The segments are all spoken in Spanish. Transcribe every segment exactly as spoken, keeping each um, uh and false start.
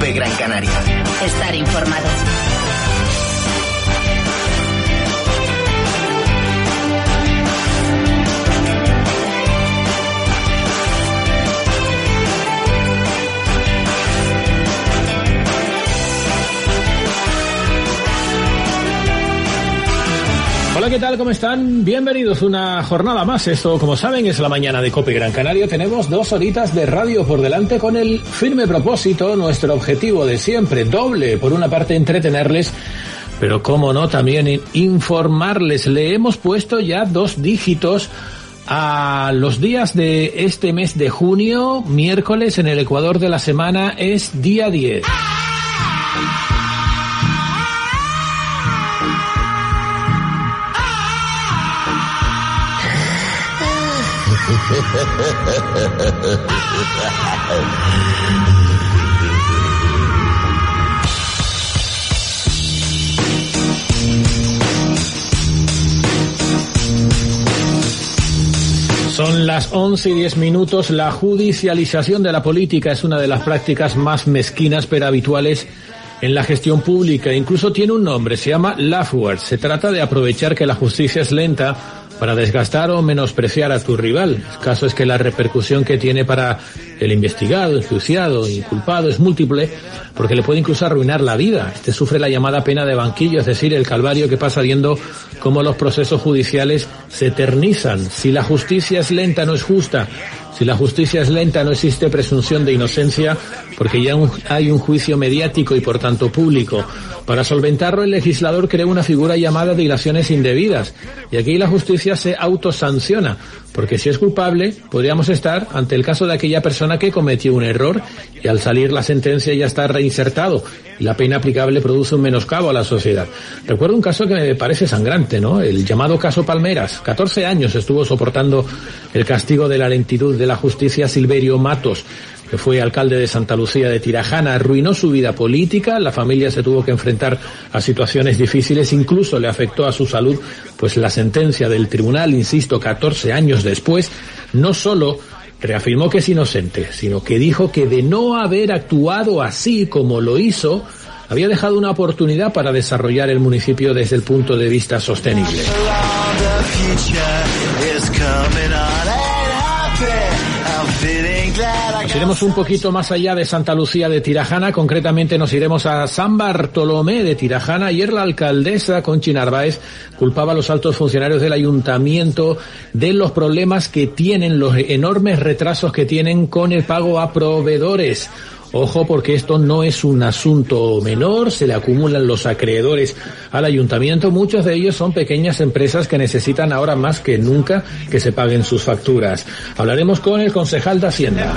COPE Gran Canaria. Estar informado. Hola, ¿qué tal? ¿Cómo están? Bienvenidos una jornada más. Esto, como saben, es la mañana de COPE Gran Canaria. Tenemos dos horitas de radio por delante con el firme propósito, nuestro objetivo de siempre, doble. Por una parte, entretenerles, pero cómo no, también informarles. Le hemos puesto ya dos dígitos a los días de este mes de junio. Miércoles en el Ecuador de la semana es día diez. Son las once y diez minutos. La judicialización de la política es una de las prácticas más mezquinas pero habituales en la gestión pública. Incluso tiene un nombre, se llama Lafword. Se trata de aprovechar que la justicia es lenta para desgastar o menospreciar a tu rival. El caso es que la repercusión que tiene para el investigado, enjuiciado, inculpado es múltiple, porque le puede incluso arruinar la vida. Este sufre la llamada pena de banquillo, es decir, el calvario que pasa viendo cómo los procesos judiciales se eternizan. Si la justicia es lenta, no es justa. Si la justicia es lenta, no existe presunción de inocencia, porque ya un, hay un juicio mediático y por tanto público. Para solventarlo, el legislador creó una figura llamada dilaciones indebidas, y aquí la justicia se autosanciona, porque si es culpable, podríamos estar ante el caso de aquella persona que cometió un error, y al salir la sentencia ya está reinsertado, y la pena aplicable produce un menoscabo a la sociedad. Recuerdo un caso que me parece sangrante, ¿no? El llamado caso Palmeras. catorce años estuvo soportando el castigo de la lentitud de la justicia Silverio Matos, que fue alcalde de Santa Lucía de Tirajana. Arruinó su vida política, la familia se tuvo que enfrentar a situaciones difíciles, incluso le afectó a su salud, pues la sentencia del tribunal, insisto, catorce años después, no solo reafirmó que es inocente, sino que dijo que de no haber actuado así como lo hizo, había dejado una oportunidad para desarrollar el municipio desde el punto de vista sostenible. Nos iremos un poquito más allá de Santa Lucía de Tirajana, concretamente nos iremos a San Bartolomé de Tirajana. Ayer la alcaldesa Conchi Narváez culpaba a los altos funcionarios del ayuntamiento de los problemas que tienen, los enormes retrasos que tienen con el pago a proveedores. Ojo, porque esto no es un asunto menor, se le acumulan los acreedores al ayuntamiento. Muchos de ellos son pequeñas empresas que necesitan ahora más que nunca que se paguen sus facturas. Hablaremos con el concejal de Hacienda.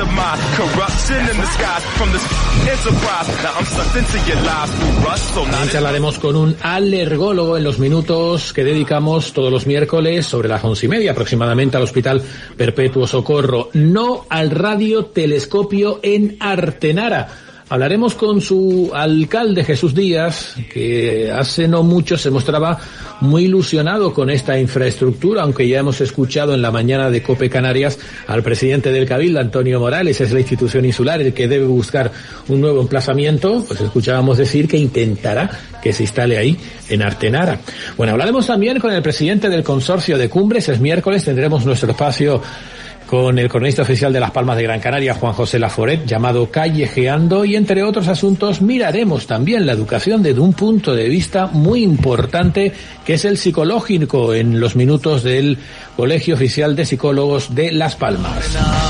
También hablaremos con un alergólogo en los minutos que dedicamos todos los miércoles sobre las once y media aproximadamente al Hospital Perpetuo Socorro. No al radiotelescopio en Artenara. Hablaremos con su alcalde Jesús Díaz, que hace no mucho se mostraba muy ilusionado con esta infraestructura, aunque ya hemos escuchado en la mañana de COPE Canarias al presidente del Cabildo, Antonio Morales, es la institución insular el que debe buscar un nuevo emplazamiento, pues escuchábamos decir que intentará que se instale ahí en Artenara. Bueno, hablaremos también con el presidente del consorcio de Cumbres, es miércoles, tendremos nuestro espacio con el cronista oficial de Las Palmas de Gran Canaria, Juan José Laforet, llamado Callejeando, y entre otros asuntos miraremos también la educación desde un punto de vista muy importante, que es el psicológico, en los minutos del Colegio Oficial de Psicólogos de Las Palmas.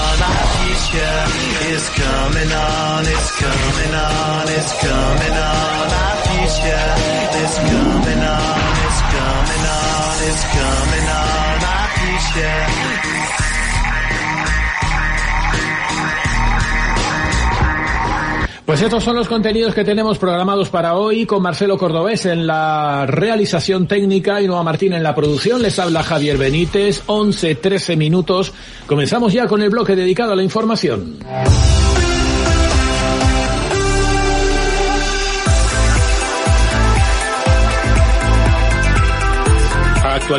Pues estos son los contenidos que tenemos programados para hoy, con Marcelo Cordobés en la realización técnica y Noa Martín en la producción. Les habla Javier Benítez, once trece minutos. Comenzamos ya con el bloque dedicado a la información.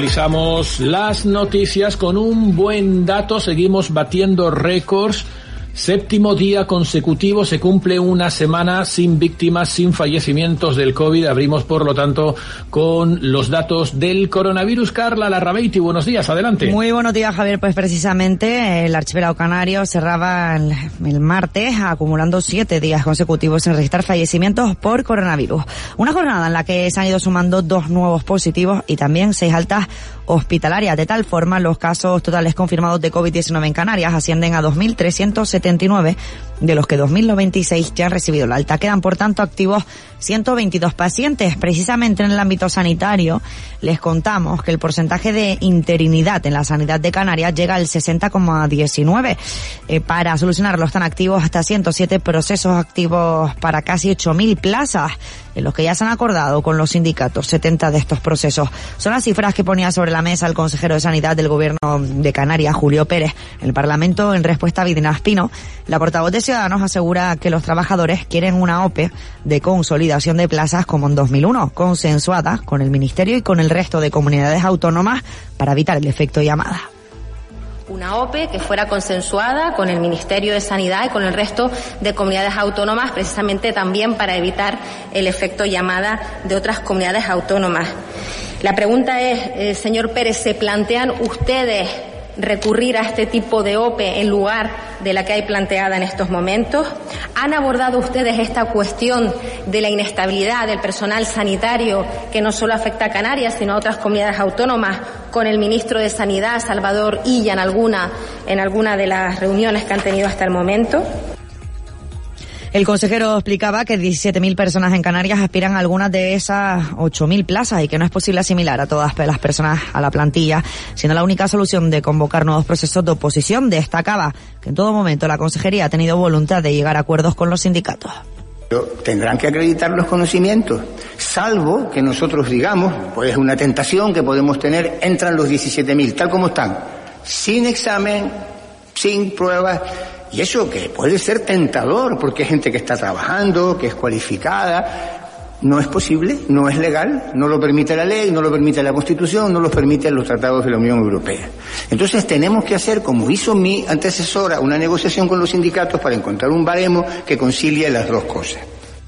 Actualizamos las noticias con un buen dato, seguimos batiendo récords. Séptimo día consecutivo se cumple una semana sin víctimas, sin fallecimientos del COVID. Abrimos, por lo tanto, con los datos del coronavirus. Carla Larrabeiti, buenos días, adelante. Muy buenos días, Javier. Pues precisamente el archipiélago canario cerraba el, el martes acumulando siete días consecutivos sin registrar fallecimientos por coronavirus. Una jornada en la que se han ido sumando dos nuevos positivos y también seis altas hospitalarias. De tal forma, los casos totales confirmados de COVID diecinueve en Canarias ascienden a dos mil trescientos setenta y nueve, de los que dos mil noventa y seis ya han recibido la alta. Quedan, por tanto, activos ciento veintidós pacientes. Precisamente en el ámbito sanitario, les contamos que el porcentaje de interinidad en la sanidad de Canarias llega al sesenta coma diecinueve. Eh, para solucionarlo están activos hasta ciento siete procesos activos para casi ocho mil plazas, en los que ya se han acordado con los sindicatos setenta de estos procesos. Son las cifras que ponía sobre la mesa el consejero de Sanidad del Gobierno de Canarias, Julio Pérez, en el Parlamento en respuesta a Videna Espino. La portavoz de Ciudadanos asegura que los trabajadores quieren una O P E de consolidación de plazas como en dos mil uno, consensuada con el Ministerio y con el resto de comunidades autónomas para evitar el efecto llamada. Una O P E que fuera consensuada con el Ministerio de Sanidad y con el resto de comunidades autónomas, precisamente también para evitar el efecto llamada de otras comunidades autónomas. La pregunta es, eh, señor Pérez, ¿se plantean ustedes recurrir a este tipo de O P E en lugar de la que hay planteada en estos momentos? ¿Han abordado ustedes esta cuestión de la inestabilidad del personal sanitario que no solo afecta a Canarias, sino a otras comunidades autónomas, con el ministro de Sanidad, Salvador Illa, en alguna, en alguna de las reuniones que han tenido hasta el momento? El consejero explicaba que diecisiete mil personas en Canarias aspiran a algunas de esas ocho mil plazas y que no es posible asimilar a todas las personas a la plantilla, siendo la única solución de convocar nuevos procesos de oposición. Destacaba que en todo momento la consejería ha tenido voluntad de llegar a acuerdos con los sindicatos. Tendrán que acreditar los conocimientos, salvo que nosotros digamos, pues es una tentación que podemos tener, entran los diecisiete mil, tal como están, sin examen, sin pruebas. Y eso que puede ser tentador, porque hay gente que está trabajando, que es cualificada. No es posible, no es legal, no lo permite la ley, no lo permite la Constitución, no lo permiten los tratados de la Unión Europea. Entonces tenemos que hacer, como hizo mi antecesora, una negociación con los sindicatos para encontrar un baremo que concilie las dos cosas.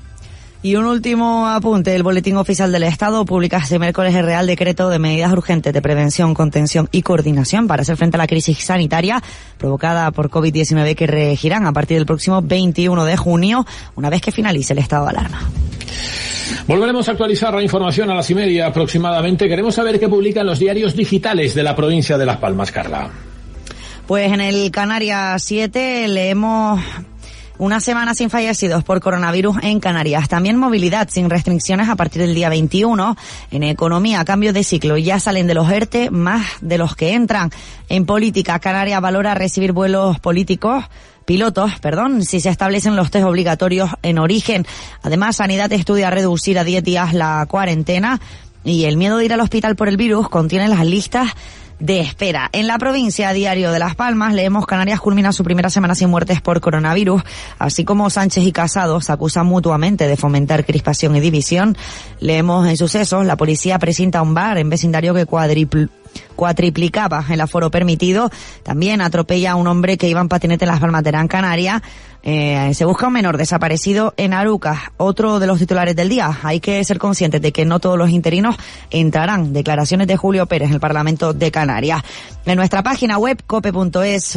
Y un último apunte. El Boletín Oficial del Estado publica este miércoles el Real Decreto de Medidas Urgentes de Prevención, Contención y Coordinación para hacer frente a la crisis sanitaria provocada por COVID diecinueve, que regirán a partir del próximo veintiuno de junio, una vez que finalice el estado de alarma. Volveremos a actualizar la información a las y media aproximadamente. Queremos saber qué publican los diarios digitales de la provincia de Las Palmas, Carla. Pues en el Canarias siete leemos: una semana sin fallecidos por coronavirus en Canarias. También movilidad sin restricciones a partir del día veintiuno. En economía, cambio de ciclo. Ya salen de los ERTE más de los que entran. En política, Canarias valora recibir vuelos políticos, pilotos, perdón, si se establecen los test obligatorios en origen. Además, Sanidad estudia reducir a diez días la cuarentena. Y el miedo de ir al hospital por el virus contiene las listas de espera. En la provincia, Diario de Las Palmas, leemos: Canarias culmina su primera semana sin muertes por coronavirus, así como Sánchez y Casado se acusan mutuamente de fomentar crispación y división. Leemos en Sucesos: la policía presenta un bar en vecindario que cuadripl cuatriplicaba el aforo permitido. También atropella a un hombre que iba en patinete en Las Palmas de Gran Canaria. Eh, se busca un menor desaparecido en Arucas. Otro de los titulares del día: hay que ser conscientes de que no todos los interinos entrarán. Declaraciones de Julio Pérez en el Parlamento de Canarias. En nuestra página web, cope punto es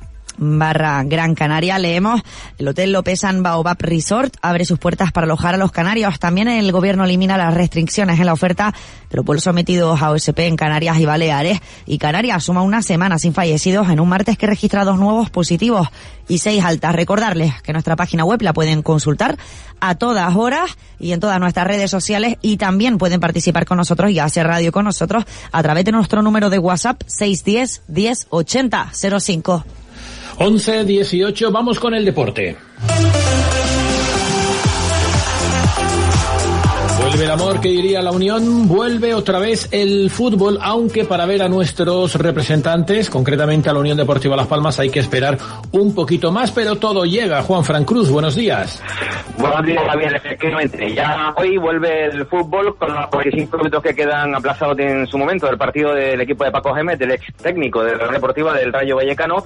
barra Gran Canaria, leemos: el Hotel Lopesan Baobab Resort abre sus puertas para alojar a los canarios. También el gobierno elimina las restricciones en la oferta de los vuelos sometidos a O S P en Canarias y Baleares. Y Canarias suma una semana sin fallecidos en un martes que registra dos nuevos positivos y seis altas. Recordarles que nuestra página web la pueden consultar a todas horas y en todas nuestras redes sociales, y también pueden participar con nosotros y hacer radio con nosotros a través de nuestro número de WhatsApp seis uno cero, diez, ochenta, cero cinco. once dieciocho, vamos con el deporte. Vuelve el amor, que diría la Unión, vuelve otra vez el fútbol, aunque para ver a nuestros representantes, concretamente a la Unión Deportiva Las Palmas, hay que esperar un poquito más, pero todo llega. Juan Fran Cruz, buenos días. Buenos días, Javier, efectivamente. Ya hoy vuelve el fútbol con los cuarenta y cinco minutos que quedan aplazados en su momento del partido del equipo de Paco Gémez, del ex técnico de la Real Deportiva del Rayo Vallecano,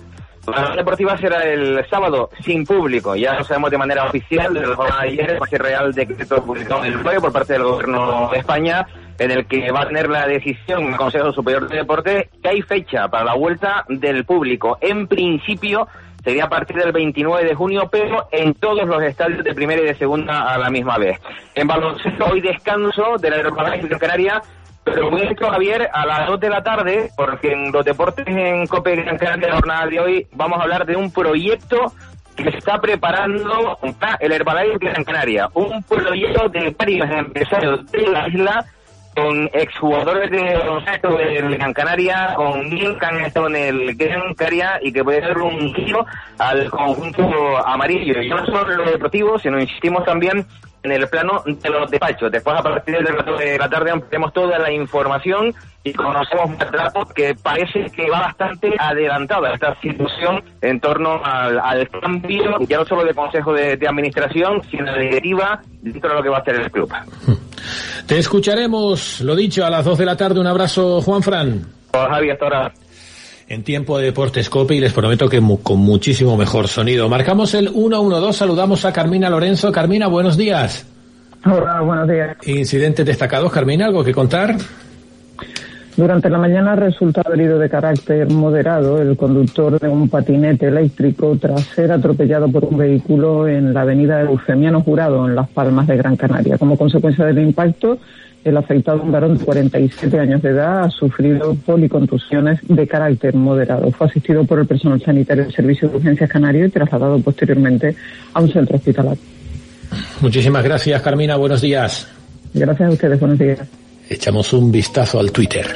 La deportiva será el sábado sin público, ya lo sabemos de manera oficial, desde la jornada de ayer, el Real Decreto publicado el jueves por parte del Gobierno de España, en el que va a tener la decisión el Consejo Superior de Deporte, que hay fecha para la vuelta del público. En principio sería a partir del veintinueve de junio, pero en todos los estadios de primera y de segunda a la misma vez. En baloncesto, hoy descanso de la Aeroparque de Canaria, pero muy dentro, Javier, a las dos de la tarde, porque en los deportes en COPE Gran Canaria, la jornada de hoy, vamos a hablar de un proyecto que se está preparando el Herbalife de Gran Canaria, un proyecto de varios empresarios de la isla, con exjugadores de baloncesto del Gran Canaria, con bien que han estado en el Gran Canaria y que puede dar un giro al conjunto amarillo. Y no solo en lo deportivo, sino insistimos también en el plano de los despachos. Después, a partir del rato de la tarde, ampliamos toda la información y conocemos más datos, que parece que va bastante adelantada esta situación en torno al, al cambio, ya no solo de consejo de, de administración, sino de deriva dentro de lo que va a ser el club. Te escucharemos, lo dicho, a las dos de la tarde. Un abrazo, Juanfran. Hola, Javi, hasta ahora. En tiempo de Deportes COPE, y les prometo que mu- con muchísimo mejor sonido. Marcamos el uno uno dos, saludamos a Carmina Lorenzo. Carmina, buenos días. Hola, buenos días. Incidentes destacados, Carmina, ¿algo que contar? Durante la mañana resulta herido de carácter moderado el conductor de un patinete eléctrico tras ser atropellado por un vehículo en la avenida Eufemiano Jurado, en Las Palmas de Gran Canaria. Como consecuencia del impacto, el afectado, un varón de cuarenta y siete años de edad, ha sufrido policontusiones de carácter moderado. Fue asistido por el personal sanitario del Servicio de Urgencias Canario y trasladado posteriormente a un centro hospitalario. Muchísimas gracias, Carmina. Buenos días. Gracias a ustedes. Buenos días. Echamos un vistazo al Twitter.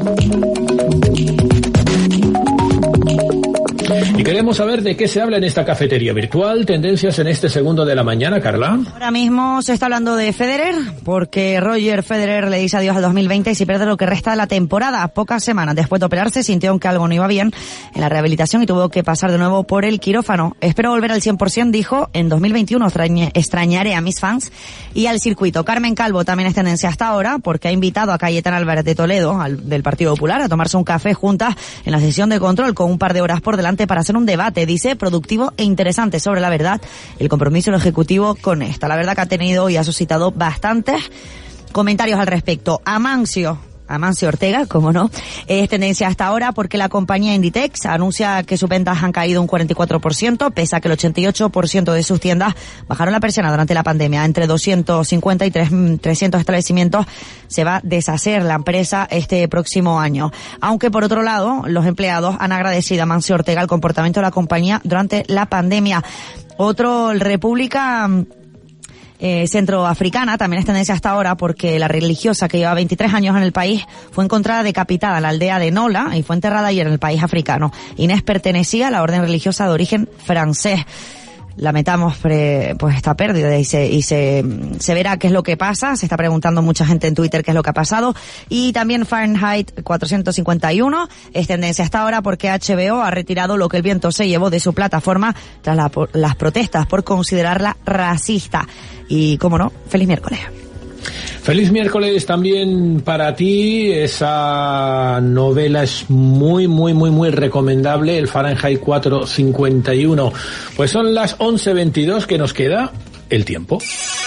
Y queremos saber de qué se habla en esta cafetería virtual. Tendencias en este segundo de la mañana, Carla. Ahora mismo se está hablando de Federer, porque Roger Federer le dice adiós al dos mil veinte y se pierde lo que resta de la temporada. Pocas semanas después de operarse, sintió que algo no iba bien en la rehabilitación y tuvo que pasar de nuevo por el quirófano. Espero volver al cien por ciento, dijo. En dos mil veintiuno extrañe, extrañaré a mis fans y al circuito. Carmen Calvo también es tendencia hasta ahora, porque ha invitado a Cayetana Álvarez de Toledo, al, del Partido Popular, a tomarse un café juntas en la sesión de control, con un par de horas por delante para hacer un debate, dice, productivo e interesante sobre la verdad, el compromiso del Ejecutivo con esta. La verdad que ha tenido y ha suscitado bastantes comentarios al respecto. Amancio Amancio Ortega, como no, es tendencia hasta ahora porque la compañía Inditex anuncia que sus ventas han caído un cuarenta y cuatro por ciento, pese a que el ochenta y ocho por ciento de sus tiendas bajaron la persiana durante la pandemia. Entre doscientos cincuenta y trescientos establecimientos se va a deshacer la empresa este próximo año. Aunque, por otro lado, los empleados han agradecido a Amancio Ortega el comportamiento de la compañía durante la pandemia. Otro, República Eh, centroafricana, también es tendencia hasta ahora porque la religiosa, que lleva veintitrés años en el país, fue encontrada decapitada en la aldea de Nola y fue enterrada ayer en el país africano. Inés pertenecía a la orden religiosa de origen francés. Lamentamos pues esta pérdida y se y se se verá qué es lo que pasa. Se está preguntando mucha gente en Twitter qué es lo que ha pasado. Y también Fahrenheit cuatrocientos cincuenta y uno es tendencia hasta ahora porque H B O ha retirado Lo que el viento se llevó de su plataforma tras la, las protestas por considerarla racista. Y, cómo no, feliz miércoles. Feliz miércoles también para ti. Esa novela es muy, muy, muy, muy recomendable, el Fahrenheit cuatrocientos cincuenta y uno. Pues son las once veintidós, que nos queda el tiempo.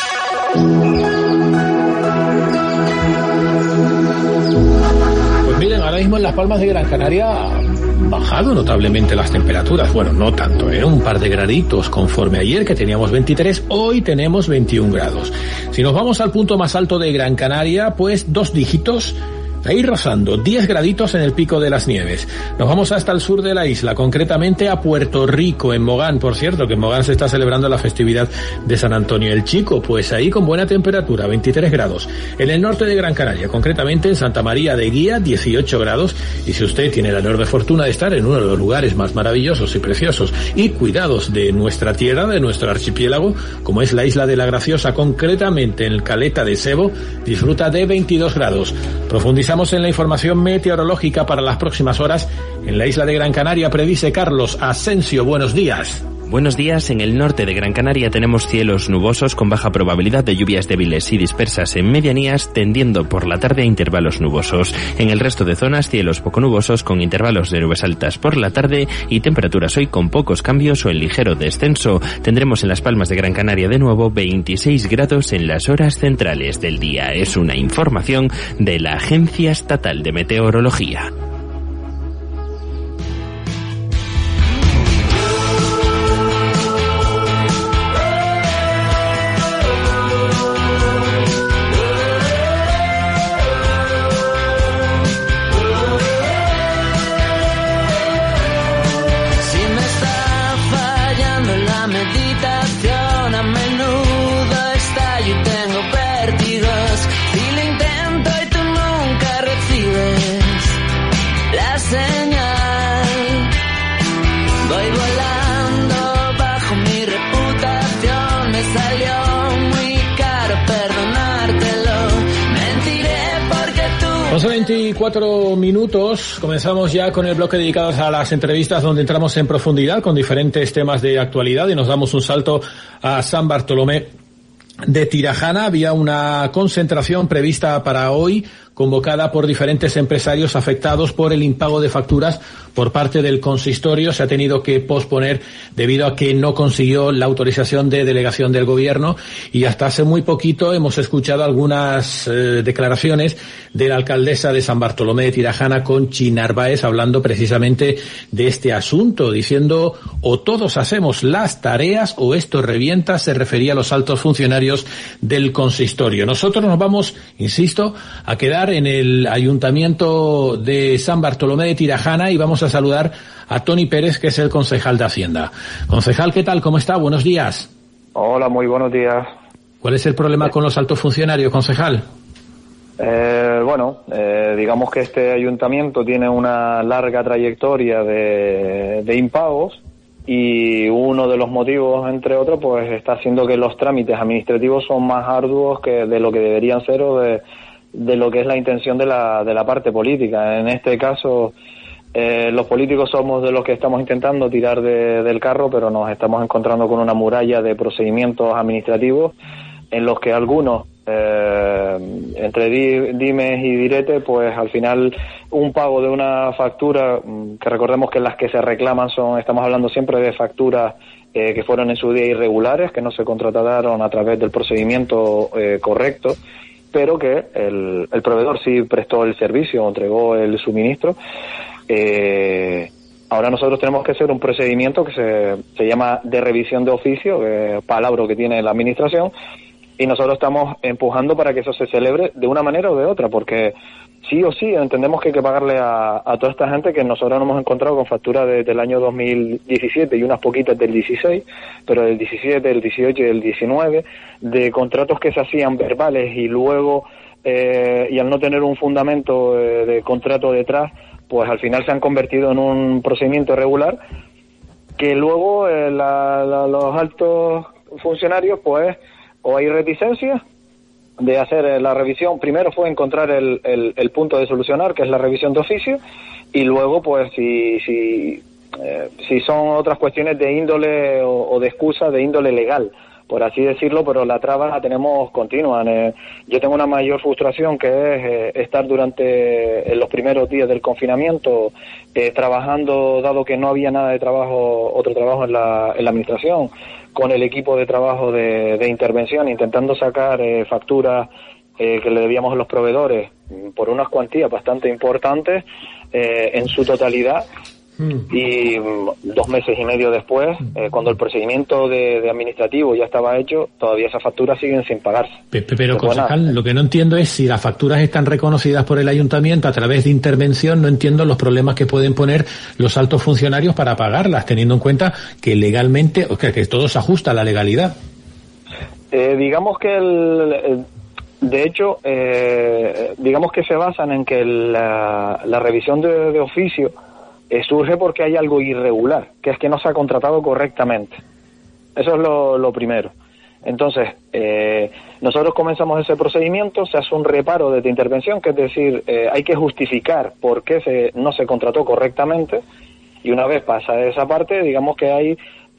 Pues miren, ahora mismo en Las Palmas de Gran Canaria han bajado notablemente las temperaturas. Bueno, no tanto, ¿eh? Un par de graditos conforme ayer, que teníamos veintitrés, hoy tenemos veintiún grados. Si nos vamos al punto más alto de Gran Canaria, pues dos dígitos, ahí rozando, diez graditos en el Pico de las Nieves. Nos vamos hasta el sur de la isla, concretamente a Puerto Rico, en Mogán. Por cierto, que en Mogán se está celebrando la festividad de San Antonio el Chico, pues ahí con buena temperatura, veintitrés grados. En el norte de Gran Canaria, concretamente en Santa María de Guía, dieciocho grados. Y si usted tiene la enorme fortuna de estar en uno de los lugares más maravillosos y preciosos y cuidados de nuestra tierra, de nuestro archipiélago, como es la isla de la Graciosa, concretamente en el Caleta de Sebo, disfruta de veintidós grados. Profundizamos en la información meteorológica para las próximas horas. En la isla de Gran Canaria predice Carlos Asensio. Buenos días. Buenos días. En el norte de Gran Canaria tenemos cielos nubosos con baja probabilidad de lluvias débiles y dispersas en medianías, tendiendo por la tarde a intervalos nubosos. En el resto de zonas, cielos poco nubosos con intervalos de nubes altas por la tarde y temperaturas hoy con pocos cambios o en ligero descenso. Tendremos en Las Palmas de Gran Canaria de nuevo veintiséis grados en las horas centrales del día. Es una información de la Agencia Estatal de Meteorología. once veinticuatro minutos, comenzamos ya con el bloque dedicado a las entrevistas donde entramos en profundidad con diferentes temas de actualidad y nos damos un salto a San Bartolomé de Tirajana. Había una concentración prevista para hoy, convocada por diferentes empresarios afectados por el impago de facturas por parte del consistorio. Se ha tenido que posponer debido a que no consiguió la autorización de delegación del gobierno y hasta hace muy poquito hemos escuchado algunas eh, declaraciones de la alcaldesa de San Bartolomé de Tirajana, Conchi Narváez, hablando precisamente de este asunto, diciendo o todos hacemos las tareas o esto revienta. Se refería a los altos funcionarios del consistorio. Nosotros nos vamos, insisto, a quedar en el Ayuntamiento de San Bartolomé de Tirajana y vamos a saludar a Toni Pérez, que es el concejal de Hacienda. Concejal, ¿qué tal? ¿Cómo está? Buenos días. Hola, muy buenos días. ¿Cuál es el problema con los altos funcionarios, concejal? Eh, bueno, eh, digamos que este ayuntamiento tiene una larga trayectoria de, de impagos y uno de los motivos, entre otros, pues está haciendo que los trámites administrativos son más arduos que de lo que deberían ser o de de lo que es la intención de la de la parte política. En este caso, eh, los políticos somos de los que estamos intentando tirar de, del carro, pero nos estamos encontrando con una muralla de procedimientos administrativos en los que algunos, eh, entre di, dimes y diretes, pues al final un pago de una factura, que recordemos que las que se reclaman son, estamos hablando siempre de facturas eh, que fueron en su día irregulares, que no se contrataron a través del procedimiento eh, correcto, pero que el, el proveedor sí prestó el servicio, entregó el suministro. Eh, ahora nosotros tenemos que hacer un procedimiento que se, se llama de revisión de oficio, eh, palabra que tiene la administración, y nosotros estamos empujando para que eso se celebre de una manera o de otra, porque sí o sí entendemos que hay que pagarle a, a toda esta gente que nosotros nos hemos encontrado con facturas de, del año dos mil diecisiete y unas poquitas del dieciséis, pero del diecisiete, del dieciocho y del diecinueve, de contratos que se hacían verbales y luego, eh, y al no tener un fundamento eh, de contrato detrás, pues al final se han convertido en un procedimiento irregular que luego eh, la, la, los altos funcionarios, pues, o hay reticencia de hacer la revisión. Primero fue encontrar el, el, el punto de solucionar, que es la revisión de oficio, y luego, pues, si si eh, si son otras cuestiones de índole o, o de excusa de índole legal, por así decirlo, pero la traba la tenemos continua. Eh, yo tengo una mayor frustración, que es eh, estar durante eh, los primeros días del confinamiento eh, trabajando, dado que no había nada de trabajo, otro trabajo en la, en la administración, con el equipo de trabajo de, de intervención, intentando sacar eh, facturas eh, que le debíamos a los proveedores por unas cuantías bastante importantes eh, en su totalidad. Y dos meses y medio después, eh, cuando el procedimiento de, de administrativo ya estaba hecho, todavía esas facturas siguen sin pagarse. Pero, pero concejal, bueno, lo que no entiendo es si las facturas están reconocidas por el ayuntamiento a través de intervención, no entiendo los problemas que pueden poner los altos funcionarios para pagarlas, teniendo en cuenta que legalmente, o sea, que todo se ajusta a la legalidad. Eh, digamos que el... el De hecho, eh, digamos que se basan en que la, la revisión de, de oficio eh, surge porque hay algo irregular, que es que no se ha contratado correctamente. Eso es lo, lo primero. Entonces, eh, nosotros comenzamos ese procedimiento, se hace un reparo de intervención, que es decir, eh, hay que justificar por qué se, no se contrató correctamente, Y una vez pasa esa parte, digamos que hay,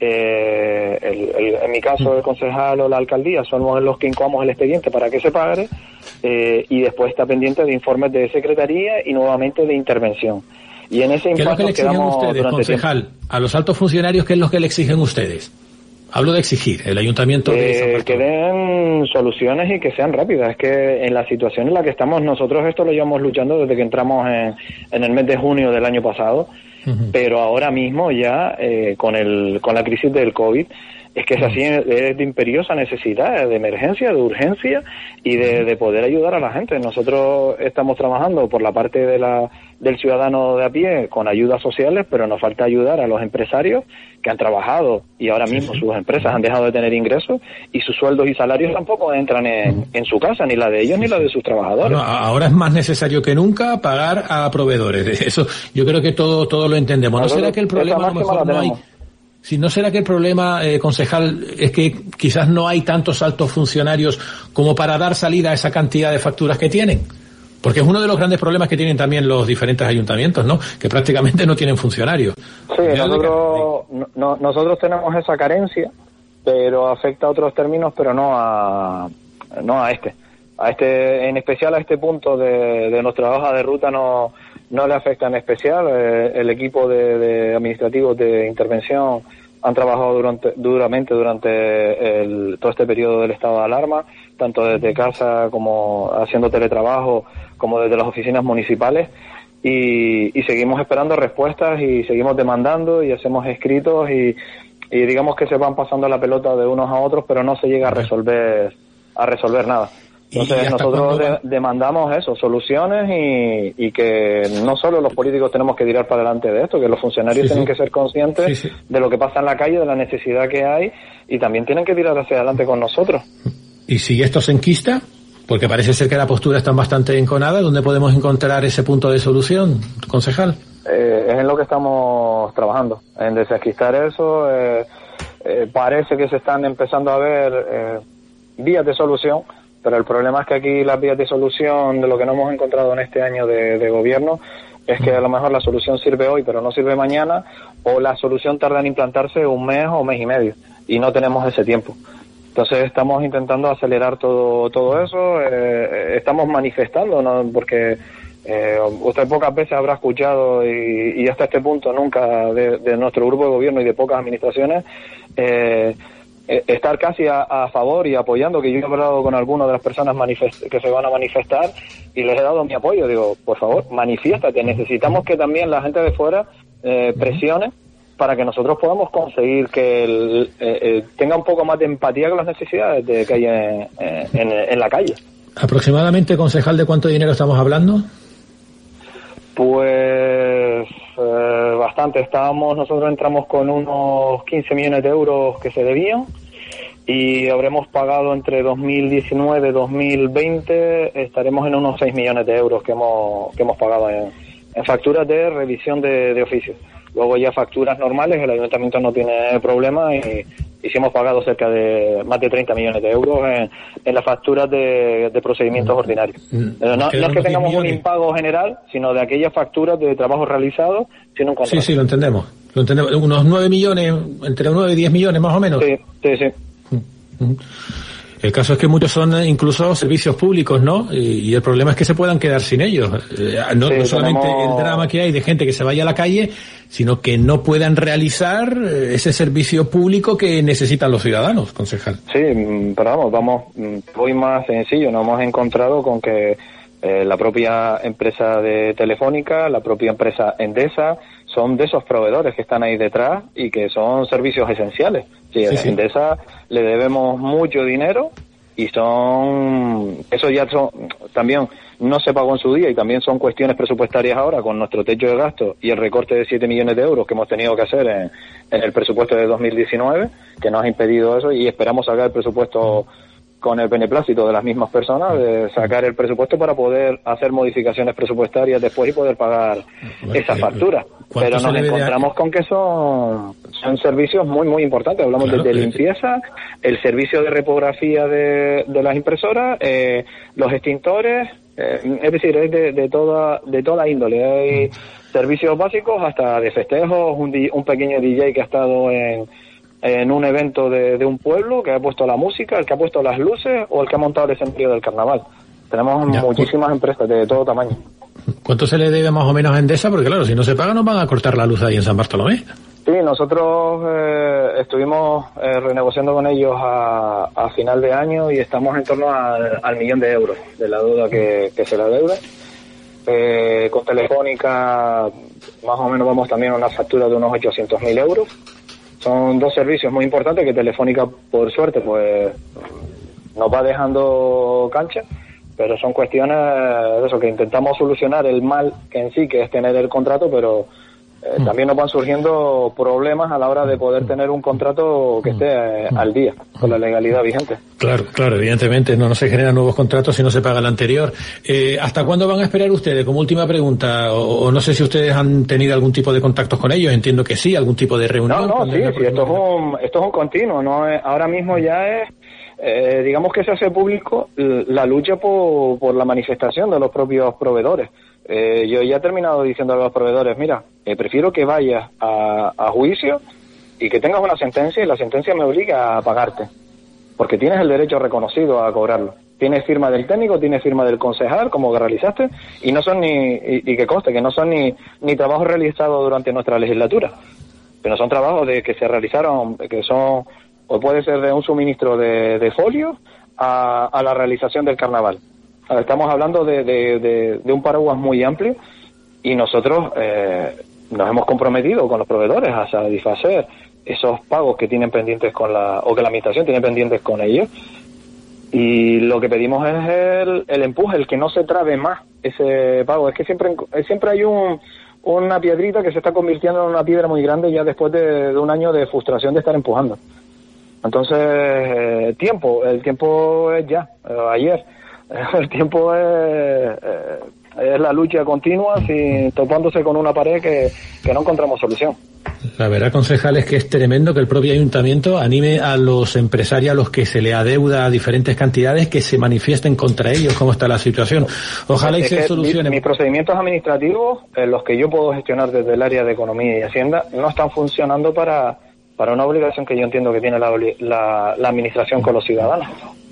eh, el, el, en mi caso el concejal o la alcaldía somos los que incoamos el expediente para que se pague, eh, y después está pendiente de informes de secretaría y nuevamente de intervención. Y en ese ¿Qué es lo que le exigen ustedes, concejal? Tiempo. A los altos funcionarios, ¿qué es lo que le exigen ustedes? Hablo de exigir, el ayuntamiento de San Bartolo. Que den soluciones y que sean rápidas. Es que en la situación en la que estamos nosotros, esto lo llevamos luchando desde que entramos en, en el mes de junio del año pasado, uh-huh. pero ahora mismo ya eh, con el con la crisis del COVID, es que es así, es de imperiosa necesidad, de emergencia, de urgencia y de, de poder ayudar a la gente. Nosotros estamos trabajando por la parte de la del ciudadano de a pie con ayudas sociales, pero nos falta ayudar a los empresarios que han trabajado y ahora mismo sus empresas han dejado de tener ingresos y sus sueldos y salarios tampoco entran en, en su casa, ni la de ellos ni la de sus trabajadores. Bueno, ahora es más necesario que nunca pagar a proveedores. Eso yo creo que todo todo lo entendemos. ¿No será que el problema a lo mejor no hay? Si no será que el problema, eh, concejal, es que quizás no hay tantos altos funcionarios como para dar salida a esa cantidad de facturas que tienen. Porque es uno de los grandes problemas que tienen también los diferentes ayuntamientos, ¿no? Que prácticamente no tienen funcionarios. Sí, nosotros, no, nosotros tenemos esa carencia, pero afecta a otros términos, pero no a, no a este. A este, en especial a este punto de, de nuestra hoja de ruta no, no le afecta en especial. Eh, el equipo de, de administrativos de intervención han trabajado durante, duramente durante el, todo este periodo del estado de alarma, tanto desde casa como haciendo teletrabajo, como desde las oficinas municipales, y, y seguimos esperando respuestas y seguimos demandando y hacemos escritos y, y digamos que se van pasando la pelota de unos a otros, pero no se llega a resolver, a resolver nada. Entonces nosotros de, demandamos eso, soluciones y, y que no solo los políticos tenemos que tirar para adelante de esto, que los funcionarios sí, tienen sí. que ser conscientes sí, sí. de lo que pasa en la calle, de la necesidad que hay y también tienen que tirar hacia adelante con nosotros. ¿Y si esto se enquista? Porque parece ser que la postura está bastante enconada. ¿Dónde podemos encontrar ese punto de solución, concejal? Eh, es en lo que estamos trabajando, en desenquistar eso. Eh, eh, parece que se están empezando a ver eh, vías de solución, pero el problema es que aquí las vías de solución de lo que no hemos encontrado en este año de, de gobierno es que a lo mejor la solución sirve hoy pero no sirve mañana, o la solución tarda en implantarse un mes o un mes y medio y no tenemos ese tiempo. Entonces estamos intentando acelerar todo todo eso, eh, estamos manifestando, ¿no? Porque eh, usted pocas veces habrá escuchado y, y hasta este punto nunca de, de nuestro grupo de gobierno y de pocas administraciones eh, estar casi a, a favor y apoyando, que yo he hablado con algunas de las personas manifest- que se van a manifestar y les he dado mi apoyo. Digo, por favor, manifiéstate, necesitamos que también la gente de fuera eh, presione para que nosotros podamos conseguir que el, eh, eh, tenga un poco más de empatía con las necesidades de que hay en, en, en la calle. ¿Aproximadamente, concejal, de cuánto dinero estamos hablando? Pues eh, bastante. Estábamos, nosotros entramos con unos quince millones de euros que se debían y habremos pagado entre dos mil diecinueve y dos mil veinte, estaremos en unos seis millones de euros que hemos que hemos pagado en, en facturas de revisión de, de oficios. Luego ya facturas normales, el ayuntamiento no tiene problema y, y sí hemos pagado cerca de más de treinta millones de euros en, en las facturas de, de procedimientos ordinarios. No, no es que tengamos un impago general, sino de aquellas facturas de trabajo realizado sin un contrato. Sí, sí, lo entendemos. Lo entendemos. Unos nueve millones, entre nueve y diez millones más o menos. Sí, sí, sí. El caso es que muchos son incluso servicios públicos, ¿no? Y, y el problema es que se puedan quedar sin ellos. Eh, no, sí, no solamente tenemos... el drama que hay de gente que se vaya a la calle, sino que no puedan realizar ese servicio público que necesitan los ciudadanos, concejal. Sí, pero vamos, vamos, hoy más sencillo, nos hemos encontrado con que eh, la propia empresa de Telefónica, la propia empresa Endesa, son de esos proveedores que están ahí detrás y que son servicios esenciales. Sí, sí, a Endesa sí. le debemos mucho dinero y son, eso ya son, también no se pagó en su día y también son cuestiones presupuestarias ahora con nuestro techo de gasto y el recorte de siete millones de euros que hemos tenido que hacer en, en el presupuesto de dos mil diecinueve, que nos ha impedido eso y esperamos sacar el presupuesto con el beneplácito de las mismas personas, de sacar el presupuesto para poder hacer modificaciones presupuestarias después y poder pagar esas facturas. Pero nos encontramos con que son, son servicios muy, muy importantes. Hablamos claro, de, de limpieza, el servicio de repografía de, de las impresoras, eh, los extintores, Eh, es decir, es de, de toda de toda índole. Hay servicios básicos hasta de festejos, un, un pequeño D J que ha estado en, en un evento de, de un pueblo, que ha puesto la música, el que ha puesto las luces o el que ha montado el escenario del carnaval. Tenemos ya, muchísimas pues, empresas de todo tamaño. ¿Cuánto se le debe más o menos a Endesa? Porque claro, si no se paga nos van a cortar la luz ahí en San Bartolomé. Sí, nosotros eh, estuvimos eh, renegociando con ellos a, a final de año y estamos en torno al, al millón de euros de la deuda que, que se le adeuda. Eh, con Telefónica más o menos vamos también a una factura de unos ochocientos mil euros. Son dos servicios muy importantes que Telefónica, por suerte, pues nos va dejando cancha, pero son cuestiones de eso, que intentamos solucionar el mal que en sí, que es tener el contrato, pero Eh, mm. también nos van surgiendo problemas a la hora de poder tener un contrato que esté eh, al día con la legalidad vigente. Claro, claro, evidentemente no, no se generan nuevos contratos si no se paga el anterior. Eh, ¿Hasta cuándo van a esperar ustedes? Como última pregunta, o, o no sé si ustedes han tenido algún tipo de contactos con ellos, entiendo que sí, algún tipo de reunión. No, no, sí, sí, esto es un, esto es un continuo, no es, ahora mismo ya es, eh, digamos que se hace público la lucha por, por la manifestación de los propios proveedores. Eh, yo ya he terminado diciendo a los proveedores, mira, eh, prefiero que vayas a, a juicio y que tengas una sentencia y la sentencia me obliga a pagarte, porque tienes el derecho reconocido a cobrarlo. Tienes firma del técnico, tienes firma del concejal, como que realizaste, y no son ni, y, y que conste, que no son ni, ni trabajos realizados durante nuestra legislatura, pero son trabajos de que se realizaron, que son, o puede ser de un suministro de, de folio a, a la realización del carnaval. Estamos hablando de, de, de, de un paraguas muy amplio y nosotros eh, nos hemos comprometido con los proveedores a satisfacer esos pagos que tienen pendientes con la, o que la administración tiene pendientes con ellos, y lo que pedimos es el, el empuje, el que no se trabe más ese pago. Es que siempre, siempre hay un, una piedrita que se está convirtiendo en una piedra muy grande ya después de, de un año de frustración de estar empujando. Entonces, eh, tiempo, el tiempo es ya, eh, ayer. El tiempo es, es la lucha continua, sin, topándose con una pared que, que no encontramos solución. La verdad, concejal, es que es tremendo que el propio ayuntamiento anime a los empresarios a los que se le adeuda diferentes cantidades que se manifiesten contra ellos. ¿Cómo está la situación? Ojalá y se solucione. Mis procedimientos administrativos, eh, los que yo puedo gestionar desde el área de Economía y Hacienda, no están funcionando para, para una obligación que yo entiendo que tiene la, la, la administración con los ciudadanos.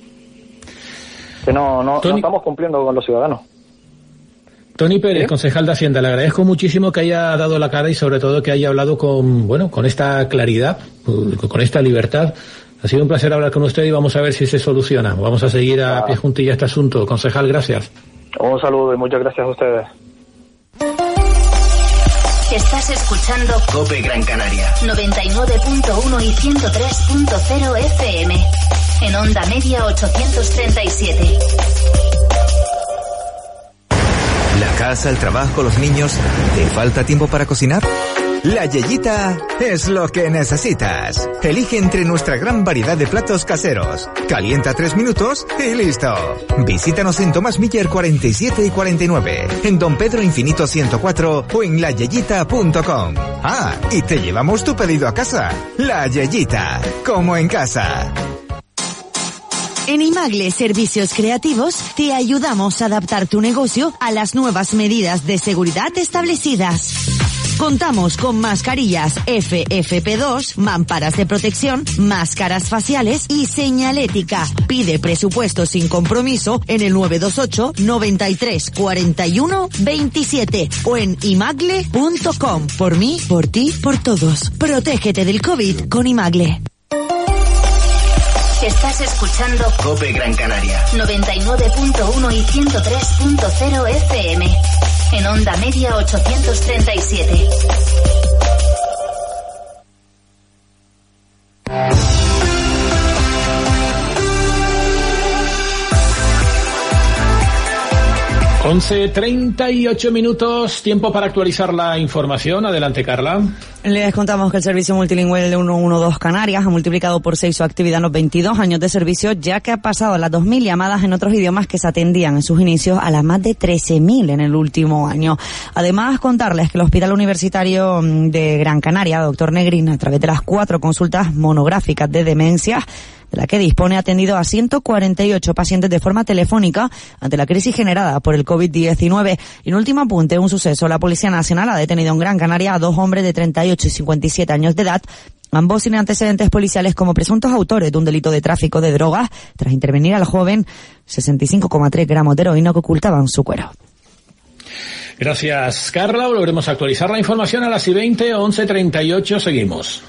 Que no, no, no estamos cumpliendo con los ciudadanos. Tony Pérez, ¿sí? Concejal de Hacienda, le agradezco muchísimo que haya dado la cara y sobre todo que haya hablado con, bueno, con esta claridad, con esta libertad. Ha sido un placer hablar con usted y vamos a ver si se soluciona. Vamos a seguir a ah. pie juntilla este asunto. Concejal, gracias. Un saludo y muchas gracias a ustedes. Estás escuchando COPE Gran Canaria noventa y nueve punto uno y ciento tres punto cero F M. En onda media ochocientos treinta y siete. La casa, el trabajo, los niños. ¿Te falta tiempo para cocinar? La Yeyita es lo que necesitas. Elige entre nuestra gran variedad de platos caseros. Calienta tres minutos y listo. Visítanos en Tomás Miller cuarenta y siete y cuarenta y nueve, en Don Pedro Infinito ciento cuatro o en la yeyita punto com. Ah, y te llevamos tu pedido a casa. La Yeyita, como en casa. En Imagle Servicios Creativos te ayudamos a adaptar tu negocio a las nuevas medidas de seguridad establecidas. Contamos con mascarillas F F P dos, mamparas de protección, máscaras faciales y señalética. Pide presupuesto sin compromiso en el nueve dos ocho, noventa y tres, cuarenta y uno, veintisiete o en imagle punto com. Por mí, por ti, por todos. Protégete del COVID con Imagle. Estás escuchando COPE Gran Canaria noventa y nueve punto uno y ciento tres punto cero F M. En onda media ochocientos treinta y siete. once treinta y ocho minutos, tiempo para actualizar la información. Adelante, Carla. Les contamos que el servicio multilingüe de ciento doce Canarias ha multiplicado por seis su actividad en los veintidós años de servicio, ya que ha pasado las dos mil llamadas en otros idiomas que se atendían en sus inicios a las más de trece mil en el último año. Además, contarles que el Hospital Universitario de Gran Canaria, doctor Negrín, a través de las cuatro consultas monográficas de demencias, de la que dispone, ha atendido a ciento cuarenta y ocho pacientes de forma telefónica ante la crisis generada por el COVID diecinueve. Y en último apunte, un suceso. La Policía Nacional ha detenido en Gran Canaria a dos hombres de treinta y ocho y cincuenta y siete años de edad, ambos sin antecedentes policiales, como presuntos autores de un delito de tráfico de drogas, tras intervenir al joven sesenta y cinco coma tres gramos de heroína que ocultaban su cuero. Gracias, Carla. Volveremos a actualizar la información a las y veinte, once treinta y ocho. Seguimos.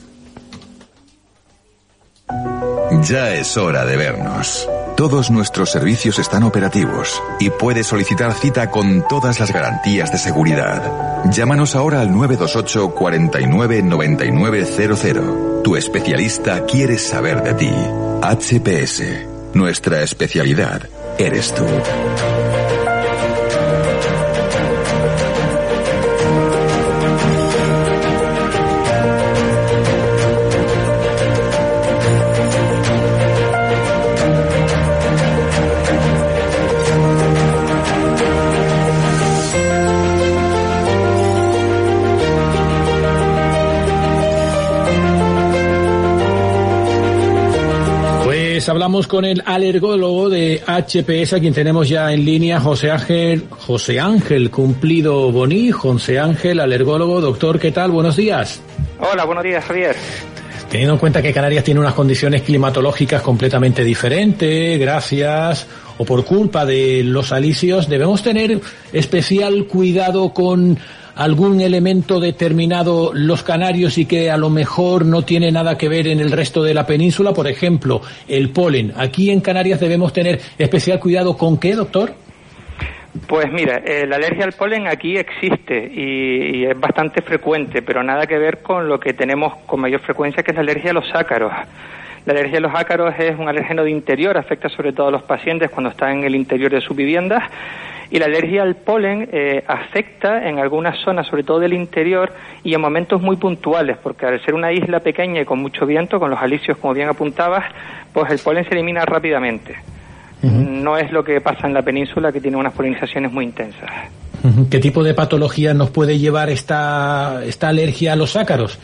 Ya es hora de vernos. Todos nuestros servicios están operativos y puedes solicitar cita con todas las garantías de seguridad. Llámanos ahora al nueve dos ocho, cuarenta y nueve, noventa y nueve cero cero. Tu especialista quiere saber de ti. H P S. Nuestra especialidad eres tú. Hablamos con el alergólogo de H P S, a quien tenemos ya en línea, José Ángel, José Ángel Cumplido Boní. José Ángel, alergólogo. Doctor, ¿qué tal? Buenos días. Hola, buenos días, Javier. Teniendo en cuenta que Canarias tiene unas condiciones climatológicas completamente diferentes, gracias o por culpa de los alisios, ¿debemos tener especial cuidado con algún elemento determinado los canarios y que a lo mejor no tiene nada que ver en el resto de la península? Por ejemplo, el polen. ¿Aquí en Canarias debemos tener especial cuidado con qué, doctor? Pues mira, eh, la alergia al polen aquí existe y, y es bastante frecuente, pero nada que ver con lo que tenemos con mayor frecuencia, que es la alergia a los ácaros. La alergia a los ácaros es un alérgeno de interior, afecta sobre todo a los pacientes cuando están en el interior de sus viviendas. Y la alergia al polen eh, afecta en algunas zonas, sobre todo del interior, y en momentos muy puntuales, porque al ser una isla pequeña y con mucho viento, con los alisios, como bien apuntabas, pues el polen se elimina rápidamente. Uh-huh. No es lo que pasa en la península, que tiene unas polinizaciones muy intensas. Uh-huh. ¿Qué tipo de patología nos puede llevar esta, esta alergia a los ácaros?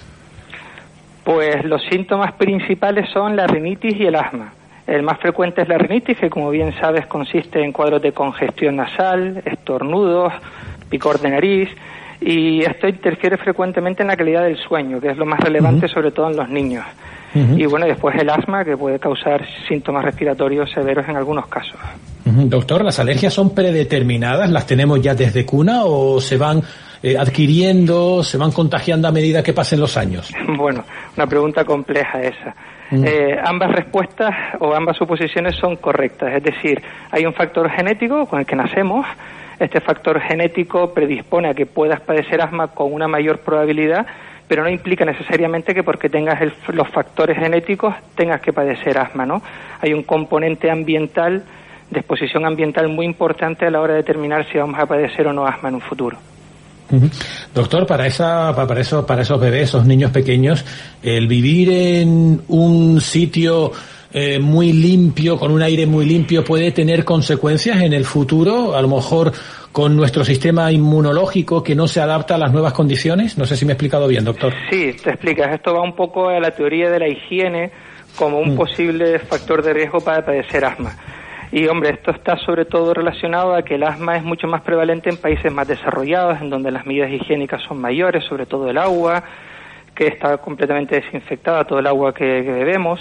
Pues los síntomas principales son la rinitis y el asma. El más frecuente es la rinitis, que como bien sabes consiste en cuadros de congestión nasal, estornudos, picor de nariz, y esto interfiere frecuentemente en la calidad del sueño, que es lo más relevante, uh-huh, sobre todo en los niños. Uh-huh. Y bueno, después el asma, que puede causar síntomas respiratorios severos en algunos casos. Uh-huh. Doctor, ¿las alergias son predeterminadas? ¿Las tenemos ya desde cuna o se van eh, adquiriendo, se van contagiando a medida que pasen los años? Bueno, una pregunta compleja esa. Eh, ambas respuestas o ambas suposiciones son correctas, es decir, hay un factor genético con el que nacemos. Este factor genético predispone a que puedas padecer asma con una mayor probabilidad, pero no implica necesariamente que porque tengas el, los factores genéticos tengas que padecer asma, ¿no? Hay un componente ambiental, de exposición ambiental muy importante a la hora de determinar si vamos a padecer o no asma en un futuro. Uh-huh. Doctor, para esa, para eso, para esos bebés, esos niños pequeños, el vivir en un sitio eh, muy limpio, con un aire muy limpio, puede tener consecuencias en el futuro, a lo mejor con nuestro sistema inmunológico que no se adapta a las nuevas condiciones. No sé si me he explicado bien, doctor. Sí, te explicas. Esto va un poco a la teoría de la higiene como un mm. posible factor de riesgo para padecer asma. Y hombre, esto está sobre todo relacionado a que el asma es mucho más prevalente en países más desarrollados, en donde las medidas higiénicas son mayores, sobre todo el agua, que está completamente desinfectada, todo el agua que, que bebemos.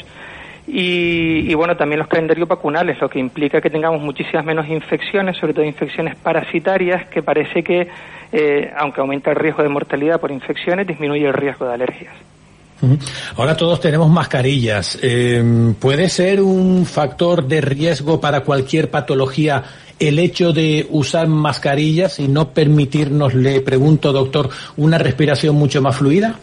Y, y bueno, también los calendarios vacunales, lo que implica que tengamos muchísimas menos infecciones, sobre todo infecciones parasitarias, que parece que, eh, aunque aumenta el riesgo de mortalidad por infecciones, disminuye el riesgo de alergias. Ahora todos tenemos mascarillas. Eh, ¿Puede ser un factor de riesgo para cualquier patología el hecho de usar mascarillas y no permitirnos, le pregunto, doctor, una respiración mucho más fluida?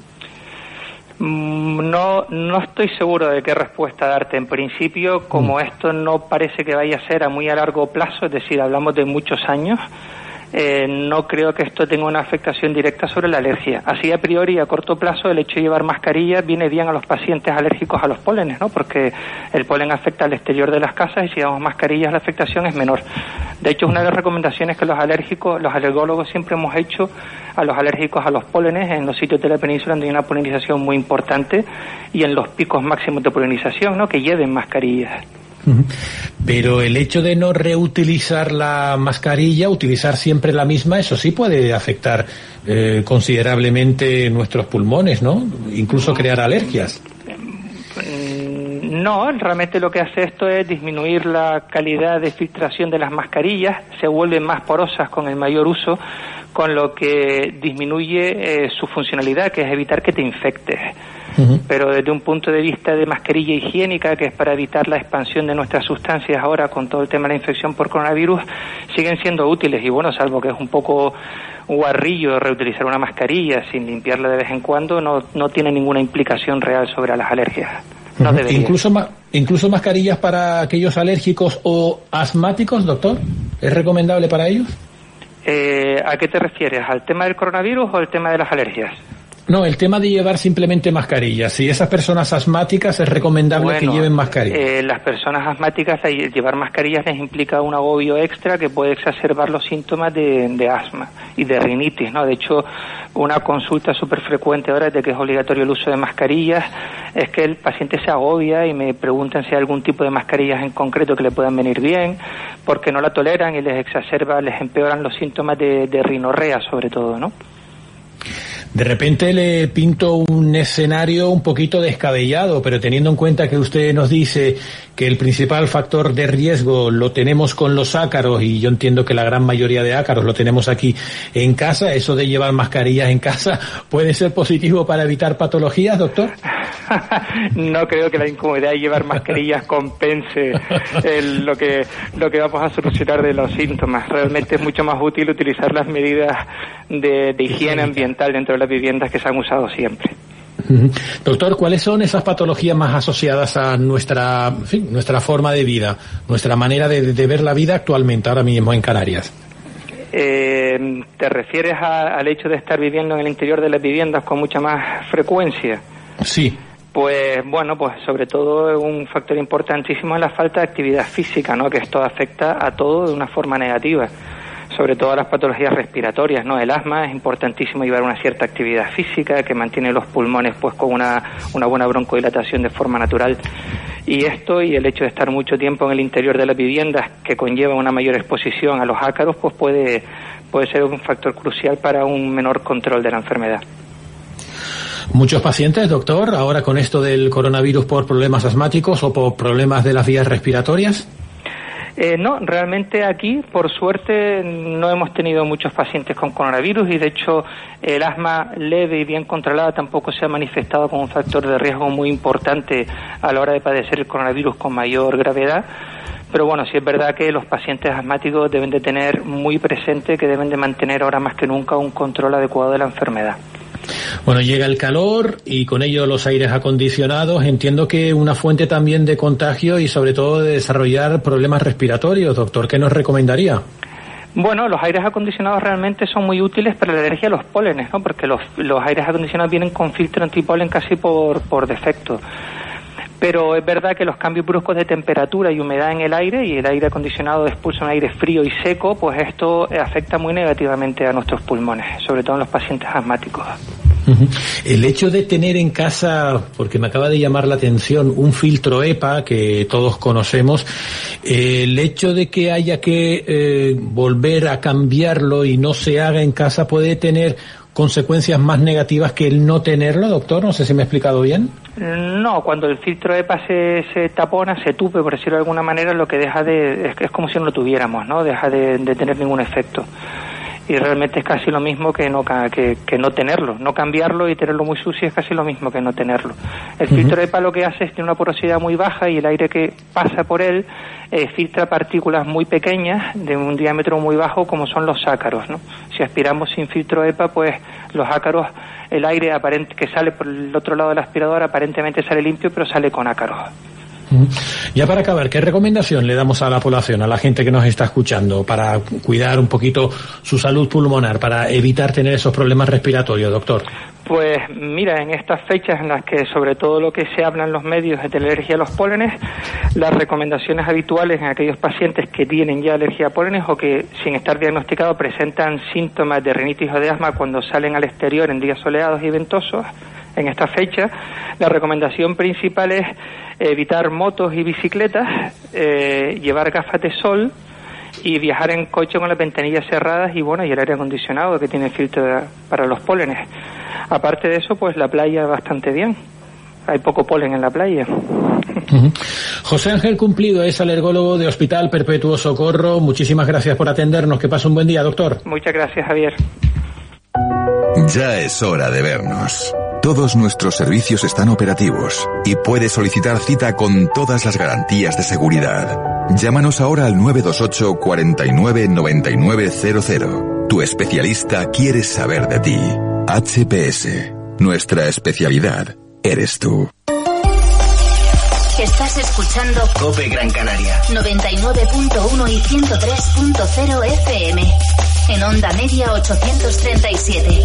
No, no estoy seguro de qué respuesta darte. En principio, como mm. esto no parece que vaya a ser a muy a largo plazo, es decir, hablamos de muchos años, eh, no creo que esto tenga una afectación directa sobre la alergia. Así a priori, a corto plazo, el hecho de llevar mascarilla viene bien a los pacientes alérgicos a los pólenes, ¿no? Porque el polen afecta al exterior de las casas y si llevamos mascarillas la afectación es menor. De hecho, es una de las recomendaciones que los alérgicos, los alergólogos siempre hemos hecho a los alérgicos a los pólenes en los sitios de la península donde hay una polinización muy importante y en los picos máximos de polinización, ¿no? Que lleven mascarillas. Pero el hecho de no reutilizar la mascarilla, utilizar siempre la misma, eso sí puede afectar eh, considerablemente nuestros pulmones, ¿no? Incluso crear alergias. No, realmente lo que hace esto es disminuir la calidad de filtración de las mascarillas, se vuelven más porosas con el mayor uso, con lo que disminuye eh, su funcionalidad, que es evitar que te infectes. Uh-huh. Pero desde un punto de vista de mascarilla higiénica, que es para evitar la expansión de nuestras sustancias ahora con todo el tema de la infección por coronavirus, siguen siendo útiles y bueno, salvo que es un poco guarrillo reutilizar una mascarilla sin limpiarla de vez en cuando, no, no tiene ninguna implicación real sobre las alergias. No debería. Incluso, ma- incluso mascarillas para aquellos alérgicos o asmáticos, doctor, ¿es recomendable para ellos? Eh, ¿A qué te refieres? ¿Al tema del coronavirus o al tema de las alergias? No, el tema de llevar simplemente mascarillas. Si esas personas asmáticas es recomendable bueno, que lleven mascarilla. Eh, las personas asmáticas llevar mascarillas les implica un agobio extra que puede exacerbar los síntomas de, de asma y de rinitis, ¿no? De hecho, una consulta súper frecuente ahora de que es obligatorio el uso de mascarillas es que el paciente se agobia y me preguntan si hay algún tipo de mascarillas en concreto que le puedan venir bien, porque no la toleran y les exacerba, les empeoran los síntomas de, de rinorrea sobre todo, ¿no? De repente le pinto un escenario un poquito descabellado, pero teniendo en cuenta que usted nos dice que el principal factor de riesgo lo tenemos con los ácaros, y yo entiendo que la gran mayoría de ácaros lo tenemos aquí en casa, ¿eso de llevar mascarillas en casa puede ser positivo para evitar patologías, doctor? No creo que la incomodidad de llevar mascarillas compense el, lo que lo que vamos a solucionar de los síntomas. Realmente es mucho más útil utilizar las medidas de, de higiene ambiental dentro de las viviendas que se han usado siempre. Doctor, ¿cuáles son esas patologías más asociadas a nuestra, en fin, nuestra forma de vida, nuestra manera de, de ver la vida actualmente, ahora mismo en Canarias? Eh, ¿Te refieres a, al hecho de estar viviendo en el interior de las viviendas con mucha más frecuencia? Sí. Pues bueno, pues sobre todo un factor importantísimo es la falta de actividad física, ¿no? Que esto afecta a todo de una forma negativa, sobre todo a las patologías respiratorias, ¿no? El asma es importantísimo llevar una cierta actividad física que mantiene los pulmones pues con una, una buena broncodilatación de forma natural. Y esto y el hecho de estar mucho tiempo en el interior de las viviendas, que conlleva una mayor exposición a los ácaros, pues puede, puede ser un factor crucial para un menor control de la enfermedad. Muchos pacientes, doctor, ahora con esto del coronavirus por problemas asmáticos o por problemas de las vías respiratorias. Eh, no, realmente aquí, por suerte, no hemos tenido muchos pacientes con coronavirus y, de hecho, el asma leve y bien controlada tampoco se ha manifestado como un factor de riesgo muy importante a la hora de padecer el coronavirus con mayor gravedad. Pero bueno, sí es verdad que los pacientes asmáticos deben de tener muy presente que deben de mantener ahora más que nunca un control adecuado de la enfermedad. Bueno, llega el calor y con ello los aires acondicionados. Entiendo que una fuente también de contagio y sobre todo de desarrollar problemas respiratorios. Doctor, ¿qué nos recomendaría? Bueno, los aires acondicionados realmente son muy útiles para la alergia a los pólenes, ¿no? Porque los, los aires acondicionados vienen con filtro antipolen casi por, por defecto. Pero es verdad que los cambios bruscos de temperatura y humedad en el aire, y el aire acondicionado expulsa un aire frío y seco, pues esto afecta muy negativamente a nuestros pulmones, sobre todo en los pacientes asmáticos. El hecho de tener en casa, porque me acaba de llamar la atención, un filtro E P A que todos conocemos, el hecho de que haya que eh, volver a cambiarlo y no se haga en casa puede tener consecuencias más negativas que el no tenerlo, doctor. No sé si me he explicado bien. No, cuando el filtro E P A se, se tapona, se tupe, por decirlo de alguna manera, lo que deja de, es, es como si no lo tuviéramos, ¿no? Deja de, de tener ningún efecto. Y realmente es casi lo mismo que no que, que no tenerlo. No cambiarlo y tenerlo muy sucio es casi lo mismo que no tenerlo. El uh-huh. filtro E P A lo que hace es tener una porosidad muy baja y el aire que pasa por él eh, filtra partículas muy pequeñas de un diámetro muy bajo, como son los ácaros, ¿no? Si aspiramos sin filtro E P A, pues los ácaros, el aire aparente que sale por el otro lado del aspirador aparentemente sale limpio, pero sale con ácaros. Ya para acabar, ¿qué recomendación le damos a la población, a la gente que nos está escuchando, para cuidar un poquito su salud pulmonar, para evitar tener esos problemas respiratorios, doctor? Pues mira, en estas fechas en las que sobre todo lo que se habla en los medios es de la alergia a los pólenes, las recomendaciones habituales en aquellos pacientes que tienen ya alergia a pólenes o que sin estar diagnosticados presentan síntomas de rinitis o de asma cuando salen al exterior en días soleados y ventosos, en esta fecha, la recomendación principal es evitar motos y bicicletas, eh, llevar gafas de sol y viajar en coche con las ventanillas cerradas y bueno, y el aire acondicionado que tiene filtro de, para los pólenes. Aparte de eso, pues la playa bastante bien. Hay poco polen en la playa. Uh-huh. José Ángel Cumplido es alergólogo de Hospital Perpetuo Socorro. Muchísimas gracias por atendernos. Que pase un buen día, doctor. Muchas gracias, Javier. Ya es hora de vernos. Todos nuestros servicios están operativos y puedes solicitar cita con todas las garantías de seguridad. Llámanos ahora al nueve dos ocho, cuatro nueve, nueve nueve cero cero. Tu especialista quiere saber de ti. H P S. Nuestra especialidad eres tú. Estás escuchando COPE Gran Canaria noventa y nueve punto uno y ciento tres punto cero F M. En onda media ochocientos treinta y siete.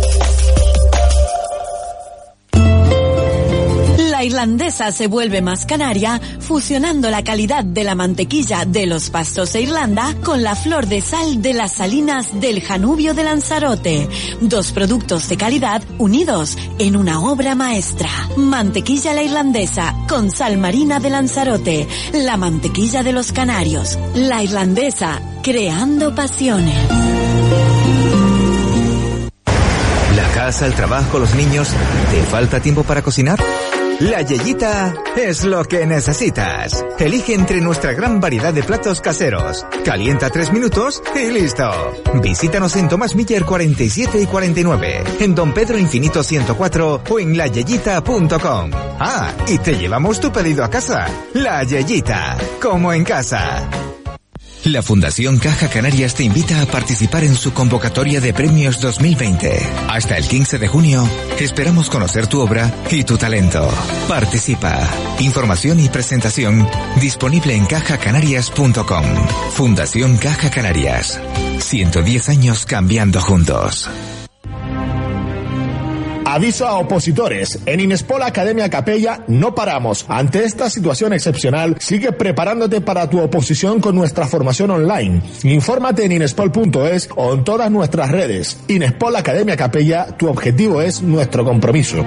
La irlandesa se vuelve más canaria fusionando la calidad de la mantequilla de los Pastos de Irlanda con la flor de sal de las salinas del Janubio de Lanzarote. Dos productos de calidad unidos en una obra maestra. Mantequilla la irlandesa con sal marina de Lanzarote. La mantequilla de los canarios. La irlandesa, creando pasiones. La casa, el trabajo, los niños. ¿Te falta tiempo para cocinar? La Yeyita es lo que necesitas. Elige entre nuestra gran variedad de platos caseros. Calienta tres minutos y listo. Visítanos en Tomás Miller cuarenta y siete y cuarenta y nueve, en Don Pedro Infinito ciento cuatro o en la yeyita punto com. Ah, y te llevamos tu pedido a casa. La Yeyita, como en casa. La Fundación Caja Canarias te invita a participar en su convocatoria de premios dos mil veinte. Hasta el quince de junio, esperamos conocer tu obra y tu talento. Participa. Información y presentación disponible en caja canarias punto com. Fundación Caja Canarias. ciento diez años cambiando juntos. Aviso a opositores. En Inespol Academia Capella no paramos. Ante esta situación excepcional, sigue preparándote para tu oposición con nuestra formación online. Infórmate en inespol punto es o en todas nuestras redes. Inespol Academia Capella, tu objetivo es nuestro compromiso.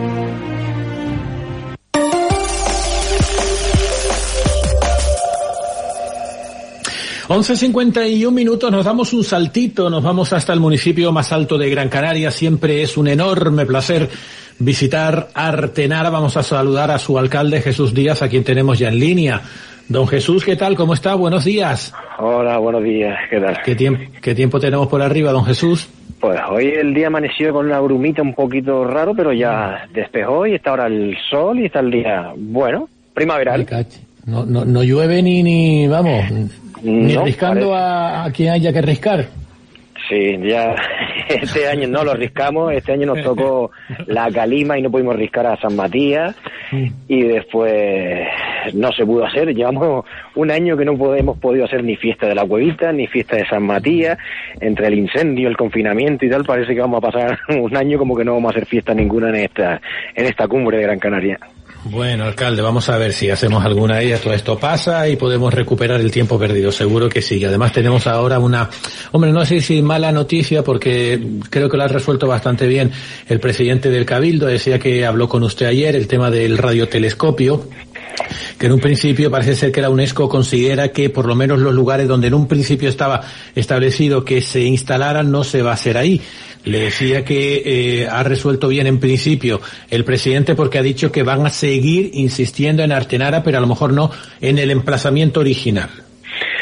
once cincuenta y un minutos, nos damos un saltito, nos vamos hasta el municipio más alto de Gran Canaria. Siempre es un enorme placer visitar Artenara. Vamos a saludar a su alcalde, Jesús Díaz, a quien tenemos ya en línea. Don Jesús, ¿qué tal? ¿Cómo está? Buenos días. Hola, buenos días. ¿Qué tal? ¿Qué tiempo, qué tiempo tenemos por arriba, don Jesús? Pues hoy el día amaneció con una brumita un poquito raro, pero ya despejó y está ahora el sol y está el día, bueno, primaveral. No, no, no llueve ni, ni, vamos... Ni no, riscando a, a quien haya que riscar. Sí, ya este año no lo riscamos, este año nos tocó la calima y no pudimos riscar a San Matías y después no se pudo hacer. Llevamos un año que no hemos podido hacer ni fiesta de la Cuevita, ni fiesta de San Matías. Entre el incendio, el confinamiento y tal, parece que vamos a pasar un año como que no vamos a hacer fiesta ninguna en esta, en esta cumbre de Gran Canaria. Bueno, alcalde, vamos a ver si hacemos alguna de ellas. Todo esto pasa y podemos recuperar el tiempo perdido. Seguro que sí. Además tenemos ahora una, hombre, no sé si mala noticia, porque creo que lo ha resuelto bastante bien el presidente del Cabildo. Decía que habló con usted ayer el tema del radiotelescopio, que en un principio parece ser que la UNESCO considera que por lo menos los lugares donde en un principio estaba establecido que se instalaran no se va a hacer ahí. Le decía que eh, ha resuelto bien en principio el presidente, porque ha dicho que van a seguir insistiendo en Artenara, pero a lo mejor no en el emplazamiento original.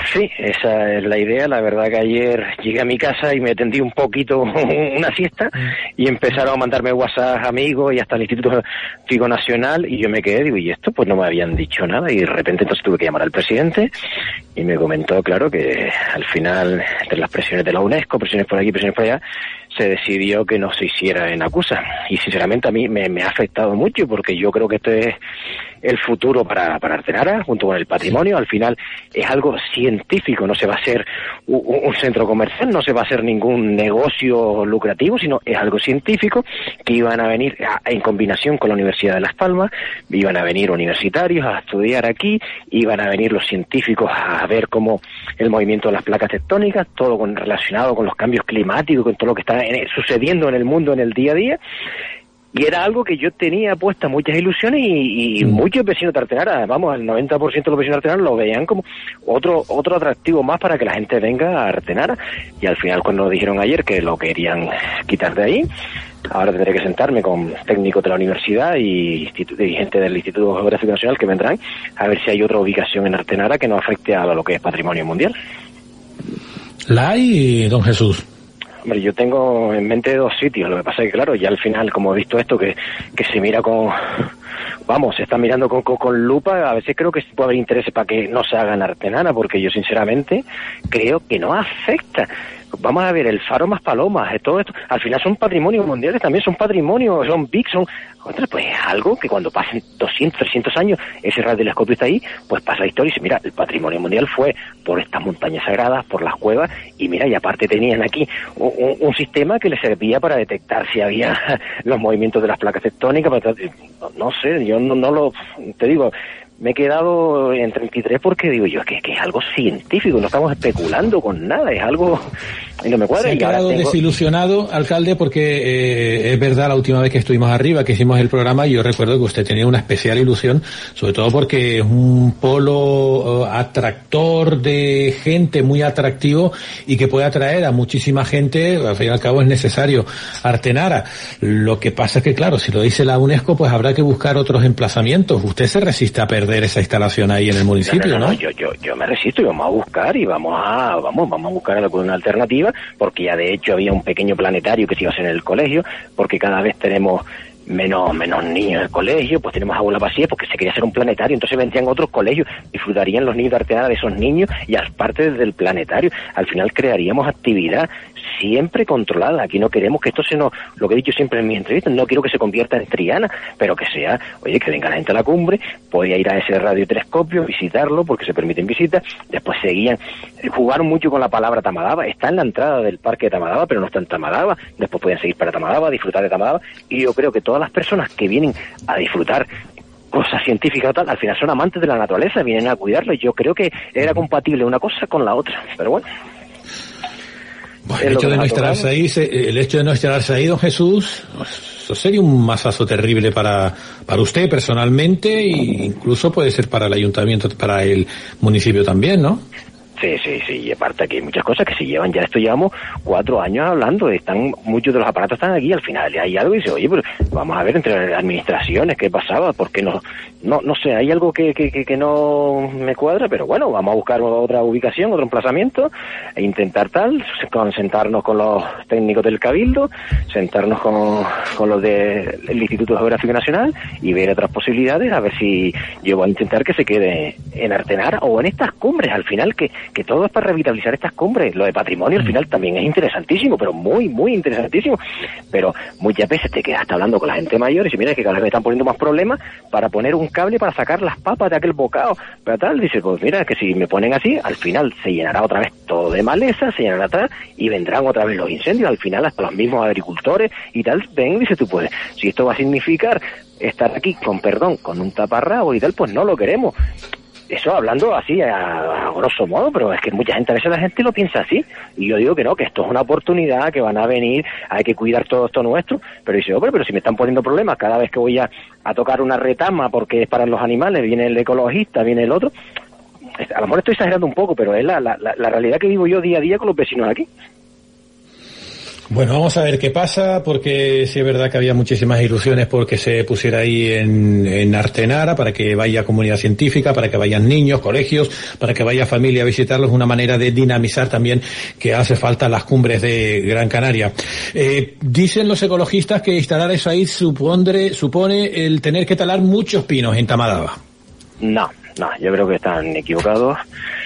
Sí, esa es la idea. La verdad que ayer llegué a mi casa y me tendí un poquito una siesta y empezaron a mandarme WhatsApp amigos y hasta el Instituto Figo Nacional y yo me quedé, digo, ¿y esto? Pues no me habían dicho nada y de repente entonces tuve que llamar al presidente y me comentó, claro, que al final, entre las presiones de la UNESCO, presiones por aquí, presiones por allá, se decidió que no se hiciera en Acusa. Y sinceramente a mí me, me ha afectado mucho porque yo creo que esto es el futuro para, para Artenara, junto con el patrimonio. Al final es algo científico, no se va a hacer un, un centro comercial, no se va a hacer ningún negocio lucrativo, sino es algo científico que iban a venir a, en combinación con la Universidad de Las Palmas, iban a venir universitarios a estudiar aquí, iban a venir los científicos a ver cómo el movimiento de las placas tectónicas, todo con, relacionado con los cambios climáticos, con todo lo que está en, sucediendo en el mundo en el día a día. Y era algo que yo tenía puestas muchas ilusiones y, y mm. muchos vecinos de Artenara, vamos, el noventa por ciento de los vecinos de Artenara lo veían como otro otro atractivo más para que la gente venga a Artenara. Y al final cuando dijeron ayer que lo querían quitar de ahí, ahora tendré que sentarme con técnicos de la universidad y, y gente del Instituto Geográfico Nacional que vendrán a ver si hay otra ubicación en Artenara que no afecte a lo que es patrimonio mundial. ¿La hay, don Jesús? Hombre, yo tengo en mente dos sitios, lo que pasa es que claro, ya al final, como he visto esto, que, que se mira con, vamos, se está mirando con, con, con lupa, a veces creo que puede haber interés para que no se haga en Artenara, porque yo sinceramente creo que no afecta. Vamos a ver, el Faro Más Palomas, todo esto, al final son patrimonios mundiales, también son patrimonios, son big, son, pues algo que cuando pasen doscientos, trescientos años, ese radiotelescopio está ahí, pues pasa la historia y dice, mira, el patrimonio mundial fue por estas montañas sagradas, por las cuevas, y mira, y aparte tenían aquí un, un, un sistema que les servía para detectar si había los movimientos de las placas tectónicas, para, no, no sé, yo no, no lo, te digo, me he quedado en treinta y tres porque digo yo que, que es algo científico, no estamos especulando con nada, es algo y no me cuadra. Se ha quedado tengo... desilusionado, alcalde, porque eh, es verdad, la última vez que estuvimos arriba, que hicimos el programa, yo recuerdo que usted tenía una especial ilusión, sobre todo porque es un polo uh, atractor de gente, muy atractivo y que puede atraer a muchísima gente. Al fin y al cabo es necesario Artenara. Lo que pasa es que, claro, si lo dice la UNESCO, pues habrá que buscar otros emplazamientos. Usted se resiste a perder esa instalación ahí en el municipio, ¿no? No, no, no, no. Yo, yo, yo me resisto y vamos a buscar y vamos a, vamos, vamos a buscar alguna alternativa, porque ya de hecho había un pequeño planetario que se iba a hacer en el colegio, porque cada vez tenemos menos menos niños en el colegio, pues tenemos aulas vacías porque se quería hacer un planetario, entonces vendrían otros colegios, disfrutarían los niños de Artenara de esos niños y aparte del planetario, al final crearíamos actividad siempre controlada. Aquí no queremos que esto se nos, lo que he dicho siempre en mis entrevistas, no quiero que se convierta en Triana, pero que sea, oye, que venga la gente a la cumbre, podía ir a ese radiotelescopio, visitarlo, porque se permiten visitas, después seguían, jugaron mucho con la palabra Tamadaba, está en la entrada del parque de Tamadaba, pero no está en Tamadaba, después podían seguir para Tamadaba, disfrutar de Tamadaba, y yo creo que todas las personas que vienen a disfrutar cosas científicas o tal, al final son amantes de la naturaleza, vienen a cuidarlo, y yo creo que era compatible una cosa con la otra, pero bueno. Bueno, el hecho de no instalarse ahí, el hecho de no instalarse ahí, don Jesús, eso sería un mazazo terrible para para usted personalmente e incluso puede ser para el ayuntamiento, para el municipio también, ¿no? Sí, sí, sí, y aparte aquí hay muchas cosas que se llevan, ya esto llevamos cuatro años hablando, están muchos de los aparatos están aquí, al final hay algo y dice, oye, pero vamos a ver entre las administraciones qué pasaba, porque no, no, no sé, hay algo que, que, que no me cuadra, pero bueno, vamos a buscar otra ubicación, otro emplazamiento, e intentar tal, sentarnos con los técnicos del Cabildo, sentarnos con, con los del Instituto Geográfico Nacional y ver otras posibilidades, a ver si yo voy a intentar que se quede en Artenara o en estas cumbres, al final que que todo es para revitalizar estas cumbres. Lo de patrimonio al final también es interesantísimo, pero muy, muy interesantísimo. Pero muchas veces te quedas hasta hablando con la gente mayor y dices, mira, que cada vez me están poniendo más problemas para poner un cable para sacar las papas de aquel bocado. Pero tal, dice, pues mira, que si me ponen así, al final se llenará otra vez todo de maleza, se llenará atrás y vendrán otra vez los incendios. Al final hasta los mismos agricultores y tal, ven, dice tú, pues, si esto va a significar estar aquí, con perdón, con un taparrabo y tal, pues no lo queremos. Eso hablando así a, a grosso modo, pero es que mucha gente, a veces la gente lo piensa así, y yo digo que no, que esto es una oportunidad, que van a venir, hay que cuidar todo esto nuestro, pero dice, hombre, pero si me están poniendo problemas cada vez que voy a, a tocar una retama porque es para los animales, viene el ecologista, viene el otro, a lo mejor estoy exagerando un poco, pero es la, la, la realidad que vivo yo día a día con los vecinos aquí. Bueno, vamos a ver qué pasa, porque sí es verdad que había muchísimas ilusiones porque se pusiera ahí en, en Artenara, para que vaya comunidad científica, para que vayan niños, colegios, para que vaya familia a visitarlos, una manera de dinamizar también que hace falta las cumbres de Gran Canaria. Eh, dicen los ecologistas que instalar eso ahí supone, supone el tener que talar muchos pinos en Tamadaba. No, no, yo creo que están equivocados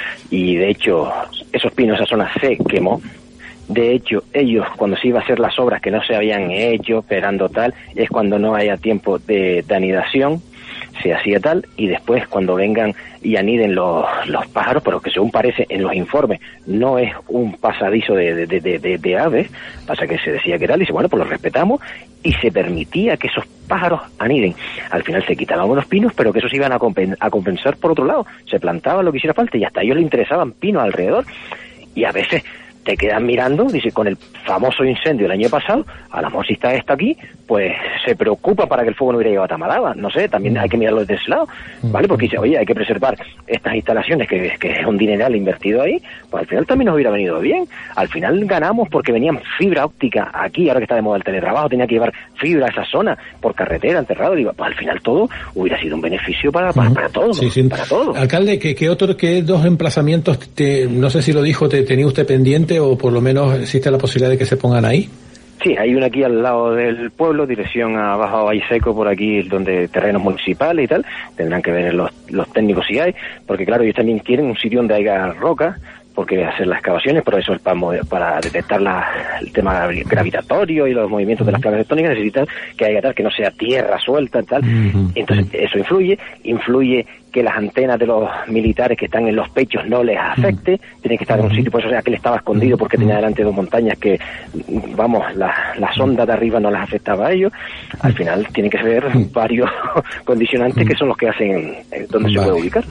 y de hecho esos pinos, esa zona se quemó. De hecho, ellos, cuando se iba a hacer las obras que no se habían hecho, esperando tal, es cuando no haya tiempo de, de anidación, se hacía tal, y después cuando vengan y aniden los, los pájaros, pero que según parece en los informes, no es un pasadizo de, de, de, de, de aves, pasa que se decía que tal, y dice, bueno, pues lo respetamos, y se permitía que esos pájaros aniden. Al final se quitaban unos pinos, pero que esos iban a, compen- a compensar por otro lado, se plantaba lo que hiciera falta, y hasta a ellos les interesaban pinos alrededor, y a veces te quedas mirando, dice, con el famoso incendio del año pasado, a lo mejor si está esto aquí, pues se preocupa para que el fuego no hubiera llegado a Tamadaba, no sé, también hay que mirarlo desde ese lado, ¿vale? Porque dice, oye, hay que preservar estas instalaciones, que, que es un dineral invertido ahí, pues al final también nos hubiera venido bien, al final ganamos porque venían fibra óptica aquí, ahora que está de moda el teletrabajo, tenía que llevar fibra a esa zona, por carretera, enterrado, digo, pues al final todo hubiera sido un beneficio para, para, para todos, sí, sí. para todos. Alcalde, ¿qué, qué otro, qué dos emplazamientos, te, no sé si lo dijo, te tenía usted pendiente, o por lo menos existe la posibilidad de que se pongan ahí? Sí, hay una aquí al lado del pueblo, dirección a Bajo Valle Seco, por aquí, donde terrenos municipales y tal. Tendrán que ver los, los técnicos si hay, porque claro, ellos también quieren un sitio donde haya roca, porque hacer las excavaciones, pero eso es para, para detectar la, el tema gravitatorio y los movimientos de las placas tectónicas, necesitan que haya tal, que no sea tierra suelta y tal. Uh-huh. Entonces eso influye, influye que las antenas de los militares que están en los pechos no les afecte, uh-huh. tienen que estar en un sitio, por eso aquel estaba escondido, porque tenía delante dos montañas que, vamos, la, la sonda de arriba no les afectaba a ellos. Al final tienen que ser varios condicionantes que son los que hacen eh, donde vale. se puede ubicar.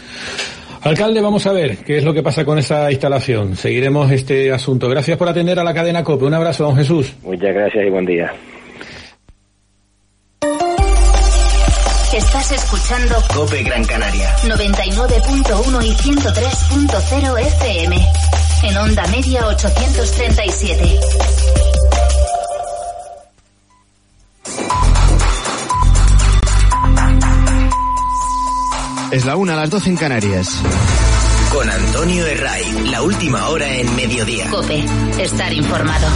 Alcalde, vamos a ver qué es lo que pasa con esa instalación. Seguiremos este asunto. Gracias por atender a la cadena COPE. Un abrazo, don Jesús. Muchas gracias y buen día. Estás escuchando COPE Gran Canaria noventa y nueve punto uno y ciento tres punto cero F M. En onda media ochocientos treinta y siete. Es la una, a las doce en Canarias. Con Antonio Herray, la última hora en mediodía. COPE, estar informado.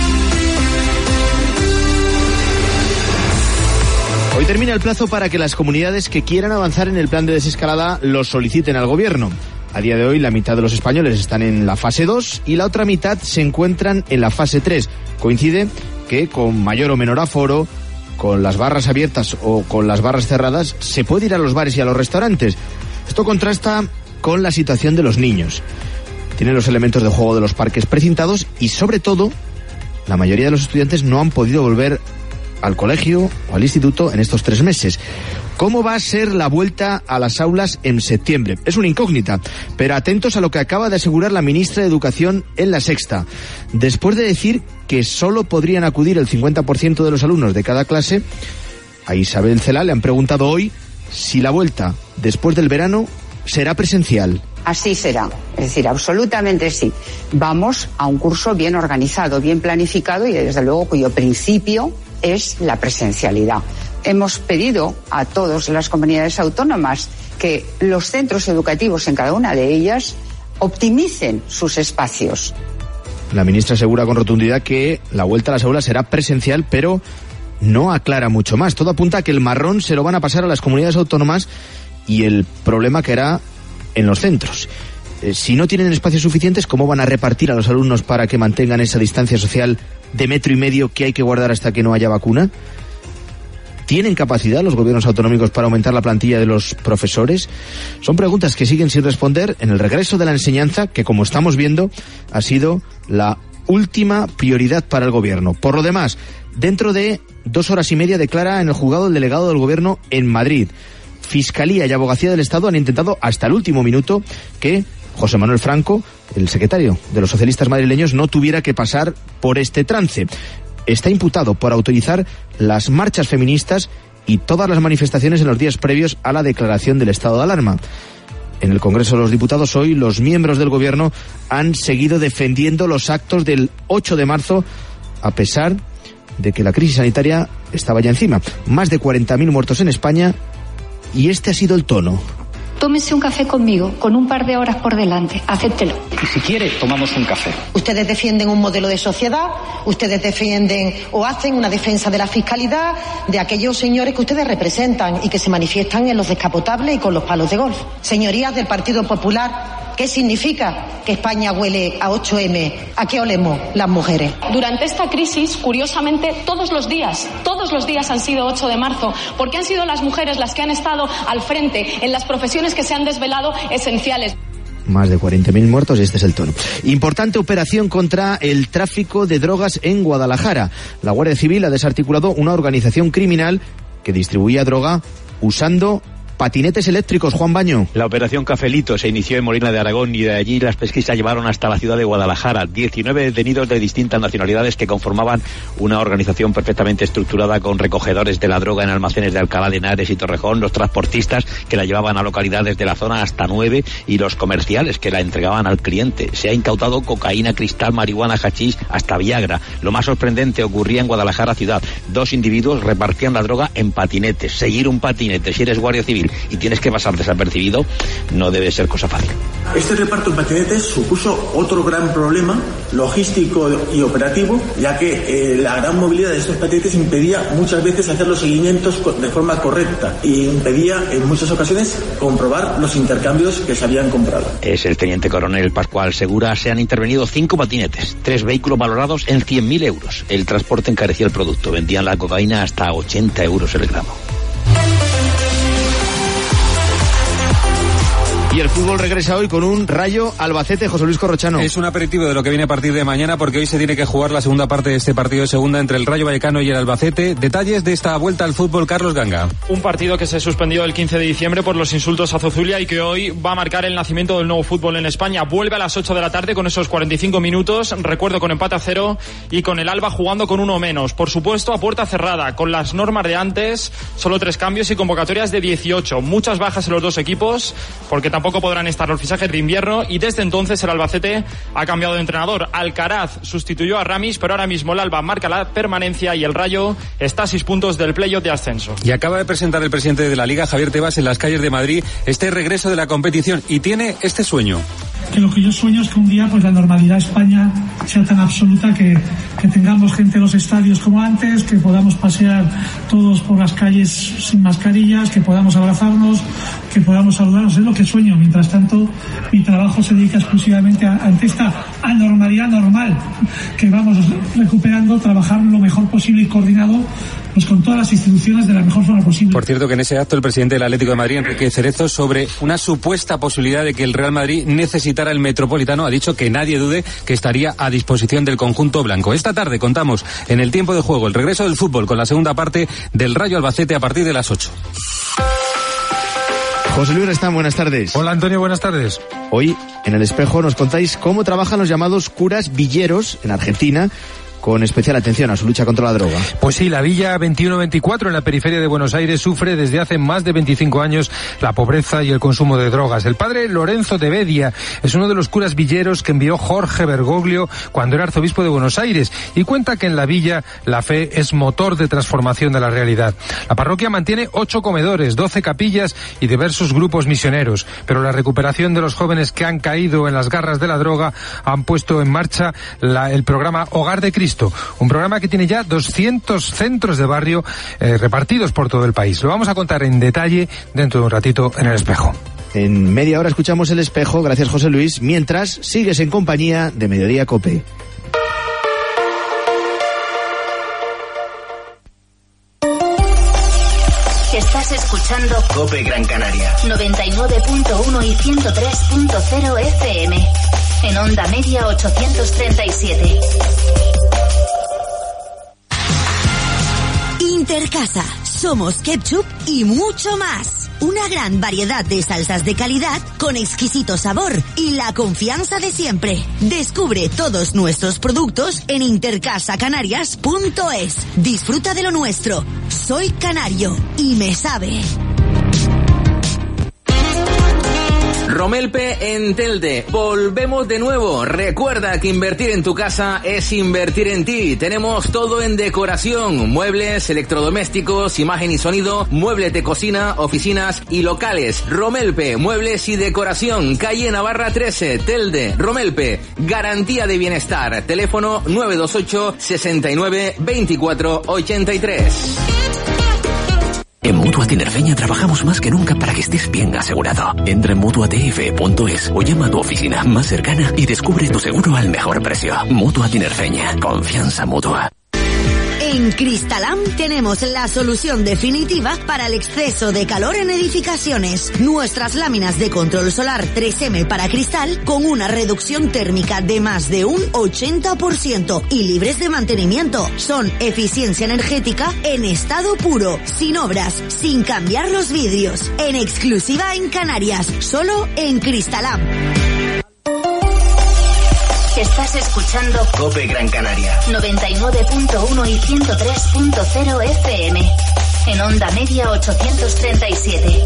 Hoy termina el plazo para que las comunidades que quieran avanzar en el plan de desescalada lo soliciten al gobierno. A día de hoy, la mitad de los españoles están en la fase dos y la otra mitad se encuentran en la fase tres. Coincide que con mayor o menor aforo, con las barras abiertas o con las barras cerradas, se puede ir a los bares y a los restaurantes. Esto contrasta con la situación de los niños. Tienen los elementos de juego de los parques precintados y, sobre todo, la mayoría de los estudiantes no han podido volver al colegio o al instituto en estos tres meses. ¿Cómo va a ser la vuelta a las aulas en septiembre? Es una incógnita, pero atentos a lo que acaba de asegurar la ministra de Educación en La Sexta. Después de decir que solo podrían acudir el cincuenta por ciento de los alumnos de cada clase, a Isabel Celaá le han preguntado hoy si la vuelta después del verano será presencial. Así será, es decir, absolutamente sí. Vamos a un curso bien organizado, bien planificado y desde luego cuyo principio es la presencialidad. Hemos pedido a todas las comunidades autónomas que los centros educativos en cada una de ellas optimicen sus espacios. La ministra asegura con rotundidad que la vuelta a las aulas será presencial, pero no aclara mucho más. Todo apunta a que el marrón se lo van a pasar a las comunidades autónomas y el problema caerá en los centros. Eh, si no tienen espacios suficientes, ¿cómo van a repartir a los alumnos para que mantengan esa distancia social de metro y medio que hay que guardar hasta que no haya vacuna? ¿Tienen capacidad los gobiernos autonómicos para aumentar la plantilla de los profesores? Son preguntas que siguen sin responder en el regreso de la enseñanza, que, como estamos viendo, ha sido la última prioridad para el gobierno. Por lo demás, dentro de dos horas y media declara en el juzgado el delegado del gobierno en Madrid. Fiscalía y Abogacía del Estado han intentado hasta el último minuto que José Manuel Franco, el secretario de los socialistas madrileños, no tuviera que pasar por este trance. Está imputado por autorizar las marchas feministas y todas las manifestaciones en los días previos a la declaración del estado de alarma. En el Congreso de los Diputados hoy los miembros del gobierno han seguido defendiendo los actos del ocho de marzo a pesar de que la crisis sanitaria estaba ya encima. Más de cuarenta mil muertos en España y este ha sido el tono. Tómese un café conmigo, con un par de horas por delante, acéptelo. Y si quiere, tomamos un café. Ustedes defienden un modelo de sociedad, ustedes defienden o hacen una defensa de la fiscalidad de aquellos señores que ustedes representan y que se manifiestan en los descapotables y con los palos de golf. Señorías del Partido Popular, ¿qué significa que España huele a ocho eme? ¿A qué olemos las mujeres? Durante esta crisis, curiosamente, todos los días, todos los días han sido ocho de marzo, porque han sido las mujeres las que han estado al frente en las profesiones que se han desvelado esenciales. Más de cuarenta mil muertos y este es el tono. Importante operación contra el tráfico de drogas en Guadalajara. La Guardia Civil ha desarticulado una organización criminal que distribuía droga usando patinetes eléctricos. Juan Baño. La operación Cafelito se inició en Molina de Aragón y de allí las pesquisas llevaron hasta la ciudad de Guadalajara. diecinueve detenidos de distintas nacionalidades que conformaban una organización perfectamente estructurada con recogedores de la droga en almacenes de Alcalá de Henares y Torrejón, los transportistas que la llevaban a localidades de la zona hasta nueve y los comerciales que la entregaban al cliente. Se ha incautado cocaína, cristal, marihuana, hachís, hasta Viagra. Lo más sorprendente ocurría en Guadalajara ciudad. Dos individuos repartían la droga en patinetes. Seguir un patinete, si eres guardia civil y tienes que pasar desapercibido, no debe ser cosa fácil. Este reparto de patinetes supuso otro gran problema logístico y operativo, ya que eh, la gran movilidad de estos patinetes impedía muchas veces hacer los seguimientos de forma correcta y impedía en muchas ocasiones comprobar los intercambios que se habían comprado. Es el teniente coronel Pascual Segura. Se han intervenido cinco patinetes, tres vehículos valorados en cien mil euros. El transporte encarecía el producto, vendían la cocaína hasta ochenta euros el gramo. Y el fútbol regresa hoy con un Rayo Albacete. José Luis Corrochano. Es un aperitivo de lo que viene a partir de mañana, porque hoy se tiene que jugar la segunda parte de este partido de segunda entre el Rayo Vallecano y el Albacete. Detalles de esta vuelta al fútbol, Carlos Ganga. Un partido que se suspendió el quince de diciembre por los insultos a Zozulia y que hoy va a marcar el nacimiento del nuevo fútbol en España. Vuelve a las ocho de la tarde con esos cuarenta y cinco minutos, recuerdo, con empate a cero y con el Alba jugando con uno menos. Por supuesto, a puerta cerrada, con las normas de antes, solo tres cambios y convocatorias de dieciocho. Muchas bajas en los dos equipos, porque tampoco podrán estar los fichajes de invierno, y desde entonces el Albacete ha cambiado de entrenador. Alcaraz sustituyó a Ramis, pero ahora mismo el Alba marca la permanencia y el Rayo está a seis puntos del playoff de ascenso. Y acaba de presentar el presidente de la Liga, Javier Tebas, en las calles de Madrid este regreso de la competición y tiene este sueño. Que lo que yo sueño es que un día pues la normalidad de España sea tan absoluta que, que tengamos gente en los estadios como antes, que podamos pasear todos por las calles sin mascarillas, que podamos abrazarnos, que podamos saludarnos. Es lo que sueño. Mientras tanto, mi trabajo se dedica exclusivamente a, ante esta anormalidad normal que vamos recuperando, trabajar lo mejor posible y coordinado pues con todas las instituciones de la mejor forma posible. Por cierto, que en ese acto el presidente del Atlético de Madrid, Enrique Cerezo, sobre una supuesta posibilidad de que el Real Madrid necesitara el Metropolitano, ha dicho que nadie dude que estaría a disposición del conjunto blanco. Esta tarde contamos en el tiempo de juego el regreso del fútbol con la segunda parte del Rayo Albacete a partir de las ocho. José Luis Restán, buenas tardes. Hola Antonio, buenas tardes. Hoy en El Espejo nos contáis cómo trabajan los llamados curas villeros en Argentina, con especial atención a su lucha contra la droga. Pues sí, la Villa veintiuno veinticuatro en la periferia de Buenos Aires sufre desde hace más de veinticinco años la pobreza y el consumo de drogas. El padre Lorenzo de Bedia es uno de los curas villeros que envió Jorge Bergoglio cuando era arzobispo de Buenos Aires y cuenta que en la villa la fe es motor de transformación de la realidad. La parroquia mantiene ocho comedores, doce capillas y diversos grupos misioneros, pero la recuperación de los jóvenes que han caído en las garras de la droga han puesto en marcha la, el programa Hogar de Cristo, un programa que tiene ya doscientos centros de barrio eh, repartidos por todo el país. Lo vamos a contar en detalle dentro de un ratito en El Espejo. En media hora escuchamos El Espejo, gracias José Luis, mientras sigues en compañía de Mediodía COPE. Estás escuchando COPE Gran Canaria noventa y nueve punto uno y ciento tres punto cero F M en onda media ochocientos treinta y siete. Intercasa, somos ketchup y mucho más. Una gran variedad de salsas de calidad con exquisito sabor y la confianza de siempre. Descubre todos nuestros productos en intercasa canarias punto es. Disfruta de lo nuestro. Soy canario y me sabe. Romelpe en Telde. Volvemos de nuevo. Recuerda que invertir en tu casa es invertir en ti. Tenemos todo en decoración, muebles, electrodomésticos, imagen y sonido, muebles de cocina, oficinas y locales. Romelpe, muebles y decoración, calle Navarra trece, Telde. Romelpe, garantía de bienestar. Teléfono nueve dos ocho, sesenta y nueve, veinticuatro, ochenta y tres. En Mutua Tinerfeña trabajamos más que nunca para que estés bien asegurado. Entra en mutua t f punto es o llama a tu oficina más cercana y descubre tu seguro al mejor precio. Mutua Tinerfeña. Confianza mutua. En Cristalam tenemos la solución definitiva para el exceso de calor en edificaciones. Nuestras láminas de control solar tres eme para cristal con una reducción térmica de más de un ochenta por ciento y libres de mantenimiento. Son eficiencia energética en estado puro, sin obras, sin cambiar los vidrios. En exclusiva en Canarias, solo en Cristalam. Estás escuchando COPE Gran Canaria noventa y nueve punto uno y ciento tres punto cero F M. En onda media ochocientos treinta y siete.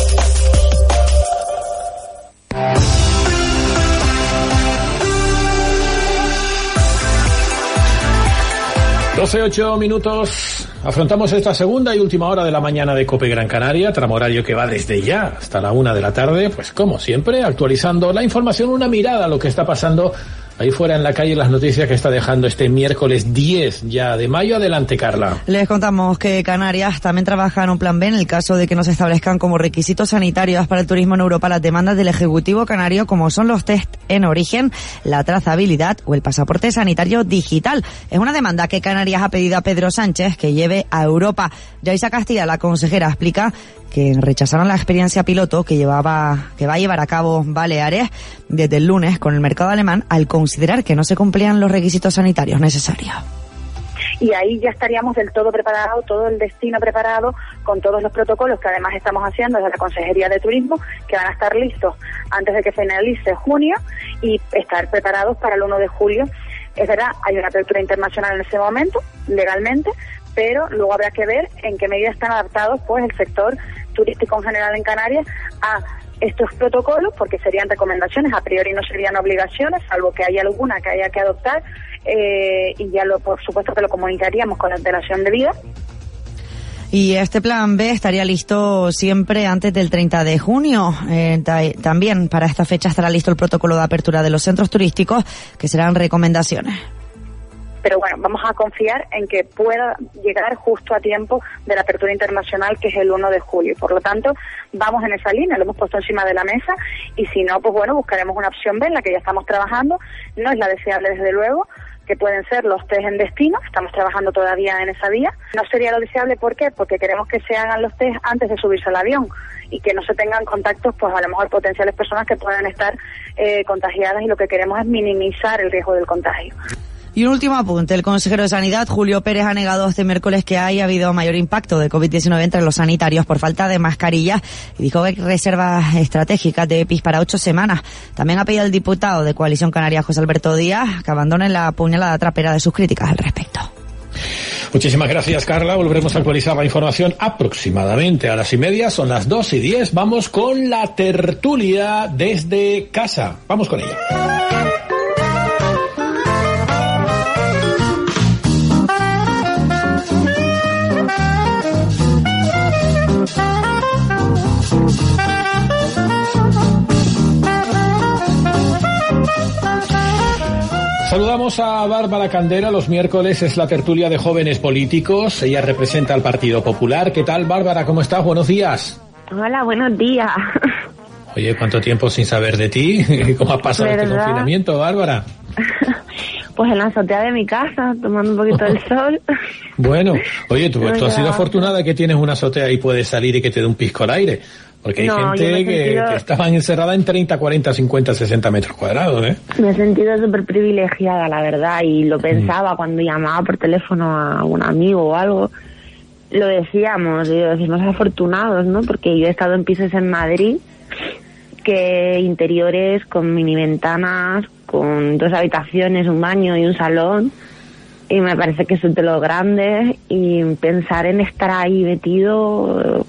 doce ocho minutos. Afrontamos esta segunda y última hora de la mañana de COPE Gran Canaria, tramo horario que va desde ya hasta la una de la tarde, pues como siempre, actualizando la información, una mirada a lo que está pasando ahí fuera en la calle, las noticias que está dejando este miércoles diez ya de mayo. Adelante, Carla. Les contamos que Canarias también trabaja en un plan B en el caso de que no se establezcan como requisitos sanitarios para el turismo en Europa las demandas del Ejecutivo canario, como son los test en origen, la trazabilidad o el pasaporte sanitario digital. Es una demanda que Canarias ha pedido a Pedro Sánchez que lleve a Europa. Yaisa Castilla, la consejera, explica que rechazaron la experiencia piloto que llevaba, que va a llevar a cabo Baleares desde el lunes con el mercado alemán al considerar que no se cumplían los requisitos sanitarios necesarios. Y ahí ya estaríamos del todo preparados, todo el destino preparado, con todos los protocolos que además estamos haciendo desde la Consejería de Turismo, que van a estar listos antes de que finalice junio y estar preparados para el uno de julio. Es verdad, hay una apertura internacional en ese momento, legalmente, pero luego habrá que ver en qué medida están adaptados pues el sector turístico en general en Canarias a estos protocolos, porque serían recomendaciones, a priori no serían obligaciones, salvo que haya alguna que haya que adoptar, eh, y ya lo por supuesto que lo comunicaríamos con la antelación debida. Y este plan B estaría listo siempre antes del treinta de junio. Eh, ta- también para esta fecha estará listo el protocolo de apertura de los centros turísticos, que serán recomendaciones. Pero bueno, vamos a confiar en que pueda llegar justo a tiempo de la apertura internacional, que es el uno de julio. Por lo tanto, vamos en esa línea, lo hemos puesto encima de la mesa, y si no, pues bueno, buscaremos una opción B en la que ya estamos trabajando. No es la deseable, desde luego, que pueden ser los test en destino, estamos trabajando todavía en esa vía. No sería lo deseable, ¿por qué? Porque queremos que se hagan los test antes de subirse al avión y que no se tengan contactos, pues a lo mejor potenciales personas que puedan estar eh, contagiadas, y lo que queremos es minimizar el riesgo del contagio. Y un último apunte, el consejero de Sanidad, Julio Pérez, ha negado este miércoles que haya habido mayor impacto de covid diecinueve entre los sanitarios por falta de mascarillas, y dijo que hay reservas estratégicas de E P I para ocho semanas. También ha pedido al diputado de Coalición Canaria, José Alberto Díaz, que abandone la puñalada trapera de sus críticas al respecto. Muchísimas gracias, Carla. Volveremos a actualizar la información aproximadamente a las y media. Son las dos y diez. Vamos con la tertulia desde casa. Vamos con ella. Saludamos a Bárbara Candera. Los miércoles es la tertulia de jóvenes políticos. Ella representa al Partido Popular. ¿Qué tal, Bárbara? ¿Cómo estás? Buenos días. Hola, buenos días. Oye, ¿cuánto tiempo sin saber de ti? ¿Cómo has pasado ¿verdad? Este confinamiento, Bárbara? Pues en la azotea de mi casa, tomando un poquito del sol. Bueno, oye, tú, tú has sido afortunada que tienes una azotea y puedes salir y que te dé un pisco al aire. Porque hay no, gente que, sentido... que estaban encerrada en treinta, cuarenta, cincuenta, sesenta metros cuadrados, ¿eh? Me he sentido súper privilegiada, la verdad, y lo pensaba mm. cuando llamaba por teléfono a un amigo o algo. Lo decíamos, y decimos afortunados, ¿no? Porque yo he estado en pisos en Madrid, que interiores con mini ventanas, con dos habitaciones, un baño y un salón, y me parece que son de los grandes, y pensar en estar ahí metido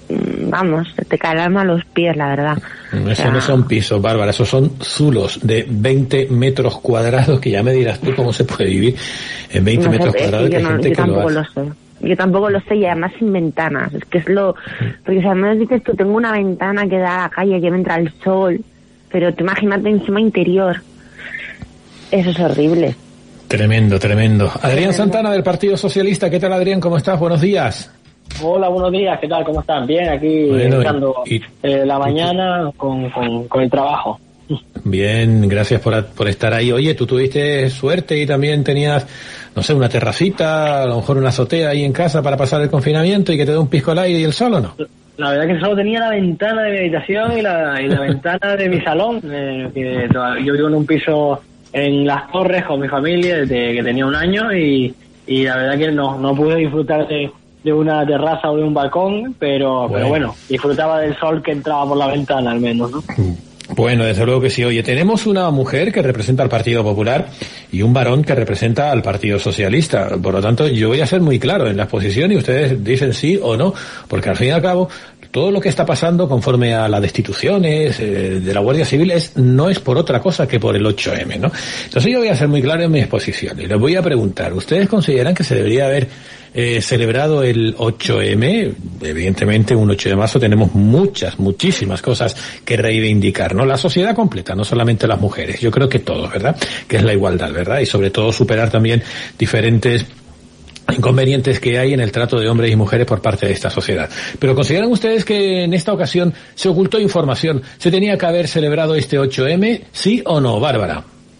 vamos, se te cae el alma a los pies, la verdad. Eso o sea, no son pisos, Bárbara, esos son zulos de veinte metros cuadrados, que ya me dirás tú cómo se puede vivir en veinte no sé, metros cuadrados. Yo, que no, gente yo que tampoco lo, lo sé. Yo tampoco lo sé, y además sin ventanas. Es que es lo... Porque si además dices tú, tengo una ventana que da a la calle, que me entra el sol, pero tú imagínate encima interior. Eso es horrible. Tremendo, tremendo. Adrián Santana, del Partido Socialista. ¿Qué tal, Adrián? ¿Cómo estás? Buenos días. Hola, buenos días. ¿Qué tal? ¿Cómo están? Bien, aquí bueno, empezando y, eh, la mañana con, con, con el trabajo. Bien, gracias por, por estar ahí. Oye, tú tuviste suerte y también tenías, no sé, una terracita, a lo mejor una azotea ahí en casa para pasar el confinamiento y que te dé un pisco al aire y el sol, ¿o no? La verdad que solo tenía la ventana de mi habitación y la, y la ventana de mi salón. Eh, que yo vivo en un piso en Las Torres con mi familia desde que tenía un año y, y la verdad que no, no pude disfrutar de, de una terraza o de un balcón, pero bueno. pero bueno, disfrutaba del sol que entraba por la ventana al menos, ¿no? Bueno, desde luego que sí. Oye, tenemos una mujer que representa al Partido Popular y un varón que representa al Partido Socialista. Por lo tanto, yo voy a ser muy claro en la exposición y ustedes dicen sí o no, porque al fin y al cabo, todo lo que está pasando conforme a las destituciones eh, de la Guardia Civil es, no es por otra cosa que por el ocho eme, ¿no? Entonces yo voy a ser muy claro en mi exposición y les voy a preguntar, ¿ustedes consideran que se debería haber eh, celebrado el ocho eme? Evidentemente, un ocho de marzo tenemos muchas, muchísimas cosas que reivindicar, ¿no? La sociedad completa, no solamente las mujeres, yo creo que todos, ¿verdad? Que es la igualdad, ¿verdad? Y sobre todo superar también diferentes inconvenientes que hay en el trato de hombres y mujeres por parte de esta sociedad. Pero ¿consideran ustedes que en esta ocasión se ocultó información? ¿Se tenía que haber celebrado este ocho eme? ¿Sí o no, Bárbara?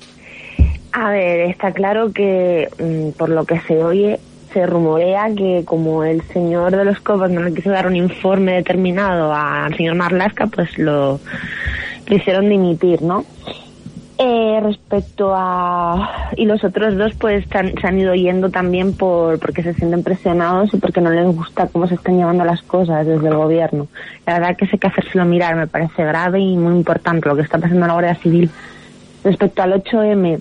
A ver, está claro que por lo que se oye, se rumorea que como el señor de los Cobos no le quiso dar un informe determinado al señor Marlaska, pues lo, lo hicieron dimitir, ¿no? Eh, respecto a... Y los otros dos pues tan, se han ido yendo también por porque se sienten presionados y porque no les gusta cómo se están llevando las cosas desde el gobierno. La verdad que sé que hacérselo mirar me parece grave y muy importante lo que está pasando en la Guardia Civil. Respecto al ocho eme,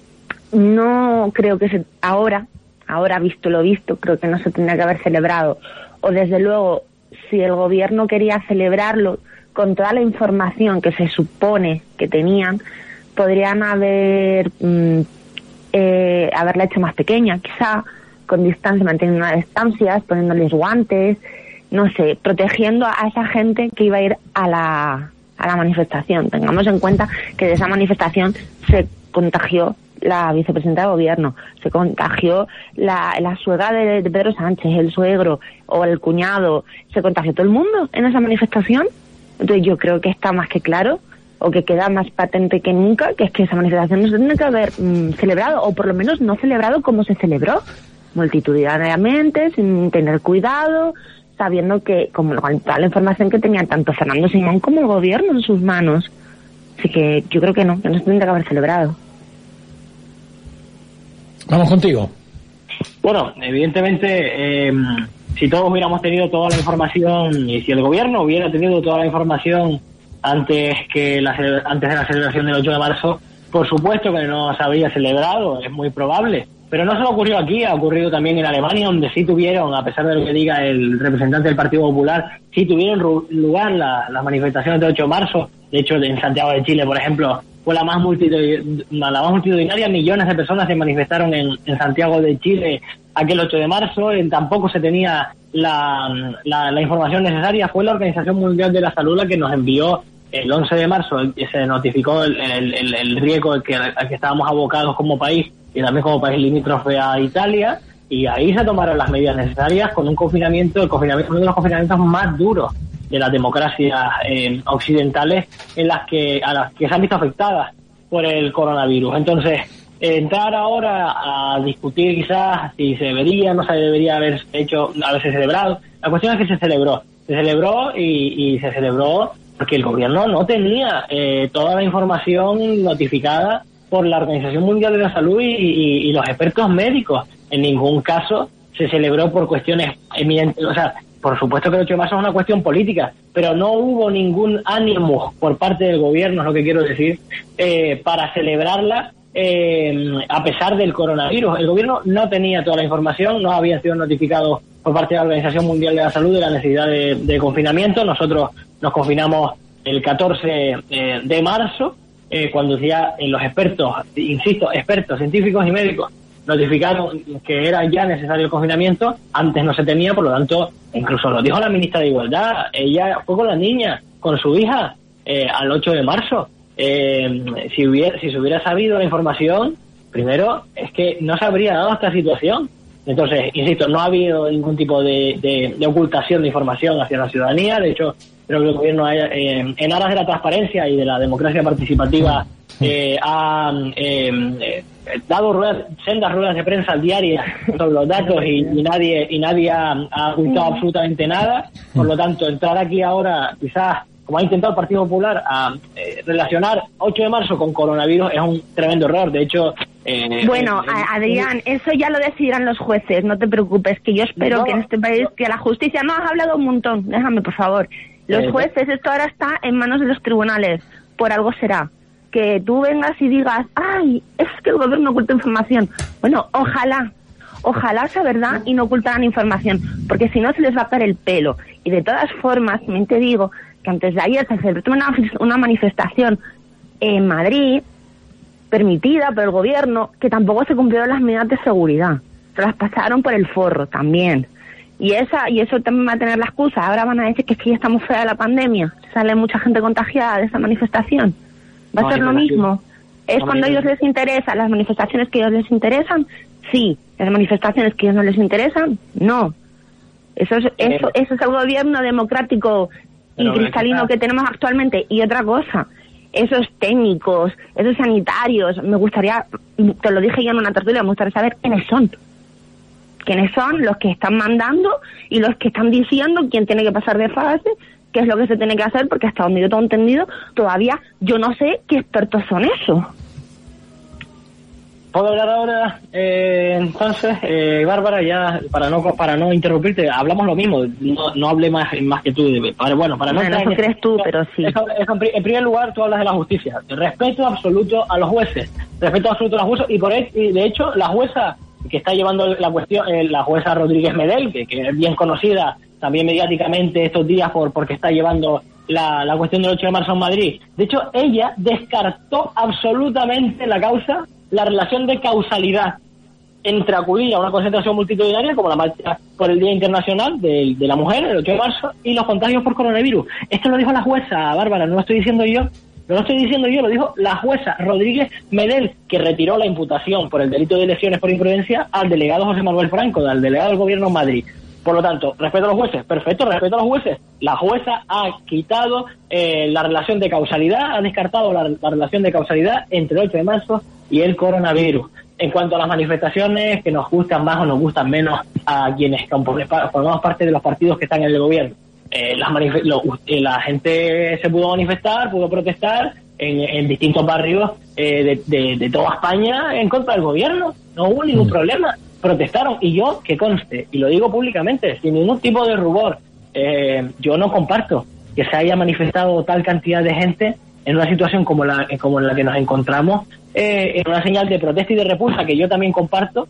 no creo que se... Ahora, ahora visto lo visto, creo que no se tendría que haber celebrado. O desde luego, si el gobierno quería celebrarlo con toda la información que se supone que tenían, podrían haber mm, eh, haberla hecho más pequeña, quizá, con distancia, manteniendo unas distancias, poniéndoles guantes, no sé, protegiendo a esa gente que iba a ir a la, a la manifestación. Tengamos en cuenta que de esa manifestación se contagió la vicepresidenta de gobierno, se contagió la, la suegra de, de Pedro Sánchez, el suegro o el cuñado, se contagió todo el mundo en esa manifestación. Entonces yo creo que está más que claro, o que queda más patente que nunca, que es que esa manifestación no se tiene que haber mmm, celebrado, o por lo menos no celebrado como se celebró, multitudinariamente, sin tener cuidado, sabiendo que, como con toda la información que tenían tanto Fernando Simón como el gobierno en sus manos. Así que yo creo que no, que no se tendría que haber celebrado. Vamos contigo. Bueno, evidentemente, eh, si todos hubiéramos tenido toda la información y si el gobierno hubiera tenido toda la información antes que la antes de la celebración del ocho de marzo, por supuesto que no se habría celebrado, es muy probable. Pero no solo ocurrió aquí, ha ocurrido también en Alemania, donde sí tuvieron, a pesar de lo que diga el representante del Partido Popular, sí tuvieron lugar las la manifestaciones del ocho de marzo. De hecho, en Santiago de Chile, por ejemplo, fue la más, multitudinaria, la más multitudinaria, millones de personas se manifestaron en, en Santiago de Chile aquel ocho de marzo, en, tampoco se tenía la, la, la información necesaria. Fue la Organización Mundial de la Salud la que nos envió el once de marzo, se notificó el, el, el, el riesgo al que, al que estábamos abocados como país y también como país limítrofe a Italia, y ahí se tomaron las medidas necesarias con un confinamiento, el confinamiento uno de los confinamientos más duros de las democracias eh, occidentales en las que a las que se han visto afectadas por el coronavirus. Entonces, eh, entrar ahora a discutir quizás si se debería, no se debería haber hecho, haberse celebrado, la cuestión es que se celebró, se celebró y, y se celebró porque el gobierno no tenía eh, toda la información notificada por la Organización Mundial de la Salud y, y, y los expertos médicos. En ningún caso se celebró por cuestiones eminentes, o sea, por supuesto que el ocho de marzo es una cuestión política, pero no hubo ningún ánimo por parte del gobierno, es lo que quiero decir, eh, para celebrarla eh, a pesar del coronavirus. El gobierno no tenía toda la información, no había sido notificado por parte de la Organización Mundial de la Salud de la necesidad de, de confinamiento. Nosotros nos confinamos el catorce eh, de marzo, eh, cuando ya eh, los expertos, insisto, expertos, científicos y médicos notificaron que era ya necesario el confinamiento. Antes no se tenía, por lo tanto, incluso lo dijo la ministra de Igualdad, ella fue con la niña, con su hija, eh, al ocho de marzo. Eh, si hubiera, si se hubiera sabido la información, primero, es que no se habría dado esta situación. Entonces, insisto, no ha habido ningún tipo de, de, de ocultación de información hacia la ciudadanía. De hecho, creo que el gobierno, ha, eh, en aras de la transparencia y de la democracia participativa, eh, ha eh, eh, dado ruedas, sendas ruedas de prensa diarias sobre los datos y, y nadie y nadie ha, ha ocultado absolutamente nada. Por lo tanto, entrar aquí ahora, quizás, como ha intentado el Partido Popular, a eh, relacionar ocho de marzo con coronavirus es un tremendo error. De hecho, eh, bueno, eh, Adrián, eh, eso ya lo decidirán los jueces, no te preocupes, que yo espero no, que en este país, que la justicia, no has hablado un montón, déjame por favor, los eh, jueces, esto ahora está en manos de los tribunales, por algo será. Que tú vengas y digas, ay, es que el gobierno oculta información. Bueno, ojalá, ojalá sea verdad y no ocultaran información, porque si no se les va a caer el pelo. Y de todas formas, también te digo que antes de ayer se celebró una, una manifestación en Madrid, permitida por el gobierno, que tampoco se cumplieron las medidas de seguridad. Se las pasaron por el forro también. Y esa y eso también va a tener la excusa. Ahora van a decir que es que ya estamos fuera de la pandemia. Sale mucha gente contagiada de esa manifestación. Va a ser lo mismo. Es cuando a ellos les interesa, las manifestaciones que a ellos les interesan, sí. Las manifestaciones que a ellos no les interesan, no. Eso es, eso, eso es el gobierno democrático y cristalino que tenemos actualmente. Y otra cosa, esos técnicos, esos sanitarios, me gustaría, te lo dije yo en una tertulia, me gustaría saber quiénes son. Quiénes son los que están mandando y los que están diciendo quién tiene que pasar de fase, qué es lo que se tiene que hacer, porque hasta donde yo tengo entendido, todavía yo no sé qué expertos son eso. ¿Puedo hablar ahora? Eh, entonces, eh, Bárbara, ya para no para no interrumpirte, hablamos lo mismo, no, no hablé más más que tú. Para, bueno, para no bueno, eso crees tú, pero sí. Eso, eso, en primer lugar, tú hablas de la justicia. Respeto absoluto a los jueces, respeto absoluto a los jueces, y por y de hecho, la jueza que está llevando la cuestión, eh, la jueza Rodríguez Medel, que, que es bien conocida también mediáticamente estos días por porque está llevando la, la cuestión del ocho de marzo en Madrid. De hecho, ella descartó absolutamente la causa, la relación de causalidad entre acudir a una concentración multitudinaria como la marcha por el Día Internacional de, de la Mujer, el ocho de marzo, y los contagios por coronavirus. Esto lo dijo la jueza, Bárbara, no lo estoy diciendo yo, no lo estoy diciendo yo, lo dijo la jueza Rodríguez Medel, que retiró la imputación por el delito de lesiones por imprudencia al delegado José Manuel Franco, al delegado del Gobierno en Madrid. Por lo tanto, respeto a los jueces, perfecto, respeto a los jueces. La jueza ha quitado eh, la relación de causalidad, ha descartado la, la relación de causalidad entre el ocho de marzo y el coronavirus. En cuanto a las manifestaciones que nos gustan más o nos gustan menos a quienes formamos parte de los partidos que están en el gobierno, eh, las manif- lo, eh, la gente se pudo manifestar, pudo protestar en, en distintos barrios eh, de, de, de toda España en contra del gobierno. No hubo ningún problema. Protestaron, y yo, que conste, y lo digo públicamente, sin ningún tipo de rubor, eh, yo no comparto que se haya manifestado tal cantidad de gente en una situación como la como en la que nos encontramos, eh, en una señal de protesta y de repulsa que yo también comparto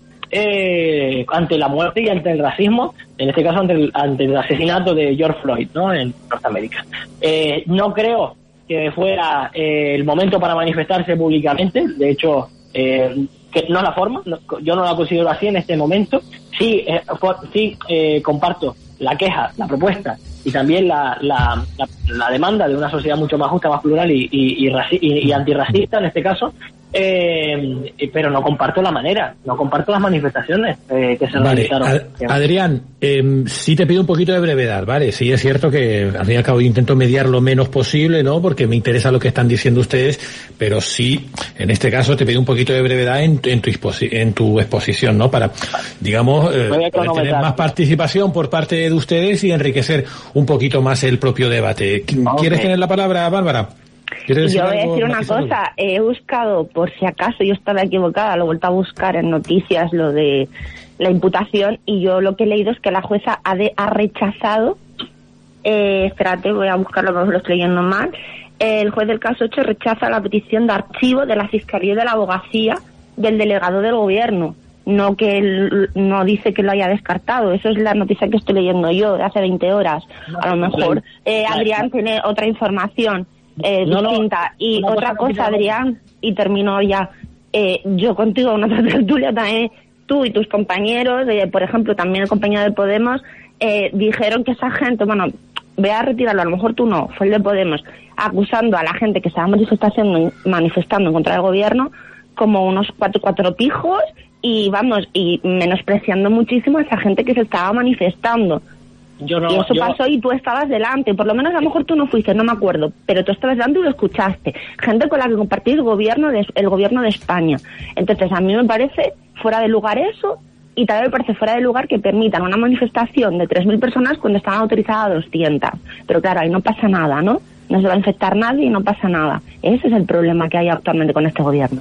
eh, ante la muerte y ante el racismo, en este caso ante el, ante el asesinato de George Floyd, ¿no?, en Norteamérica. Eh, no creo que fuera eh, el momento para manifestarse públicamente, de hecho, eh, que no es la forma, no, yo no la considero así en este momento. Sí, eh, for, sí eh, comparto la queja, la propuesta y también la, la, la, la demanda de una sociedad mucho más justa, más plural y, y, y, raci- y, y antirracista en este caso, eh, pero no comparto la manera, no comparto las manifestaciones eh, que se vale, realizaron. Ad- Adrián, eh, sí te pido un poquito de brevedad, ¿vale? Sí es cierto que al fin y al cabo intento mediar lo menos posible, ¿no? Porque me interesa lo que están diciendo ustedes, pero sí, en este caso te pido un poquito de brevedad en, en, tu, exposi- en tu exposición, ¿no? Para, digamos, eh, poder tener más participación por parte de ustedes y enriquecer un poquito más el propio debate. ¿Quieres okay. tener la palabra, Bárbara? Yo voy a decir una cosa, he buscado, por si acaso yo estaba equivocada, lo he vuelto a buscar en noticias lo de la imputación, y yo lo que he leído es que la jueza ha, de, ha rechazado, eh, espérate, voy a buscarlo, que lo estoy leyendo mal, el juez del caso ocho rechaza la petición de archivo de la Fiscalía y de la Abogacía del delegado del Gobierno. No que él no dice que lo haya descartado. Eso es la noticia que estoy leyendo yo de hace veinte horas. A lo mejor eh, Adrián tiene otra información eh, no, distinta. No, y otra cosa, Adrián, y termino ya. Eh, yo contigo en otra tertulia también, tú y tus compañeros, eh, por ejemplo, también el compañero de Podemos, eh, dijeron que esa gente, bueno, voy a retirarlo, a lo mejor tú no, fue el de Podemos, acusando a la gente que estaba manifestando, manifestando en contra del gobierno como unos cuatro, cuatro pijos y vamos, y menospreciando muchísimo a esa gente que se estaba manifestando. Yo no, y eso yo... pasó y tú estabas delante, por lo menos a lo mejor tú no fuiste, no me acuerdo, pero tú estabas delante y lo escuchaste. Gente con la que compartí el gobierno de, el gobierno de España. Entonces a mí me parece fuera de lugar eso, y también me parece fuera de lugar que permitan una manifestación de tres mil personas cuando estaban autorizadas doscientas. Pero claro, ahí no pasa nada, ¿no? No se va a infectar nadie y no pasa nada. Ese es el problema que hay actualmente con este gobierno.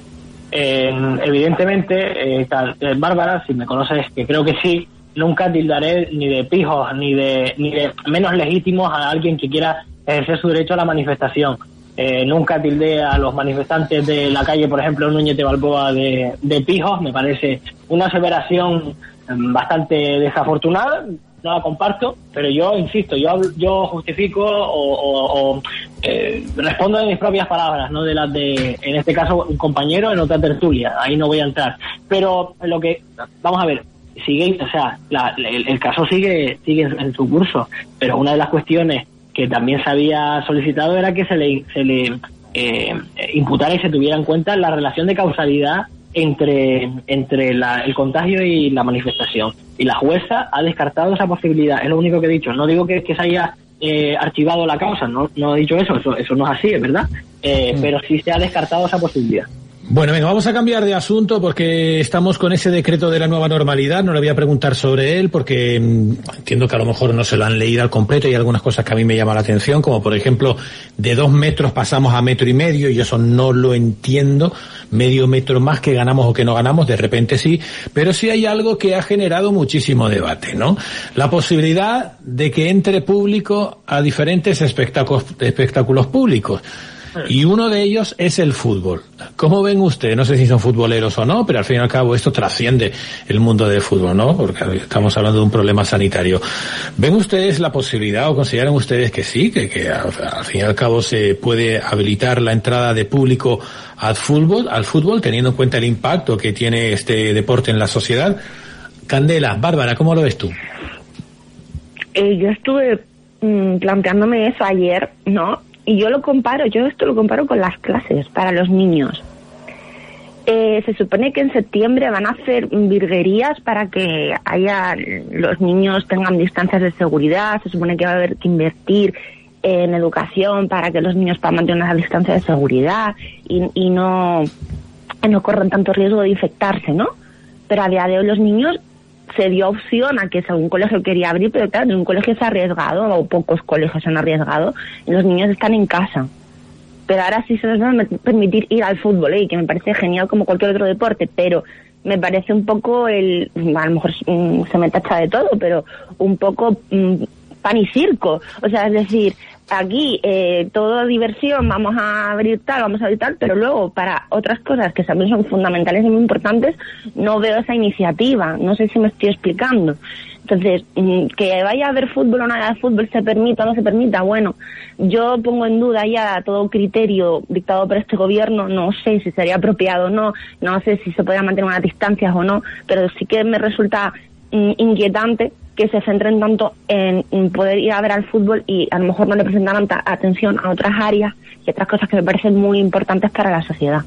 Eh, evidentemente, eh, tal, eh, Bárbara, si me conoces, que creo que sí, nunca tildaré ni de pijos ni de ni de menos legítimos a alguien que quiera ejercer su derecho a la manifestación. Eh, nunca tildé a los manifestantes de la calle, por ejemplo, Núñez de Balboa, de, de pijos. Me parece una aseveración bastante desafortunada, no la comparto, pero yo insisto, yo yo justifico o, o, o eh, respondo de mis propias palabras, no de las de, en este caso, un compañero en otra tertulia. Ahí no voy a entrar. Pero lo que, vamos a ver, sigue, o sea, la, el, el caso sigue sigue en, en su curso, pero una de las cuestiones que también se había solicitado era que se le se le eh, imputara y se tuviera en cuenta la relación de causalidad entre entre la, el contagio y la manifestación, y la jueza ha descartado esa posibilidad. Es lo único que he dicho. No digo que, que se haya eh, archivado la causa, no no he dicho eso, eso eso no es así, es verdad, eh, mm. pero sí se ha descartado esa posibilidad. Bueno, venga, vamos a cambiar de asunto porque estamos con ese decreto de la nueva normalidad. No le voy a preguntar sobre él porque mmm, entiendo que a lo mejor no se lo han leído al completo y hay algunas cosas que a mí me llaman la atención, como por ejemplo, de dos metros pasamos a metro y medio y eso no lo entiendo. Medio metro más que ganamos o que no ganamos, de repente sí, pero sí hay algo que ha generado muchísimo debate, ¿no? La posibilidad de que entre público a diferentes espectáculos, espectáculos públicos. Y uno de ellos es el fútbol. ¿Cómo ven ustedes? No sé si son futboleros o no, pero al fin y al cabo esto trasciende el mundo del fútbol, ¿no? Porque estamos hablando de un problema sanitario. ¿Ven ustedes la posibilidad o consideran ustedes que sí, que, que al, al fin y al cabo se puede habilitar la entrada de público al fútbol, al fútbol, teniendo en cuenta el impacto que tiene este deporte en la sociedad? Candela, Bárbara, ¿cómo lo ves tú? Eh, yo estuve mmm, planteándome eso ayer, ¿no? Y yo lo comparo, yo esto lo comparo con las clases para los niños. Eh, se supone que en septiembre van a hacer virguerías para que haya los niños tengan distancias de seguridad. Se supone que va a haber que invertir en educación para que los niños puedan mantener una distancia de seguridad y, y no, no corran tanto riesgo de infectarse, ¿no? Pero a día de hoy los niños se dio opción a que si algún colegio quería abrir, pero claro, ningún colegio se ha arriesgado, o pocos colegios se han arriesgado, y los niños están en casa. Pero ahora sí se nos va a permitir ir al fútbol, ¿eh? Que me parece genial como cualquier otro deporte, pero me parece un poco el, a lo mejor mm, se me tacha de todo, pero un poco mm, pan y circo. O sea, es decir, aquí eh, todo diversión, vamos a abrir tal, vamos a abrir tal, pero luego para otras cosas que también son fundamentales y muy importantes, no veo esa iniciativa. No sé si me estoy explicando. Entonces, que vaya a haber fútbol o no haya fútbol, se permita o no se permita, bueno, yo pongo en duda ya todo criterio dictado por este gobierno. No sé si sería apropiado o no, no sé si se podría mantener unas distancias o no, pero sí que me resulta mm, inquietante que se centren tanto en, en poder ir a ver al fútbol y a lo mejor no le presentan tanta atención a otras áreas y otras cosas que me parecen muy importantes para la sociedad.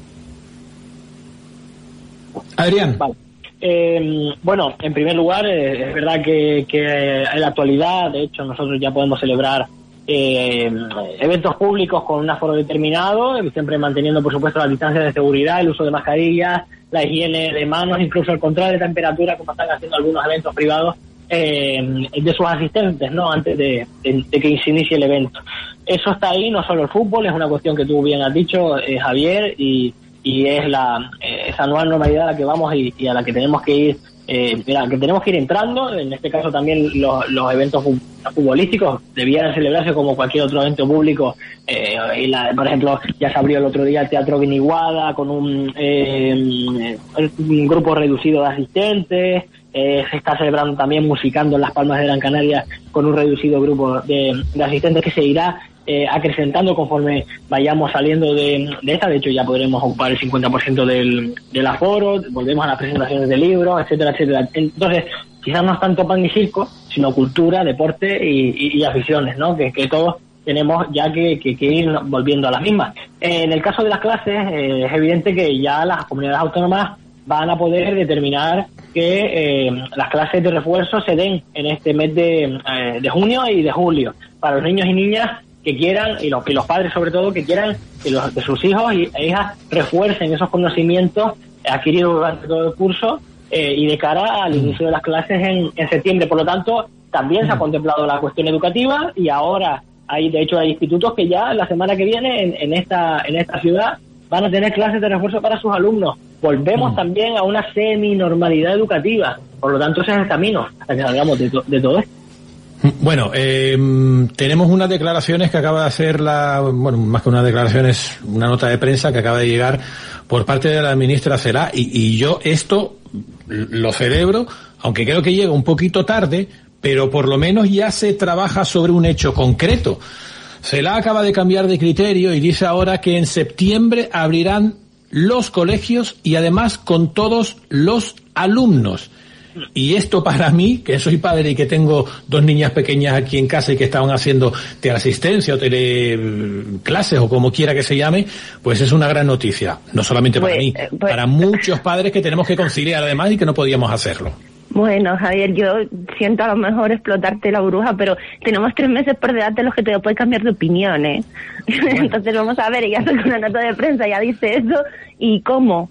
Adrián. Vale. Eh, bueno, en primer lugar, eh, es verdad que, que en la actualidad, de hecho, nosotros ya podemos celebrar eh, eventos públicos con un aforo determinado, siempre manteniendo, por supuesto, las distancias de seguridad, el uso de mascarillas, la higiene de manos, incluso el control de temperatura, como están haciendo algunos eventos privados eh, de sus asistentes, ¿no? Antes de, de, de que se inicie el evento. Eso está ahí, no solo el fútbol, es una cuestión que tú bien has dicho, eh, Javier, y y es la eh, esa nueva normalidad a la que vamos y, y a la que tenemos que ir eh, mira, que tenemos que ir entrando. En este caso también los, los eventos futbolísticos debieran celebrarse como cualquier otro evento público. Eh, y la, por ejemplo, ya se abrió el otro día el Teatro Guiniguada con un, eh, un grupo reducido de asistentes. Eh, se está celebrando también Musicando en Las Palmas de Gran Canaria con un reducido grupo de, de asistentes que se irá eh, acrecentando conforme vayamos saliendo de, de esta. De hecho, ya podremos ocupar el cincuenta por ciento del, del aforo, volvemos a las presentaciones de libros, etcétera, etcétera. Entonces, quizás no es tanto pan y circo, sino cultura, deporte y, y, y aficiones, ¿no? Que, que todos tenemos ya que, que, que ir volviendo a las mismas. Eh, en el caso de las clases, eh, es evidente que ya las comunidades autónomas van a poder determinar que eh, las clases de refuerzo se den en este mes de, eh, de junio y de julio para los niños y niñas que quieran, y los, y los padres sobre todo, que quieran que, los, que sus hijos e hijas refuercen esos conocimientos adquiridos durante todo el curso eh, y de cara al inicio de las clases en, en septiembre. Por lo tanto, también se ha contemplado la cuestión educativa y ahora hay, de hecho, hay institutos que ya la semana que viene en, en esta en esta ciudad van a tener clases de refuerzo para sus alumnos. Volvemos mm. también a una semi-normalidad educativa. Por lo tanto, ese es el camino hasta que salgamos de, to de todo esto. Bueno, eh, tenemos unas declaraciones que acaba de hacer la, bueno, más que unas declaraciones, una nota de prensa que acaba de llegar por parte de la ministra Celaá, y, y yo esto lo celebro, aunque creo que llega un poquito tarde, pero por lo menos ya se trabaja sobre un hecho concreto. Celaá acaba de cambiar de criterio y dice ahora que en septiembre abrirán los colegios y además con todos los alumnos. Y esto para mí, que soy padre y que tengo dos niñas pequeñas aquí en casa y que estaban haciendo teleasistencia o teleclases o como quiera que se llame, pues es una gran noticia. No solamente para pues, mí, pues, para muchos padres que tenemos que conciliar además y que no podíamos hacerlo. Bueno, Javier, yo siento a lo mejor explotarte la bruja, pero tenemos tres meses por delante en los que te puedes cambiar de opinión, ¿eh? Bueno. Entonces vamos a ver, ella saca una nota de prensa, ya dice eso, ¿y cómo?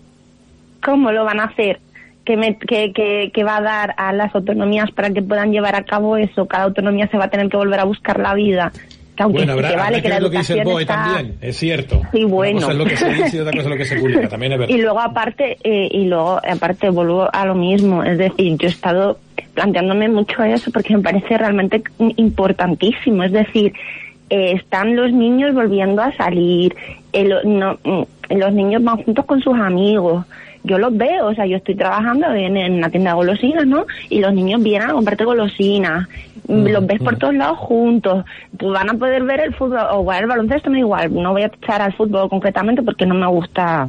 ¿Cómo lo van a hacer? ¿Qué, me, qué, qué, qué va a dar a las autonomías para que puedan llevar a cabo eso? Cada autonomía se va a tener que volver a buscar la vida. Que aunque bueno, habrá, que vale habrá que que la lo que dice el B O E está... también, es cierto. Sí, bueno. Una cosa es lo que se dice y otra cosa es lo que se publica, también es verdad. Y luego aparte, eh, y luego aparte vuelvo a lo mismo, es decir, yo he estado planteándome mucho eso porque me parece realmente importantísimo, es decir, eh, están los niños volviendo a salir, eh, lo, no, los niños van juntos con sus amigos. Yo los veo, o sea, yo estoy trabajando en, en una tienda de golosinas, ¿no? Y los niños vienen a comprarte golosinas, mm, los ves mm. por todos lados juntos, pues van a poder ver el fútbol, o bueno, el baloncesto me da igual, no voy a echar al fútbol concretamente porque no me gusta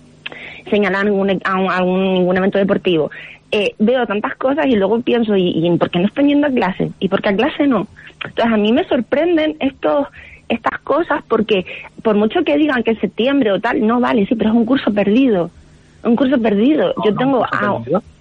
señalar ningún, a, a un, ningún evento deportivo. Eh, veo tantas cosas y luego pienso, ¿y, ¿y por qué no están yendo a clase? ¿Y por qué a clase no? Entonces a mí me sorprenden estos estas cosas porque por mucho que digan que en septiembre o tal, no vale, sí, pero es un curso perdido. Un curso perdido. Yo tengo a,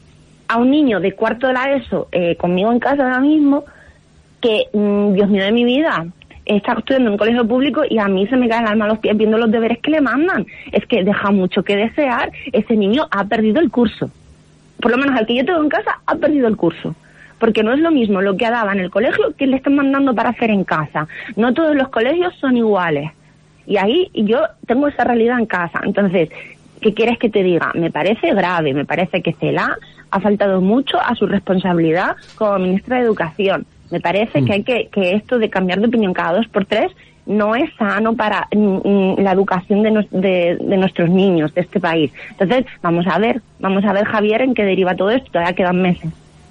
a un niño de cuarto de la ESO eh, conmigo en casa ahora mismo que, mmm, Dios mío de mi vida, está estudiando en un colegio público y a mí se me cae el alma a los pies viendo los deberes que le mandan. Es que deja mucho que desear. Ese niño ha perdido el curso. Por lo menos el que yo tengo en casa ha perdido el curso. Porque no es lo mismo lo que daba en el colegio que le están mandando para hacer en casa. No todos los colegios son iguales. Y ahí yo tengo esa realidad en casa. Entonces, ¿qué quieres que te diga? Me parece grave, me parece que Celaá ha faltado mucho a su responsabilidad como ministra de Educación. Me parece mm. que hay que, que esto de cambiar de opinión cada dos por tres no es sano para mm, la educación de, no, de, de nuestros niños de este país. Entonces, vamos a ver, vamos a ver, Javier, en qué deriva todo esto. Todavía quedan meses.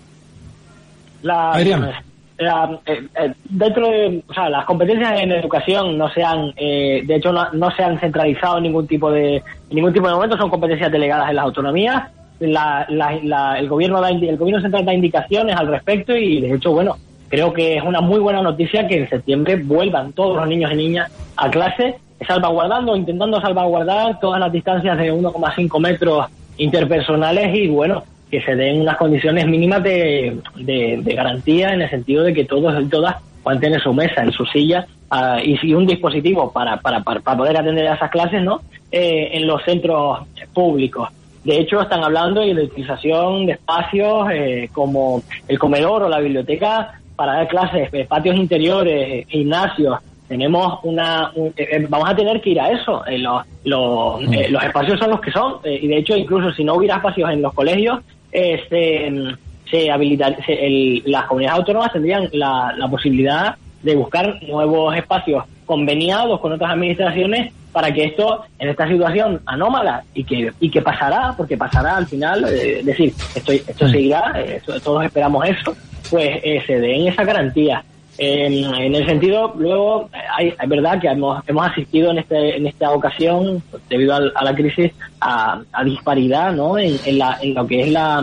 La, la, eh, eh, dentro de, o sea, las competencias en educación no se han, eh, de hecho, no, no se han centralizado en ningún tipo de, en ningún tipo de momento, son competencias delegadas en las autonomías. La, la, la, el gobierno da, el gobierno central da indicaciones al respecto y, de hecho, bueno, creo que es una muy buena noticia que en septiembre vuelvan todos los niños y niñas a clase, salvaguardando, intentando salvaguardar todas las distancias de uno coma cinco metros interpersonales y, bueno, que se den unas condiciones mínimas de, de, de garantía en el sentido de que todos y todas puedan tener su mesa y su silla uh, y, y un dispositivo para, para, para, para poder atender a esas clases, ¿no? Eh, en los centros públicos. De hecho, están hablando de la utilización de espacios eh, como el comedor o la biblioteca para dar clases, patios interiores, gimnasios. Tenemos una, un, eh, vamos a tener que ir a eso. Eh, los, los, eh, los espacios son los que son eh, y de hecho incluso si no hubiera espacios en los colegios, eh, se, se habilita, se, el, las comunidades autónomas tendrían la, la posibilidad de buscar nuevos espacios conveniados con otras administraciones para que esto, en esta situación anómala y que y que pasará, porque pasará al final, eh, es decir, esto, esto seguirá, eh, todos esperamos eso, pues eh, se den esa garantía. Eh, en el sentido, luego, hay, es verdad que hemos, hemos asistido en este en esta ocasión, debido a, a la crisis, a, a disparidad, ¿no? En, en, la, en lo que es la,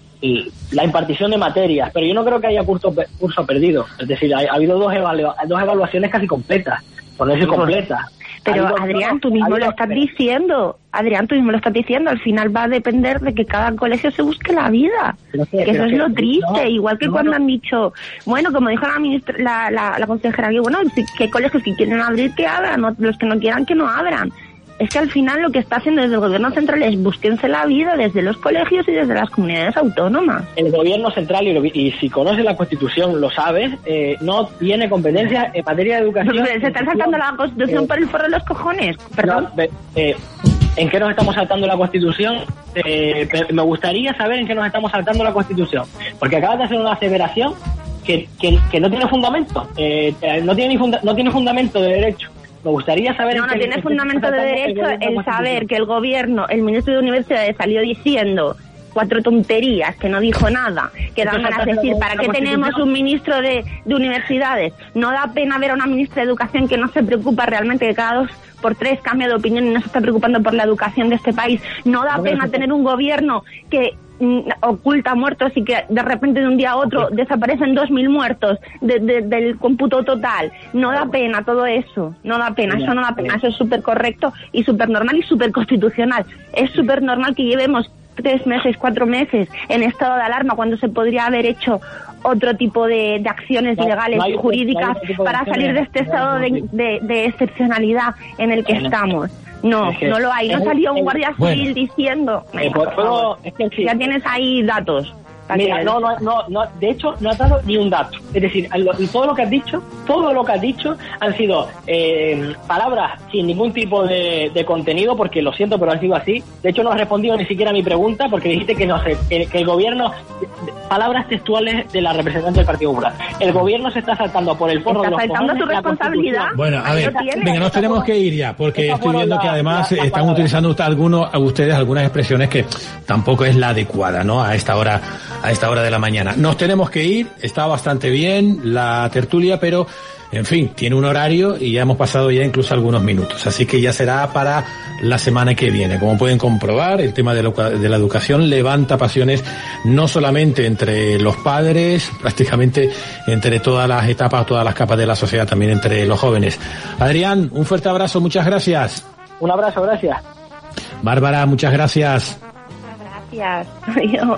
la impartición de materias, pero yo no creo que haya curso, curso perdido. Es decir, ha, ha habido dos, evalu, dos evaluaciones casi completas, por no decir completas. Pero habido, Adrián, no, tú mismo habido, lo estás pero... diciendo. Adrián, tú mismo lo estás diciendo. Al final va a depender de que cada colegio se busque la vida. Pero que, que eso es que, lo triste. No, Igual que no, cuando no. han dicho, bueno, como dijo la ministra, la, la, la consejera, que bueno, si, que colegios que quieren abrir, que abran. No, los que no quieran, que no abran. Es que al final lo que está haciendo desde el gobierno central es búsquense la vida desde los colegios y desde las comunidades autónomas. El gobierno central, y, lo, y si conoces la Constitución, lo sabes, eh, no tiene competencia en materia de educación. Pero se están saltando la Constitución eh, por el forro de los cojones, perdón. No, eh, ¿En qué nos estamos saltando la Constitución? Eh, me gustaría saber en qué nos estamos saltando la Constitución, porque acabas de hacer una aseveración que, que, que no tiene fundamento, eh, no, tiene ni funda, no tiene fundamento de derecho. Me gustaría saber... No, no tiene fundamento de derecho el saber que el gobierno, el ministro de Universidades salió diciendo cuatro tonterías, que no dijo nada, que dan ganas de decir, ¿para qué tenemos un ministro de, de universidades? No da pena ver a una ministra de Educación que no se preocupa realmente, que cada dos por tres cambia de opinión y no se está preocupando por la educación de este país. No da pena tener un gobierno que oculta muertos y que de repente de un día a otro okay. desaparecen dos mil muertos de, de, del cómputo total. No da pena todo eso, no da pena, eso no da pena, eso es súper correcto y súper normal y súper constitucional. Es súper normal que llevemos tres meses, cuatro meses en estado de alarma cuando se podría haber hecho otro tipo de, de acciones no, legales no hay, y jurídicas no para salir de este estado de, de, de excepcionalidad en el que bueno. estamos. No, es que, no lo hay. No salió un guardia civil bueno. diciendo. Eh, por favor, es que sí. Ya tienes ahí datos. Mira, no, no, no, no, de hecho no has dado ni un dato. Es decir, todo lo que has dicho, todo lo que has dicho han sido eh, palabras sin ningún tipo de, de contenido, porque lo siento, pero ha sido así. De hecho, no has respondido ni siquiera a mi pregunta, porque dijiste que no sé, que, que el gobierno, palabras textuales de la representante del Partido Popular. El gobierno se está saltando por el forro de los saltando tu responsabilidad. Bueno, a ver, venga, nos tenemos que ir ya, porque estoy viendo que además la, están utilizando algunos, a ustedes algunas expresiones que tampoco es la adecuada, ¿no? A esta hora. a esta hora de la mañana. Nos tenemos que ir, está bastante bien la tertulia, pero en fin, tiene un horario y ya hemos pasado ya incluso algunos minutos, así que ya será para la semana que viene. Como pueden comprobar, el tema de, lo, de la educación levanta pasiones no solamente entre los padres, prácticamente entre todas las etapas, todas las capas de la sociedad, también entre los jóvenes. Adrián, un fuerte abrazo, muchas gracias. Un abrazo, gracias. Bárbara, muchas gracias. Gracias. Adiós.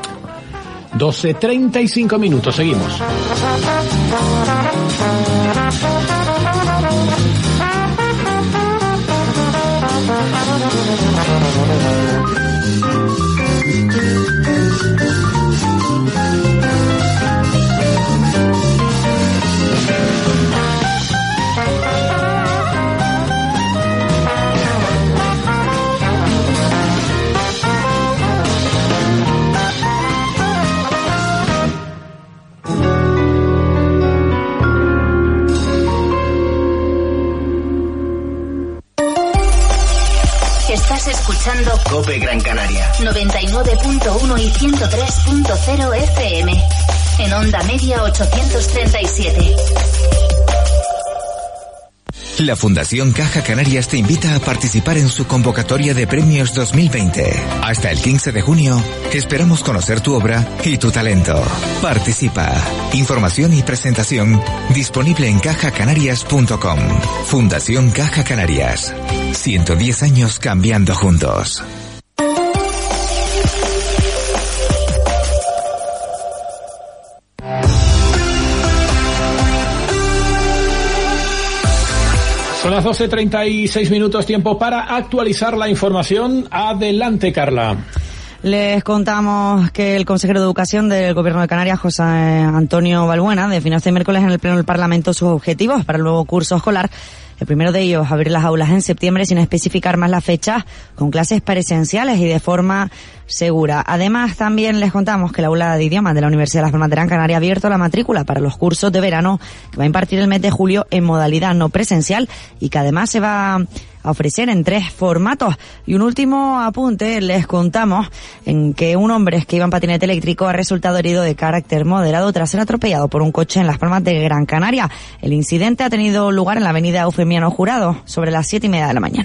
doce treinta y cinco minutos, seguimos. Estás escuchando COPE Gran Canaria noventa y nueve punto uno y ciento tres punto cero F M en onda media ochocientos treinta y siete. La Fundación Caja Canarias te invita a participar en su convocatoria de premios dos mil veinte. Hasta el quince de junio, esperamos conocer tu obra y tu talento. Participa. Información y presentación disponible en caja canarias punto com. Fundación Caja Canarias. ciento diez años cambiando juntos. Son las doce treinta y seis minutos, tiempo para actualizar la información. Adelante, Carla. Les contamos que el consejero de Educación del Gobierno de Canarias, José Antonio Balbuena, definió este miércoles en el Pleno del Parlamento sus objetivos para el nuevo curso escolar, El primero de ellos, abrir las aulas en septiembre sin especificar más las fechas, con clases presenciales y de forma segura. Además, también les contamos que la aula de idiomas de la Universidad de Las Palmas de Gran Canaria ha abierto la matrícula para los cursos de verano que va a impartir el mes de julio en modalidad no presencial y que además se va a ofrecer en tres formatos. Y un último apunte, les contamos en que un hombre que iba en patinete eléctrico ha resultado herido de carácter moderado tras ser atropellado por un coche en Las Palmas de Gran Canaria. El incidente ha tenido lugar en la avenida Eufemiano Jurado sobre las siete y media de la mañana.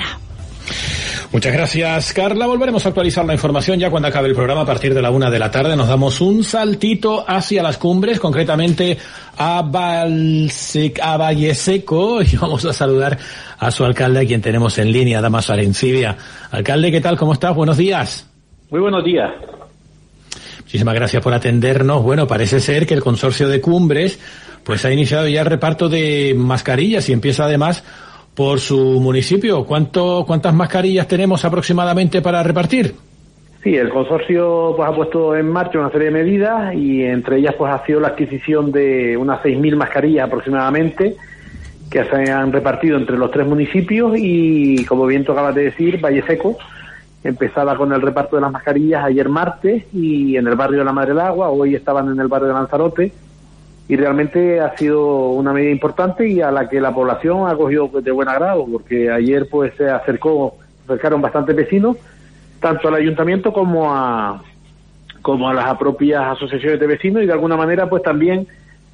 Muchas gracias, Carla. Volveremos a actualizar la información ya cuando acabe el programa a partir de la una de la tarde. Nos damos un saltito hacia las cumbres, concretamente a, Balsec, a Valleseco, y vamos a saludar a su alcalde, a quien tenemos en línea, Damas Arencibia. Alcalde, ¿qué tal? ¿Cómo estás? Buenos días. Muy buenos días. Muchísimas gracias por atendernos. Bueno, parece ser que el consorcio de cumbres pues ha iniciado ya el reparto de mascarillas y empieza además por su municipio. ¿Cuánto, cuántas mascarillas tenemos aproximadamente para repartir? Sí, el consorcio pues ha puesto en marcha una serie de medidas y entre ellas pues ha sido la adquisición de unas seis mil mascarillas aproximadamente que se han repartido entre los tres municipios y, como bien tú acabas de decir, Valleseco empezaba con el reparto de las mascarillas ayer martes y en el barrio de la Madre del Agua, hoy estaban en el barrio de Lanzarote. Y realmente ha sido una medida importante y a la que la población ha cogido de buen agrado, porque ayer pues se acercó, acercaron bastantes vecinos, tanto al ayuntamiento como a como a las propias asociaciones de vecinos, y de alguna manera pues también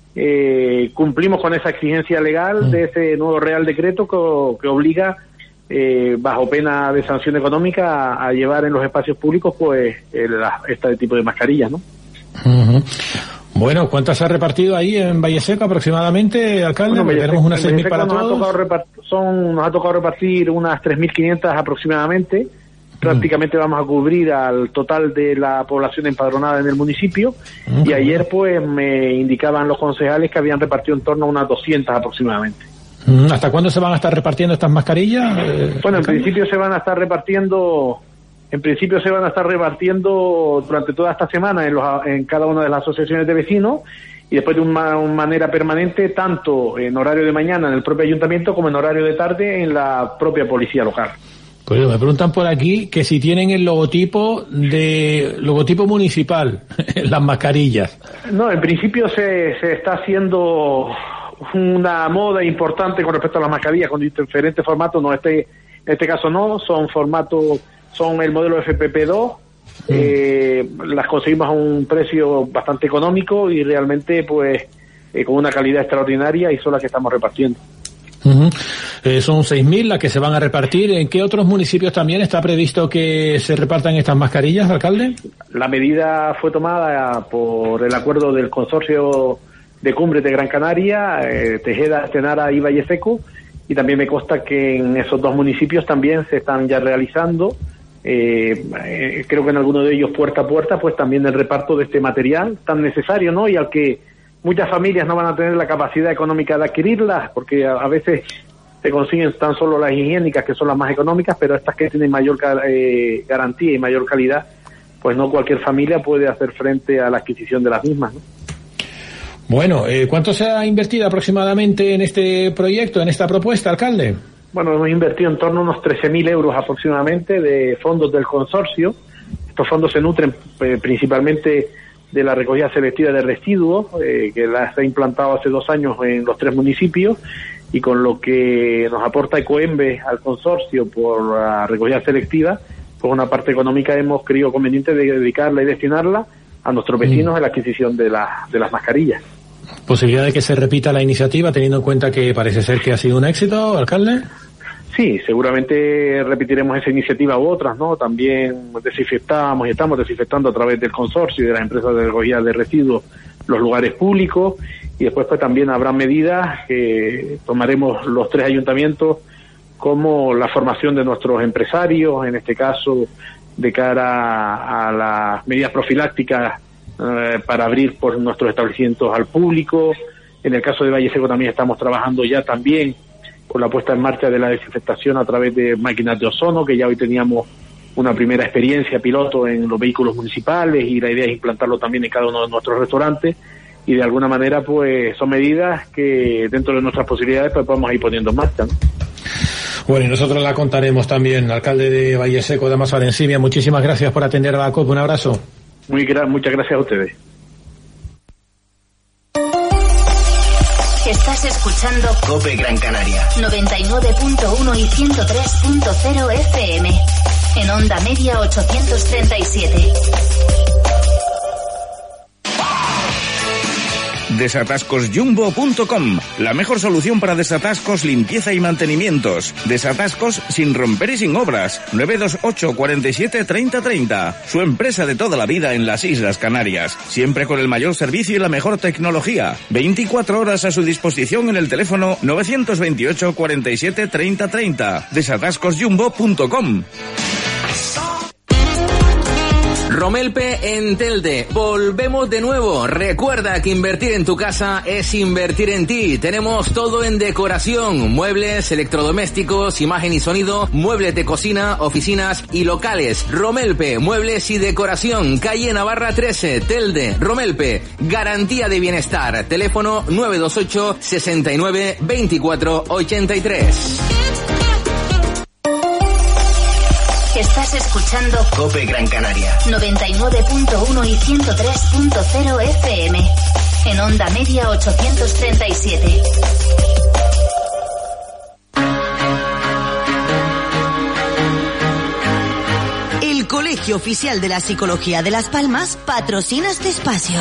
eh, cumplimos con esa exigencia legal de ese nuevo Real Decreto que, que obliga, eh, bajo pena de sanción económica, a, a llevar en los espacios públicos pues el, este tipo de mascarillas, ¿no? Uh-huh. Bueno, ¿cuántas se ha repartido ahí en Valleseco aproximadamente, alcalde? Bueno, tenemos unas seis mil para nos todos. Ha tocado repart- son, nos ha tocado repartir unas tres mil quinientas aproximadamente. Mm. Prácticamente vamos a cubrir al total de la población empadronada en el municipio. Mm. Y ayer pues me indicaban los concejales que habían repartido en torno a unas doscientas aproximadamente. Mm. ¿Hasta cuándo se van a estar repartiendo estas mascarillas? Eh, bueno, en principio se van a estar repartiendo... En principio se van a estar repartiendo durante toda esta semana en, los, en cada una de las asociaciones de vecinos y después de una, una manera permanente, tanto en horario de mañana en el propio ayuntamiento como en horario de tarde en la propia policía local. Pues me preguntan por aquí que si tienen el logotipo de logotipo municipal en las mascarillas. No, en principio se, se está haciendo una moda importante con respecto a las mascarillas con diferentes formatos. No, este, en este caso no, son formatos... Son el modelo F P P dos, mm. eh, las conseguimos a un precio bastante económico y realmente pues eh, con una calidad extraordinaria y son las que estamos repartiendo. Uh-huh. Eh, son seis mil las que se van a repartir. ¿En qué otros municipios también está previsto que se repartan estas mascarillas, alcalde? La medida fue tomada por el acuerdo del consorcio de Cumbres de Gran Canaria, eh, Tejeda, Estenara y Valleseco, y también me consta que en esos dos municipios también se están ya realizando. Eh, eh, creo que en alguno de ellos puerta a puerta pues también el reparto de este material tan necesario, ¿no? Y al que muchas familias no van a tener la capacidad económica de adquirirlas porque a, a veces se consiguen tan solo las higiénicas que son las más económicas, pero estas que tienen mayor eh, garantía y mayor calidad pues no cualquier familia puede hacer frente a la adquisición de las mismas, ¿no? Bueno, eh, ¿cuánto se ha invertido aproximadamente en este proyecto, en esta propuesta, alcalde? Bueno, hemos invertido en torno a unos trece mil euros aproximadamente de fondos del consorcio. Estos fondos se nutren eh, principalmente de la recogida selectiva de residuos, eh, que la se ha implantado hace dos años en los tres municipios, y con lo que nos aporta Ecoembe al consorcio por la recogida selectiva, pues una parte económica hemos creído conveniente de dedicarla y destinarla a nuestros vecinos mm. en la adquisición de, la, de las mascarillas. ¿Posibilidad de que se repita la iniciativa, teniendo en cuenta que parece ser que ha sido un éxito, alcalde? Sí, seguramente repetiremos esa iniciativa u otras, ¿no? También desinfectamos y estamos desinfectando a través del consorcio y de las empresas de recogida de residuos los lugares públicos, y después pues también habrá medidas que tomaremos los tres ayuntamientos, como la formación de nuestros empresarios, en este caso de cara a, a las medidas profilácticas eh, para abrir por nuestros establecimientos al público. En el caso de Valleseco también estamos trabajando ya también con la puesta en marcha de la desinfectación a través de máquinas de ozono, que ya hoy teníamos una primera experiencia piloto en los vehículos municipales, y la idea es implantarlo también en cada uno de nuestros restaurantes, y de alguna manera pues son medidas que dentro de nuestras posibilidades pues podemos ir poniendo en marcha, ¿no? Bueno, y nosotros la contaremos también. Alcalde de Valleseco, Dámaso Arencibia, muchísimas gracias por atender a la COPE. Un abrazo. Muy gra- muchas gracias a ustedes. Estás escuchando COPE Gran Canaria. noventa y nueve punto uno y ciento tres punto cero F M. En onda media ochocientos treinta y siete. Desatascos Jumbo punto com, la mejor solución para desatascos, limpieza y mantenimientos. Desatascos sin romper y sin obras. nueve dos ocho, cuarenta y siete, treinta, treinta. Su empresa de toda la vida en las Islas Canarias. Siempre con el mayor servicio y la mejor tecnología. veinticuatro horas a su disposición en el teléfono nueve dos ocho, cuarenta y siete, treinta, treinta. Desatascos Jumbo punto com. Romelpe en Telde. Volvemos de nuevo. Recuerda que invertir en tu casa es invertir en ti. Tenemos todo en decoración, muebles, electrodomésticos, imagen y sonido, muebles de cocina, oficinas y locales. Romelpe, muebles y decoración. Calle Navarra trece, Telde. Romelpe, garantía de bienestar. Teléfono nueve dos ocho, sesenta y nueve, veinticuatro, ochenta y tres. Estás escuchando COPE Gran Canaria. noventa y nueve punto uno y ciento tres punto cero F M. En onda media ochocientos treinta y siete. El Colegio Oficial de la Psicología de Las Palmas patrocina este espacio.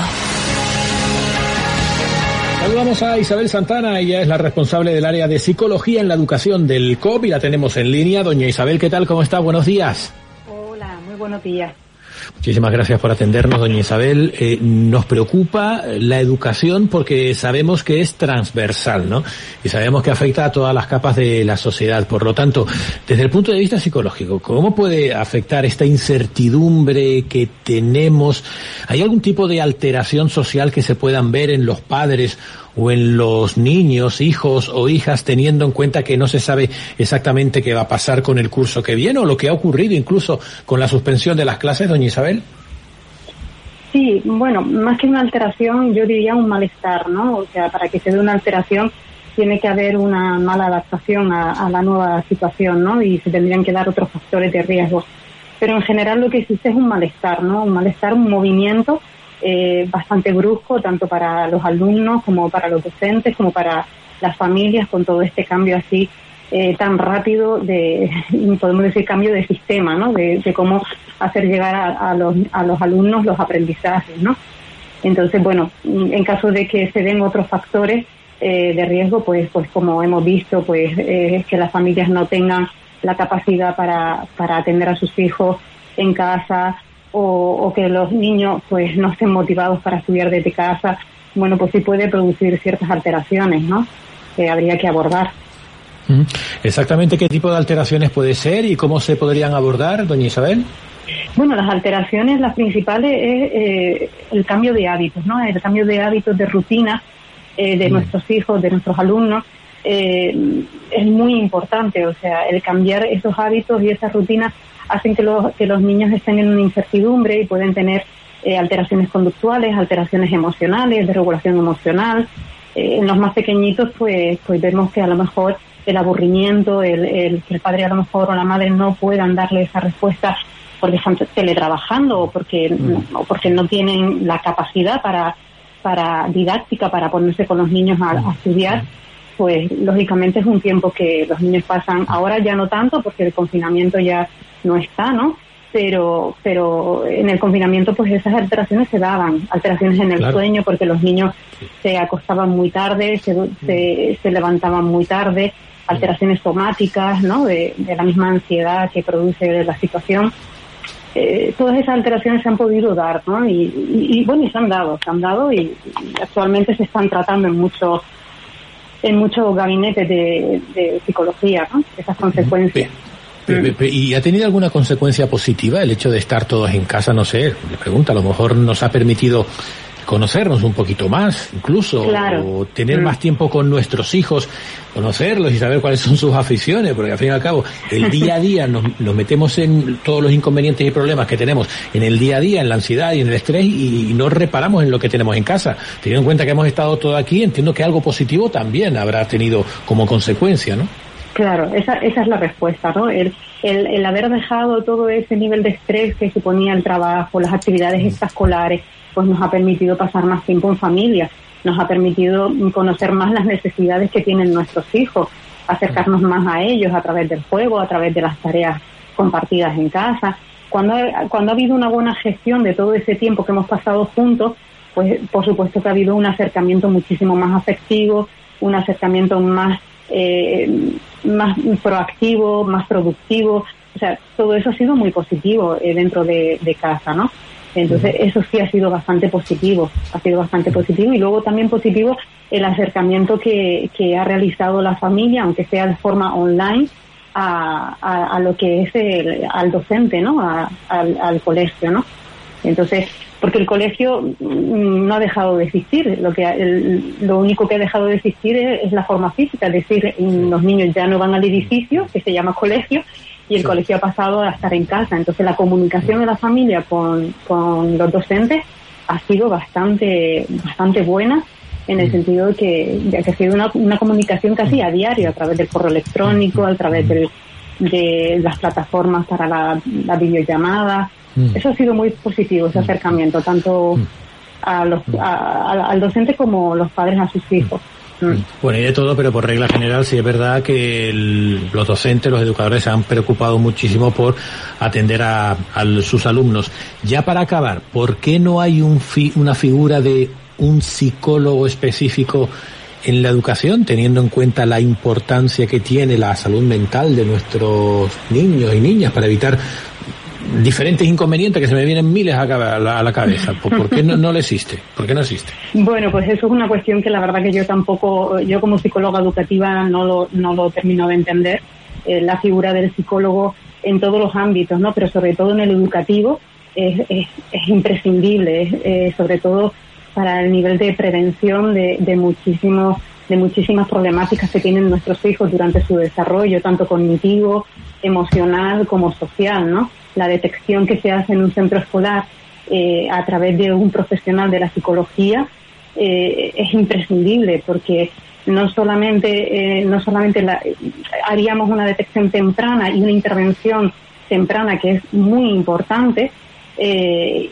Saludamos a Isabel Santana, ella es la responsable del área de psicología en la educación del C O P y la tenemos en línea. Doña Isabel, ¿qué tal? ¿Cómo está? Buenos días. Hola, muy buenos días. Muchísimas gracias por atendernos, doña Isabel. Eh, nos preocupa la educación porque sabemos que es transversal, ¿no? Y sabemos que afecta a todas las capas de la sociedad. Por lo tanto, desde el punto de vista psicológico, ¿cómo puede afectar esta incertidumbre que tenemos? ¿Hay algún tipo de alteración social que se puedan ver en los padres o en los niños, hijos o hijas, teniendo en cuenta que no se sabe exactamente qué va a pasar con el curso que viene o lo que ha ocurrido incluso con la suspensión de las clases, doña Isabel? Sí, bueno, más que una alteración, yo diría un malestar, ¿no? O sea, para que se dé una alteración tiene que haber una mala adaptación a, a la nueva situación, ¿no? Y se tendrían que dar otros factores de riesgo. Pero en general lo que existe es un malestar, ¿no? Un malestar, un movimiento Eh, bastante brusco, tanto para los alumnos como para los docentes, como para las familias, con todo este cambio así eh, tan rápido de, podemos decir, cambio de sistema, ¿no? De, de cómo hacer llegar a, a, los, a los alumnos los aprendizajes, ¿no? Entonces, bueno, en caso de que se den otros factores eh, de riesgo, pues, pues como hemos visto, pues eh, que las familias no tengan la capacidad para, para atender a sus hijos en casa, O, o que los niños pues no estén motivados para estudiar desde casa, bueno, pues sí puede producir ciertas alteraciones, ¿no? Que habría que abordar. ¿Exactamente qué tipo de alteraciones puede ser y cómo se podrían abordar, doña Isabel? Bueno, las alteraciones, las principales es eh, el cambio de hábitos, ¿no? El cambio de hábitos, de rutina eh, de mm. nuestros hijos, de nuestros alumnos, eh, es muy importante. O sea, el cambiar esos hábitos y esas rutinas hacen que los, que los niños estén en una incertidumbre y pueden tener eh, alteraciones conductuales, alteraciones emocionales, de regulación emocional. Eh, en los más pequeñitos, pues, pues vemos que a lo mejor el aburrimiento, el, el que el padre a lo mejor o la madre no puedan darle esa respuesta porque están teletrabajando o porque, mm. o porque no tienen la capacidad para, para didáctica para ponerse con los niños a, a estudiar, pues lógicamente es un tiempo que los niños pasan, ahora ya no tanto porque el confinamiento ya no está, ¿no? Pero pero en el confinamiento pues esas alteraciones se daban, alteraciones en el claro. sueño porque los niños se acostaban muy tarde, se, se, se levantaban muy tarde, alteraciones somáticas, ¿no? De, de la misma ansiedad que produce la situación. Eh, todas esas alteraciones se han podido dar, ¿no? Y, y, y bueno, y se han dado, se han dado y, y actualmente se están tratando en muchos en muchos gabinetes de, de psicología, ¿no? Esas consecuencias. ¿Y ha tenido alguna consecuencia positiva el hecho de estar todos en casa? No sé, le pregunto, a lo mejor nos ha permitido conocernos un poquito más, incluso, claro. o tener mm. más tiempo con nuestros hijos, conocerlos y saber cuáles son sus aficiones, porque al fin y al cabo, el día a día nos, nos metemos en todos los inconvenientes y problemas que tenemos en el día a día, en la ansiedad y en el estrés, y, y no reparamos en lo que tenemos en casa. Teniendo en cuenta que hemos estado todo aquí, entiendo que algo positivo también habrá tenido como consecuencia, ¿no? Claro, esa, esa es la respuesta, ¿no? El, el, el haber dejado todo ese nivel de estrés que suponía el trabajo, las actividades extraescolares, pues nos ha permitido pasar más tiempo en familia, nos ha permitido conocer más las necesidades que tienen nuestros hijos, acercarnos más a ellos a través del juego, a través de las tareas compartidas en casa. Cuando, cuando ha habido una buena gestión de todo ese tiempo que hemos pasado juntos, pues por supuesto que ha habido un acercamiento muchísimo más afectivo, un acercamiento más eh, más proactivo, más productivo. O sea, todo eso ha sido muy positivo eh, dentro de, de casa, ¿no? Entonces, eso sí ha sido bastante positivo, ha sido bastante positivo. Y luego también positivo el acercamiento que, que ha realizado la familia, aunque sea de forma online, a, a, a lo que es el, al docente, ¿no? A, al, al colegio, ¿no? Entonces, porque el colegio no ha dejado de existir, lo que el, lo único que ha dejado de existir es, es la forma física, es decir, los niños ya no van al edificio, que se llama colegio, y el colegio ha pasado a estar en casa. Entonces la comunicación de la familia con, con los docentes ha sido bastante bastante buena, en el sentido de que, de que ha sido una, una comunicación casi a diario, a través del correo electrónico, a través del, de las plataformas para la, la videollamada. Mm. Eso ha sido muy positivo, ese acercamiento, tanto a los, a, a, al docente como los padres a sus hijos. Mm. Bueno, y de todo, pero por regla general sí es verdad que el, los docentes, los educadores se han preocupado muchísimo por atender a, a sus alumnos. Ya para acabar, ¿por qué no hay un fi, una figura de un psicólogo específico en la educación, teniendo en cuenta la importancia que tiene la salud mental de nuestros niños y niñas para evitar diferentes inconvenientes que se me vienen miles a la, a la cabeza? ¿Por, ¿Por qué no, no le existe? ¿Por qué no existe? Bueno, pues eso es una cuestión que la verdad que yo tampoco, yo como psicóloga educativa no lo, no lo termino de entender, eh, la figura del psicólogo en todos los ámbitos, ¿no? Pero sobre todo en el educativo es, es, es imprescindible, es, eh, sobre todo para el nivel de prevención de, de muchísimos, de muchísimas problemáticas que tienen nuestros hijos durante su desarrollo, tanto cognitivo, emocional como social, ¿no? La detección que se hace en un centro escolar eh, a través de un profesional de la psicología eh, es imprescindible, porque no solamente eh, no solamente la, haríamos una detección temprana y una intervención temprana que es muy importante, eh,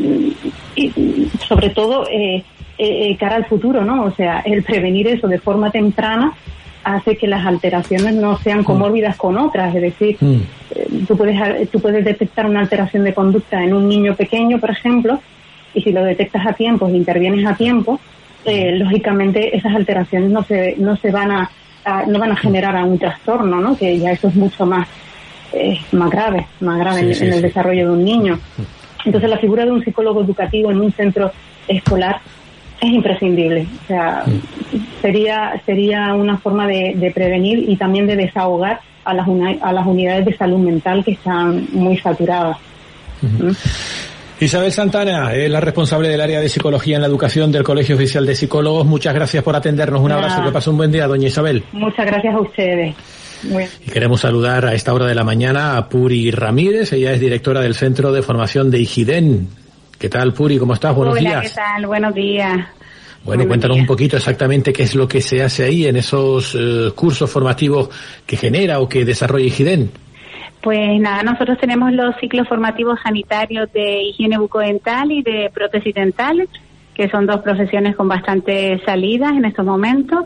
y sobre todo eh, eh, cara al futuro, ¿no? O sea, el prevenir eso de forma temprana hace que las alteraciones no sean comórbidas con otras, es decir, mm. eh, tú puedes tú puedes detectar una alteración de conducta en un niño pequeño, por ejemplo, y si lo detectas a tiempo, e intervienes a tiempo, eh, lógicamente esas alteraciones no se no se van a, a no van a generar a un trastorno, ¿no? Que ya eso es mucho más eh, más grave, más grave sí, en, sí, en el sí. desarrollo de un niño. Entonces la figura de un psicólogo educativo en un centro escolar es imprescindible. O sea, sería sería una forma de, de prevenir y también de desahogar a las uni- a las unidades de salud mental que están muy saturadas. Uh-huh. ¿Mm? Isabel Santana es la responsable del área de psicología en la educación del Colegio Oficial de Psicólogos. Muchas gracias por atendernos. Un abrazo. Nada. Que pase un buen día, doña Isabel. Muchas gracias a ustedes. Muy... Y queremos saludar a esta hora de la mañana a Puri Ramírez. Ella es directora del Centro de Formación de Igiden. ¿Qué tal, Puri? ¿Cómo estás? Buenos Hola, días. ¿qué tal? Buenos días. Bueno, Buenos cuéntanos días. Un poquito exactamente qué es lo que se hace ahí en esos eh, cursos formativos que genera o que desarrolla Igiden. Pues nada, nosotros tenemos los ciclos formativos sanitarios de higiene bucodental y de prótesis dental, que son dos profesiones con bastante salidas en estos momentos.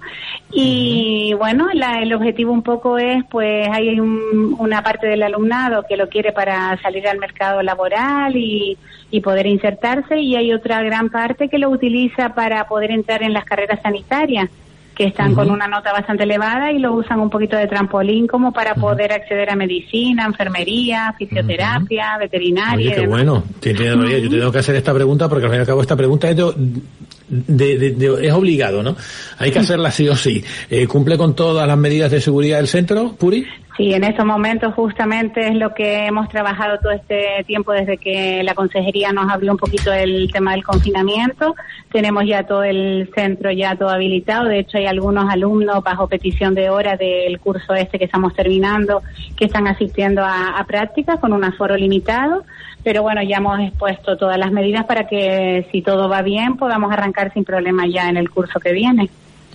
Y uh-huh. bueno, la, el objetivo un poco es, pues hay un, una parte del alumnado que lo quiere para salir al mercado laboral y, y poder insertarse, y hay otra gran parte que lo utiliza para poder entrar en las carreras sanitarias, que están uh-huh. con una nota bastante elevada y lo usan un poquito de trampolín como para uh-huh. poder acceder a medicina, enfermería, fisioterapia, uh-huh. veterinaria. Oye, qué bueno. María, yo tengo que hacer esta pregunta porque al fin y al cabo esta pregunta es, de, de, de, de, es obligado, ¿no? Hay que hacerla sí o sí. Eh, ¿Cumple con todas las medidas de seguridad del centro, Puri? Sí, en estos momentos justamente es lo que hemos trabajado todo este tiempo desde que la consejería nos abrió un poquito el tema del confinamiento. Tenemos ya todo el centro ya todo habilitado. De hecho, hay algunos alumnos bajo petición de hora del curso este que estamos terminando que están asistiendo a, a prácticas con un aforo limitado. Pero bueno, ya hemos expuesto todas las medidas para que, si todo va bien, podamos arrancar sin problema ya en el curso que viene.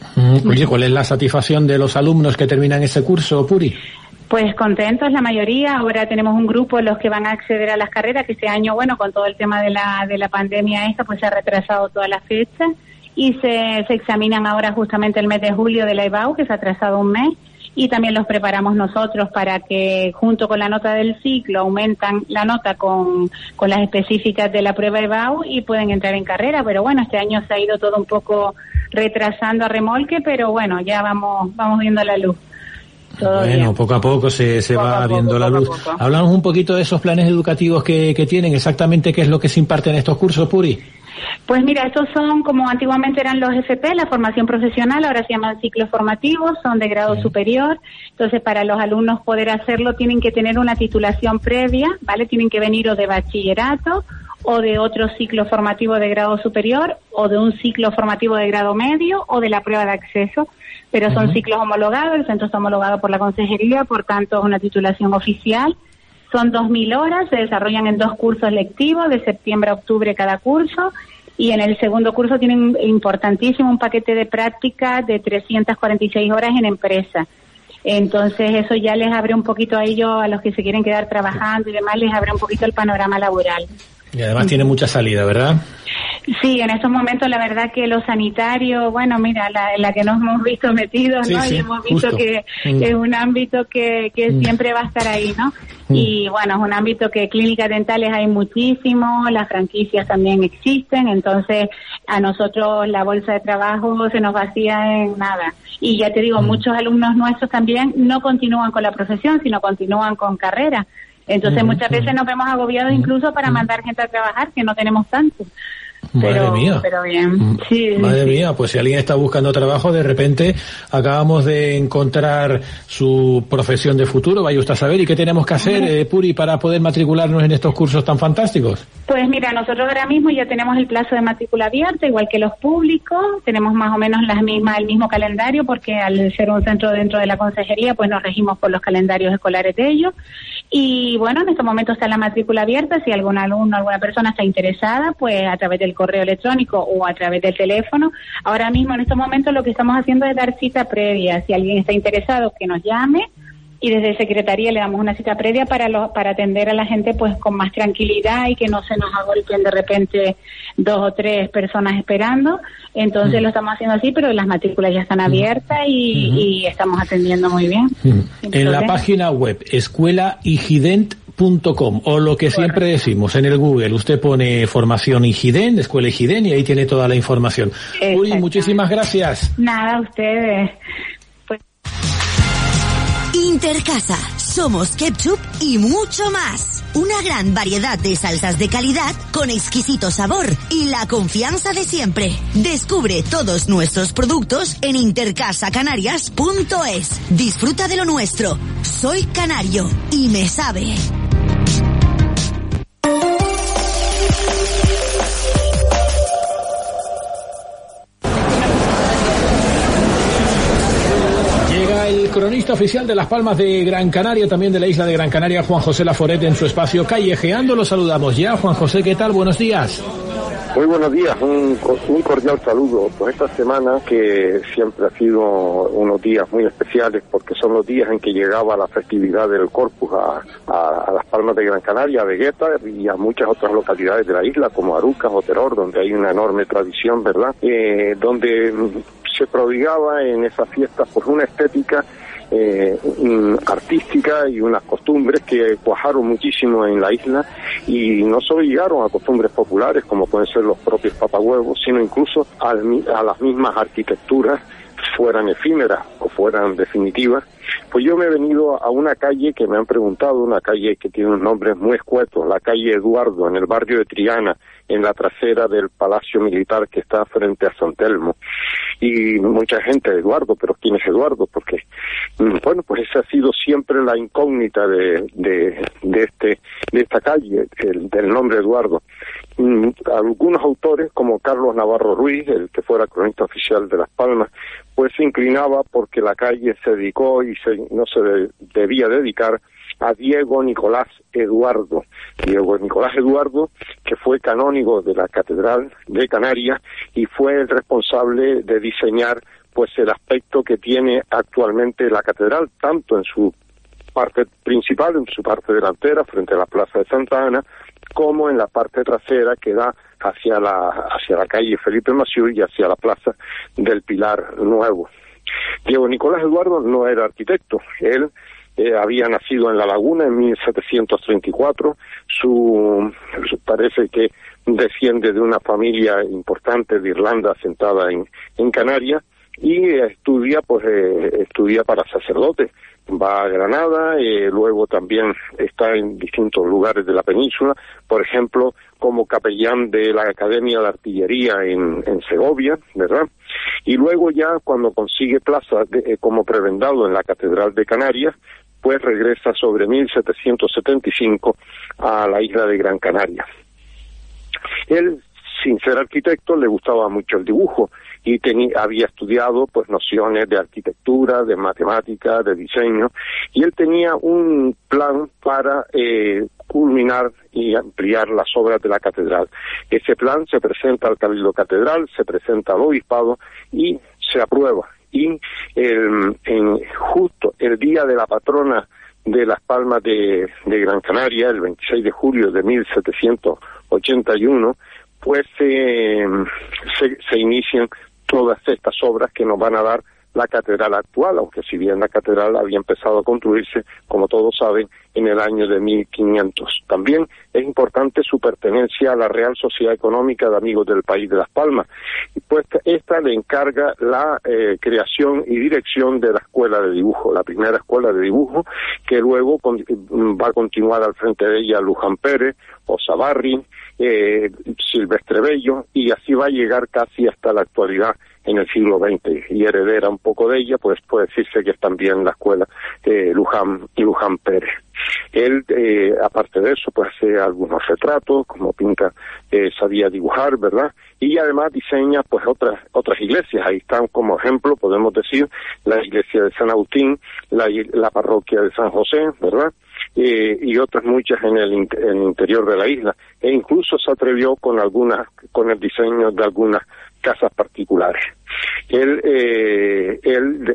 Mm, oye, ¿cuál es la satisfacción de los alumnos que terminan ese curso, Puri? Pues contentos la mayoría. Ahora tenemos un grupo los que van a acceder a las carreras, que este año, bueno, con todo el tema de la de la pandemia esta, pues se ha retrasado toda la fecha y se, se examinan ahora justamente el mes de julio de la E B A U, que se ha atrasado un mes, y también los preparamos nosotros para que junto con la nota del ciclo aumentan la nota con, con las específicas de la prueba E B A U y pueden entrar en carrera. Pero bueno, este año se ha ido todo un poco retrasando a remolque, pero bueno, ya vamos vamos viendo la luz. Todo bueno, bien. Poco a poco se, se Poco va a poco, viendo la poco a luz. poco. Hablamos un poquito de esos planes educativos que, que tienen, exactamente qué es lo que se imparte en estos cursos, Puri. Pues mira, estos son como antiguamente eran los F P, la formación profesional, ahora se llaman ciclos formativos, son de grado sí. superior. Entonces, para los alumnos poder hacerlo tienen que tener una titulación previa, ¿vale? Tienen que venir o de bachillerato o de otro ciclo formativo de grado superior o de un ciclo formativo de grado medio o de la prueba de acceso. Pero son uh-huh. ciclos homologados, el centro está homologado por la consejería, por tanto es una titulación oficial. Son dos mil horas, se desarrollan en dos cursos lectivos, de septiembre a octubre cada curso, y en el segundo curso tienen importantísimo un paquete de prácticas de trescientas cuarenta y seis horas en empresa. Entonces eso ya les abre un poquito a ellos, a los que se quieren quedar trabajando y demás, les abre un poquito el panorama laboral. Y además tiene mucha salida, ¿verdad? Sí, en estos momentos la verdad que los sanitarios, bueno, mira, la, la que nos hemos visto metidos, sí, ¿no? Sí, y hemos visto justo. que mm. es un ámbito que, que mm. siempre va a estar ahí, ¿no? Mm. Y bueno, es un ámbito que clínicas dentales hay muchísimo, las franquicias también existen, entonces a nosotros la bolsa de trabajo se nos vacía en nada. Y ya te digo, mm. muchos alumnos nuestros también no continúan con la profesión, sino continúan con carrera. Entonces, mm, muchas mm. veces nos vemos agobiados mm. incluso para mm. mandar gente a trabajar, que no tenemos tanto. Madre pero, mía. Pero bien. Sí, Madre sí. mía, pues si alguien está buscando trabajo, de repente acabamos de encontrar su profesión de futuro, vaya usted a saber. ¿Y qué tenemos que hacer, eh, Puri, para poder matricularnos en estos cursos tan fantásticos? Pues mira, nosotros ahora mismo ya tenemos el plazo de matrícula abierto, igual que los públicos, tenemos más o menos las mismas, el mismo calendario, porque al ser un centro dentro de la consejería, pues nos regimos por los calendarios escolares de ellos. Y bueno, en este momento está la matrícula abierta, si algún alumno, alguna persona está interesada, pues a través del correo electrónico o a través del teléfono. Ahora mismo, en estos momentos, lo que estamos haciendo es dar cita previa. Si alguien está interesado, que nos llame, y desde Secretaría le damos una cita previa para lo, para atender a la gente pues con más tranquilidad y que no se nos agolpen de repente dos o tres personas esperando. Entonces mm. lo estamos haciendo así, pero las matrículas ya están abiertas y, mm. y estamos atendiendo muy bien. Mm. En la página web escuela igident punto com o lo que bueno. siempre decimos en el Google, usted pone formación Igident, Escuela Igident, y ahí tiene toda la información. Uy, muchísimas gracias. Nada, a ustedes. Intercasa, somos ketchup y mucho más. Una gran variedad de salsas de calidad con exquisito sabor y la confianza de siempre. Descubre todos nuestros productos en intercasa canarias punto es. Disfruta de lo nuestro. Soy canario y me sabe. El cronista oficial de Las Palmas de Gran Canaria, también de la isla de Gran Canaria, Juan José Laforet, en su espacio Callejeando. Lo saludamos ya. Juan José, ¿qué tal? Buenos días. Muy buenos días, un, un cordial saludo. Pues esta semana, que siempre ha sido unos días muy especiales, porque son los días en que llegaba la festividad del Corpus a, a, a Las Palmas de Gran Canaria, a Vegueta y a muchas otras localidades de la isla, como Arucas o Teror, donde hay una enorme tradición, ¿verdad? Eh, donde se prodigaba en esas fiestas pues una estética eh, artística y unas costumbres que cuajaron muchísimo en la isla, y no solo llegaron a costumbres populares como pueden ser los propios papahuevos, sino incluso a, a las mismas arquitecturas, fueran efímeras o fueran definitivas. Pues yo me he venido a una calle que me han preguntado, una calle que tiene un nombre muy escueto, la calle Eduardo, en el barrio de Triana, en la trasera del Palacio Militar que está frente a San Telmo. Y mucha gente, Eduardo, pero ¿quién es Eduardo? Porque, bueno, pues esa ha sido siempre la incógnita de, de, de este, de esta calle, el, del nombre Eduardo. Algunos autores, como Carlos Navarro Ruiz, el que fuera cronista oficial de Las Palmas, pues se inclinaba porque la calle se dedicó y se, no se de, debía dedicar a Diego Nicolás Eduardo. Diego Nicolás Eduardo, que fue canónigo de la Catedral de Canarias y fue el responsable de diseñar pues el aspecto que tiene actualmente la catedral, tanto en su parte principal, en su parte delantera, frente a la Plaza de Santa Ana, como en la parte trasera que da hacia la hacia la calle Felipe Massieu y hacia la Plaza del Pilar Nuevo. Diego Nicolás Eduardo no era arquitecto, él eh, había nacido en La Laguna en mil setecientos treinta y cuatro, su, su parece que desciende de una familia importante de Irlanda asentada en, en Canarias, y estudia pues eh, estudia para sacerdote. Va a Granada, eh, luego también está en distintos lugares de la península, por ejemplo, como capellán de la Academia de Artillería en, en Segovia, ¿verdad? Y luego ya cuando consigue plaza de, eh, como prebendado en la Catedral de Canarias, pues regresa sobre mil setecientos setenta y cinco a la isla de Gran Canaria. Él, sin ser arquitecto, le gustaba mucho el dibujo y tenía, había estudiado pues nociones de arquitectura, de matemática, de diseño, y él tenía un plan para eh, culminar y ampliar las obras de la catedral. Ese plan se presenta al Cabildo Catedral, se presenta al Obispado y se aprueba. Y el, en, justo el día de la patrona de Las Palmas de, de Gran Canaria, el veintiséis de julio de mil setecientos ochenta y uno, pues eh, se, se inician todas estas obras que nos van a dar la catedral actual, aunque si bien la catedral había empezado a construirse, como todos saben, en el año de mil quinientos. También es importante su pertenencia a la Real Sociedad Económica de Amigos del País de Las Palmas, y pues esta le encarga la eh, creación y dirección de la Escuela de Dibujo, la primera escuela de dibujo, que luego con, va a continuar al frente de ella Luján Pérez, Osabarri, eh, Silvestre Bello, y así va a llegar casi hasta la actualidad en el siglo veinte, y heredera un poco de ella, pues puede decirse que es también la escuela eh, Luján y Luján Pérez. Él, eh, aparte de eso, pues hace algunos retratos, como pinta, eh, sabía dibujar, ¿verdad? Y además diseña, pues, otras otras iglesias. Ahí están, como ejemplo, podemos decir, la iglesia de San Agustín, la, la parroquia de San José, ¿verdad? Eh, y otras muchas en el, en el interior de la isla. E incluso se atrevió con algunas, con el diseño de algunas casas particulares. Él, eh, él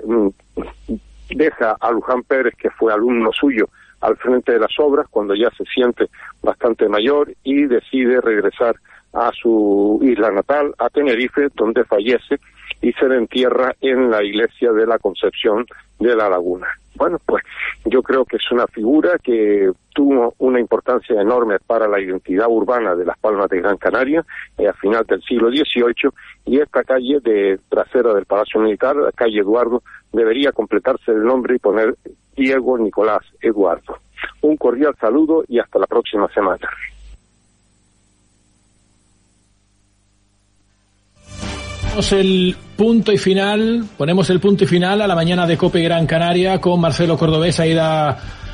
deja a Luján Pérez, que fue alumno suyo, al frente de las obras cuando ya se siente bastante mayor, y decide regresar a su isla natal, a Tenerife, donde fallece y se le entierra en la iglesia de la Concepción de La Laguna. Bueno, pues yo creo que es una figura que tuvo una importancia enorme para la identidad urbana de Las Palmas de Gran Canaria eh, a final del siglo dieciocho, y esta calle de trasera del Palacio Militar, la calle Eduardo, debería completarse el nombre y poner Diego Nicolás Eduardo. Un cordial saludo y hasta la próxima semana. Ponemos el punto y final, ponemos el punto y final a la mañana de COPE Gran Canaria con Marcelo Cordobés, Aida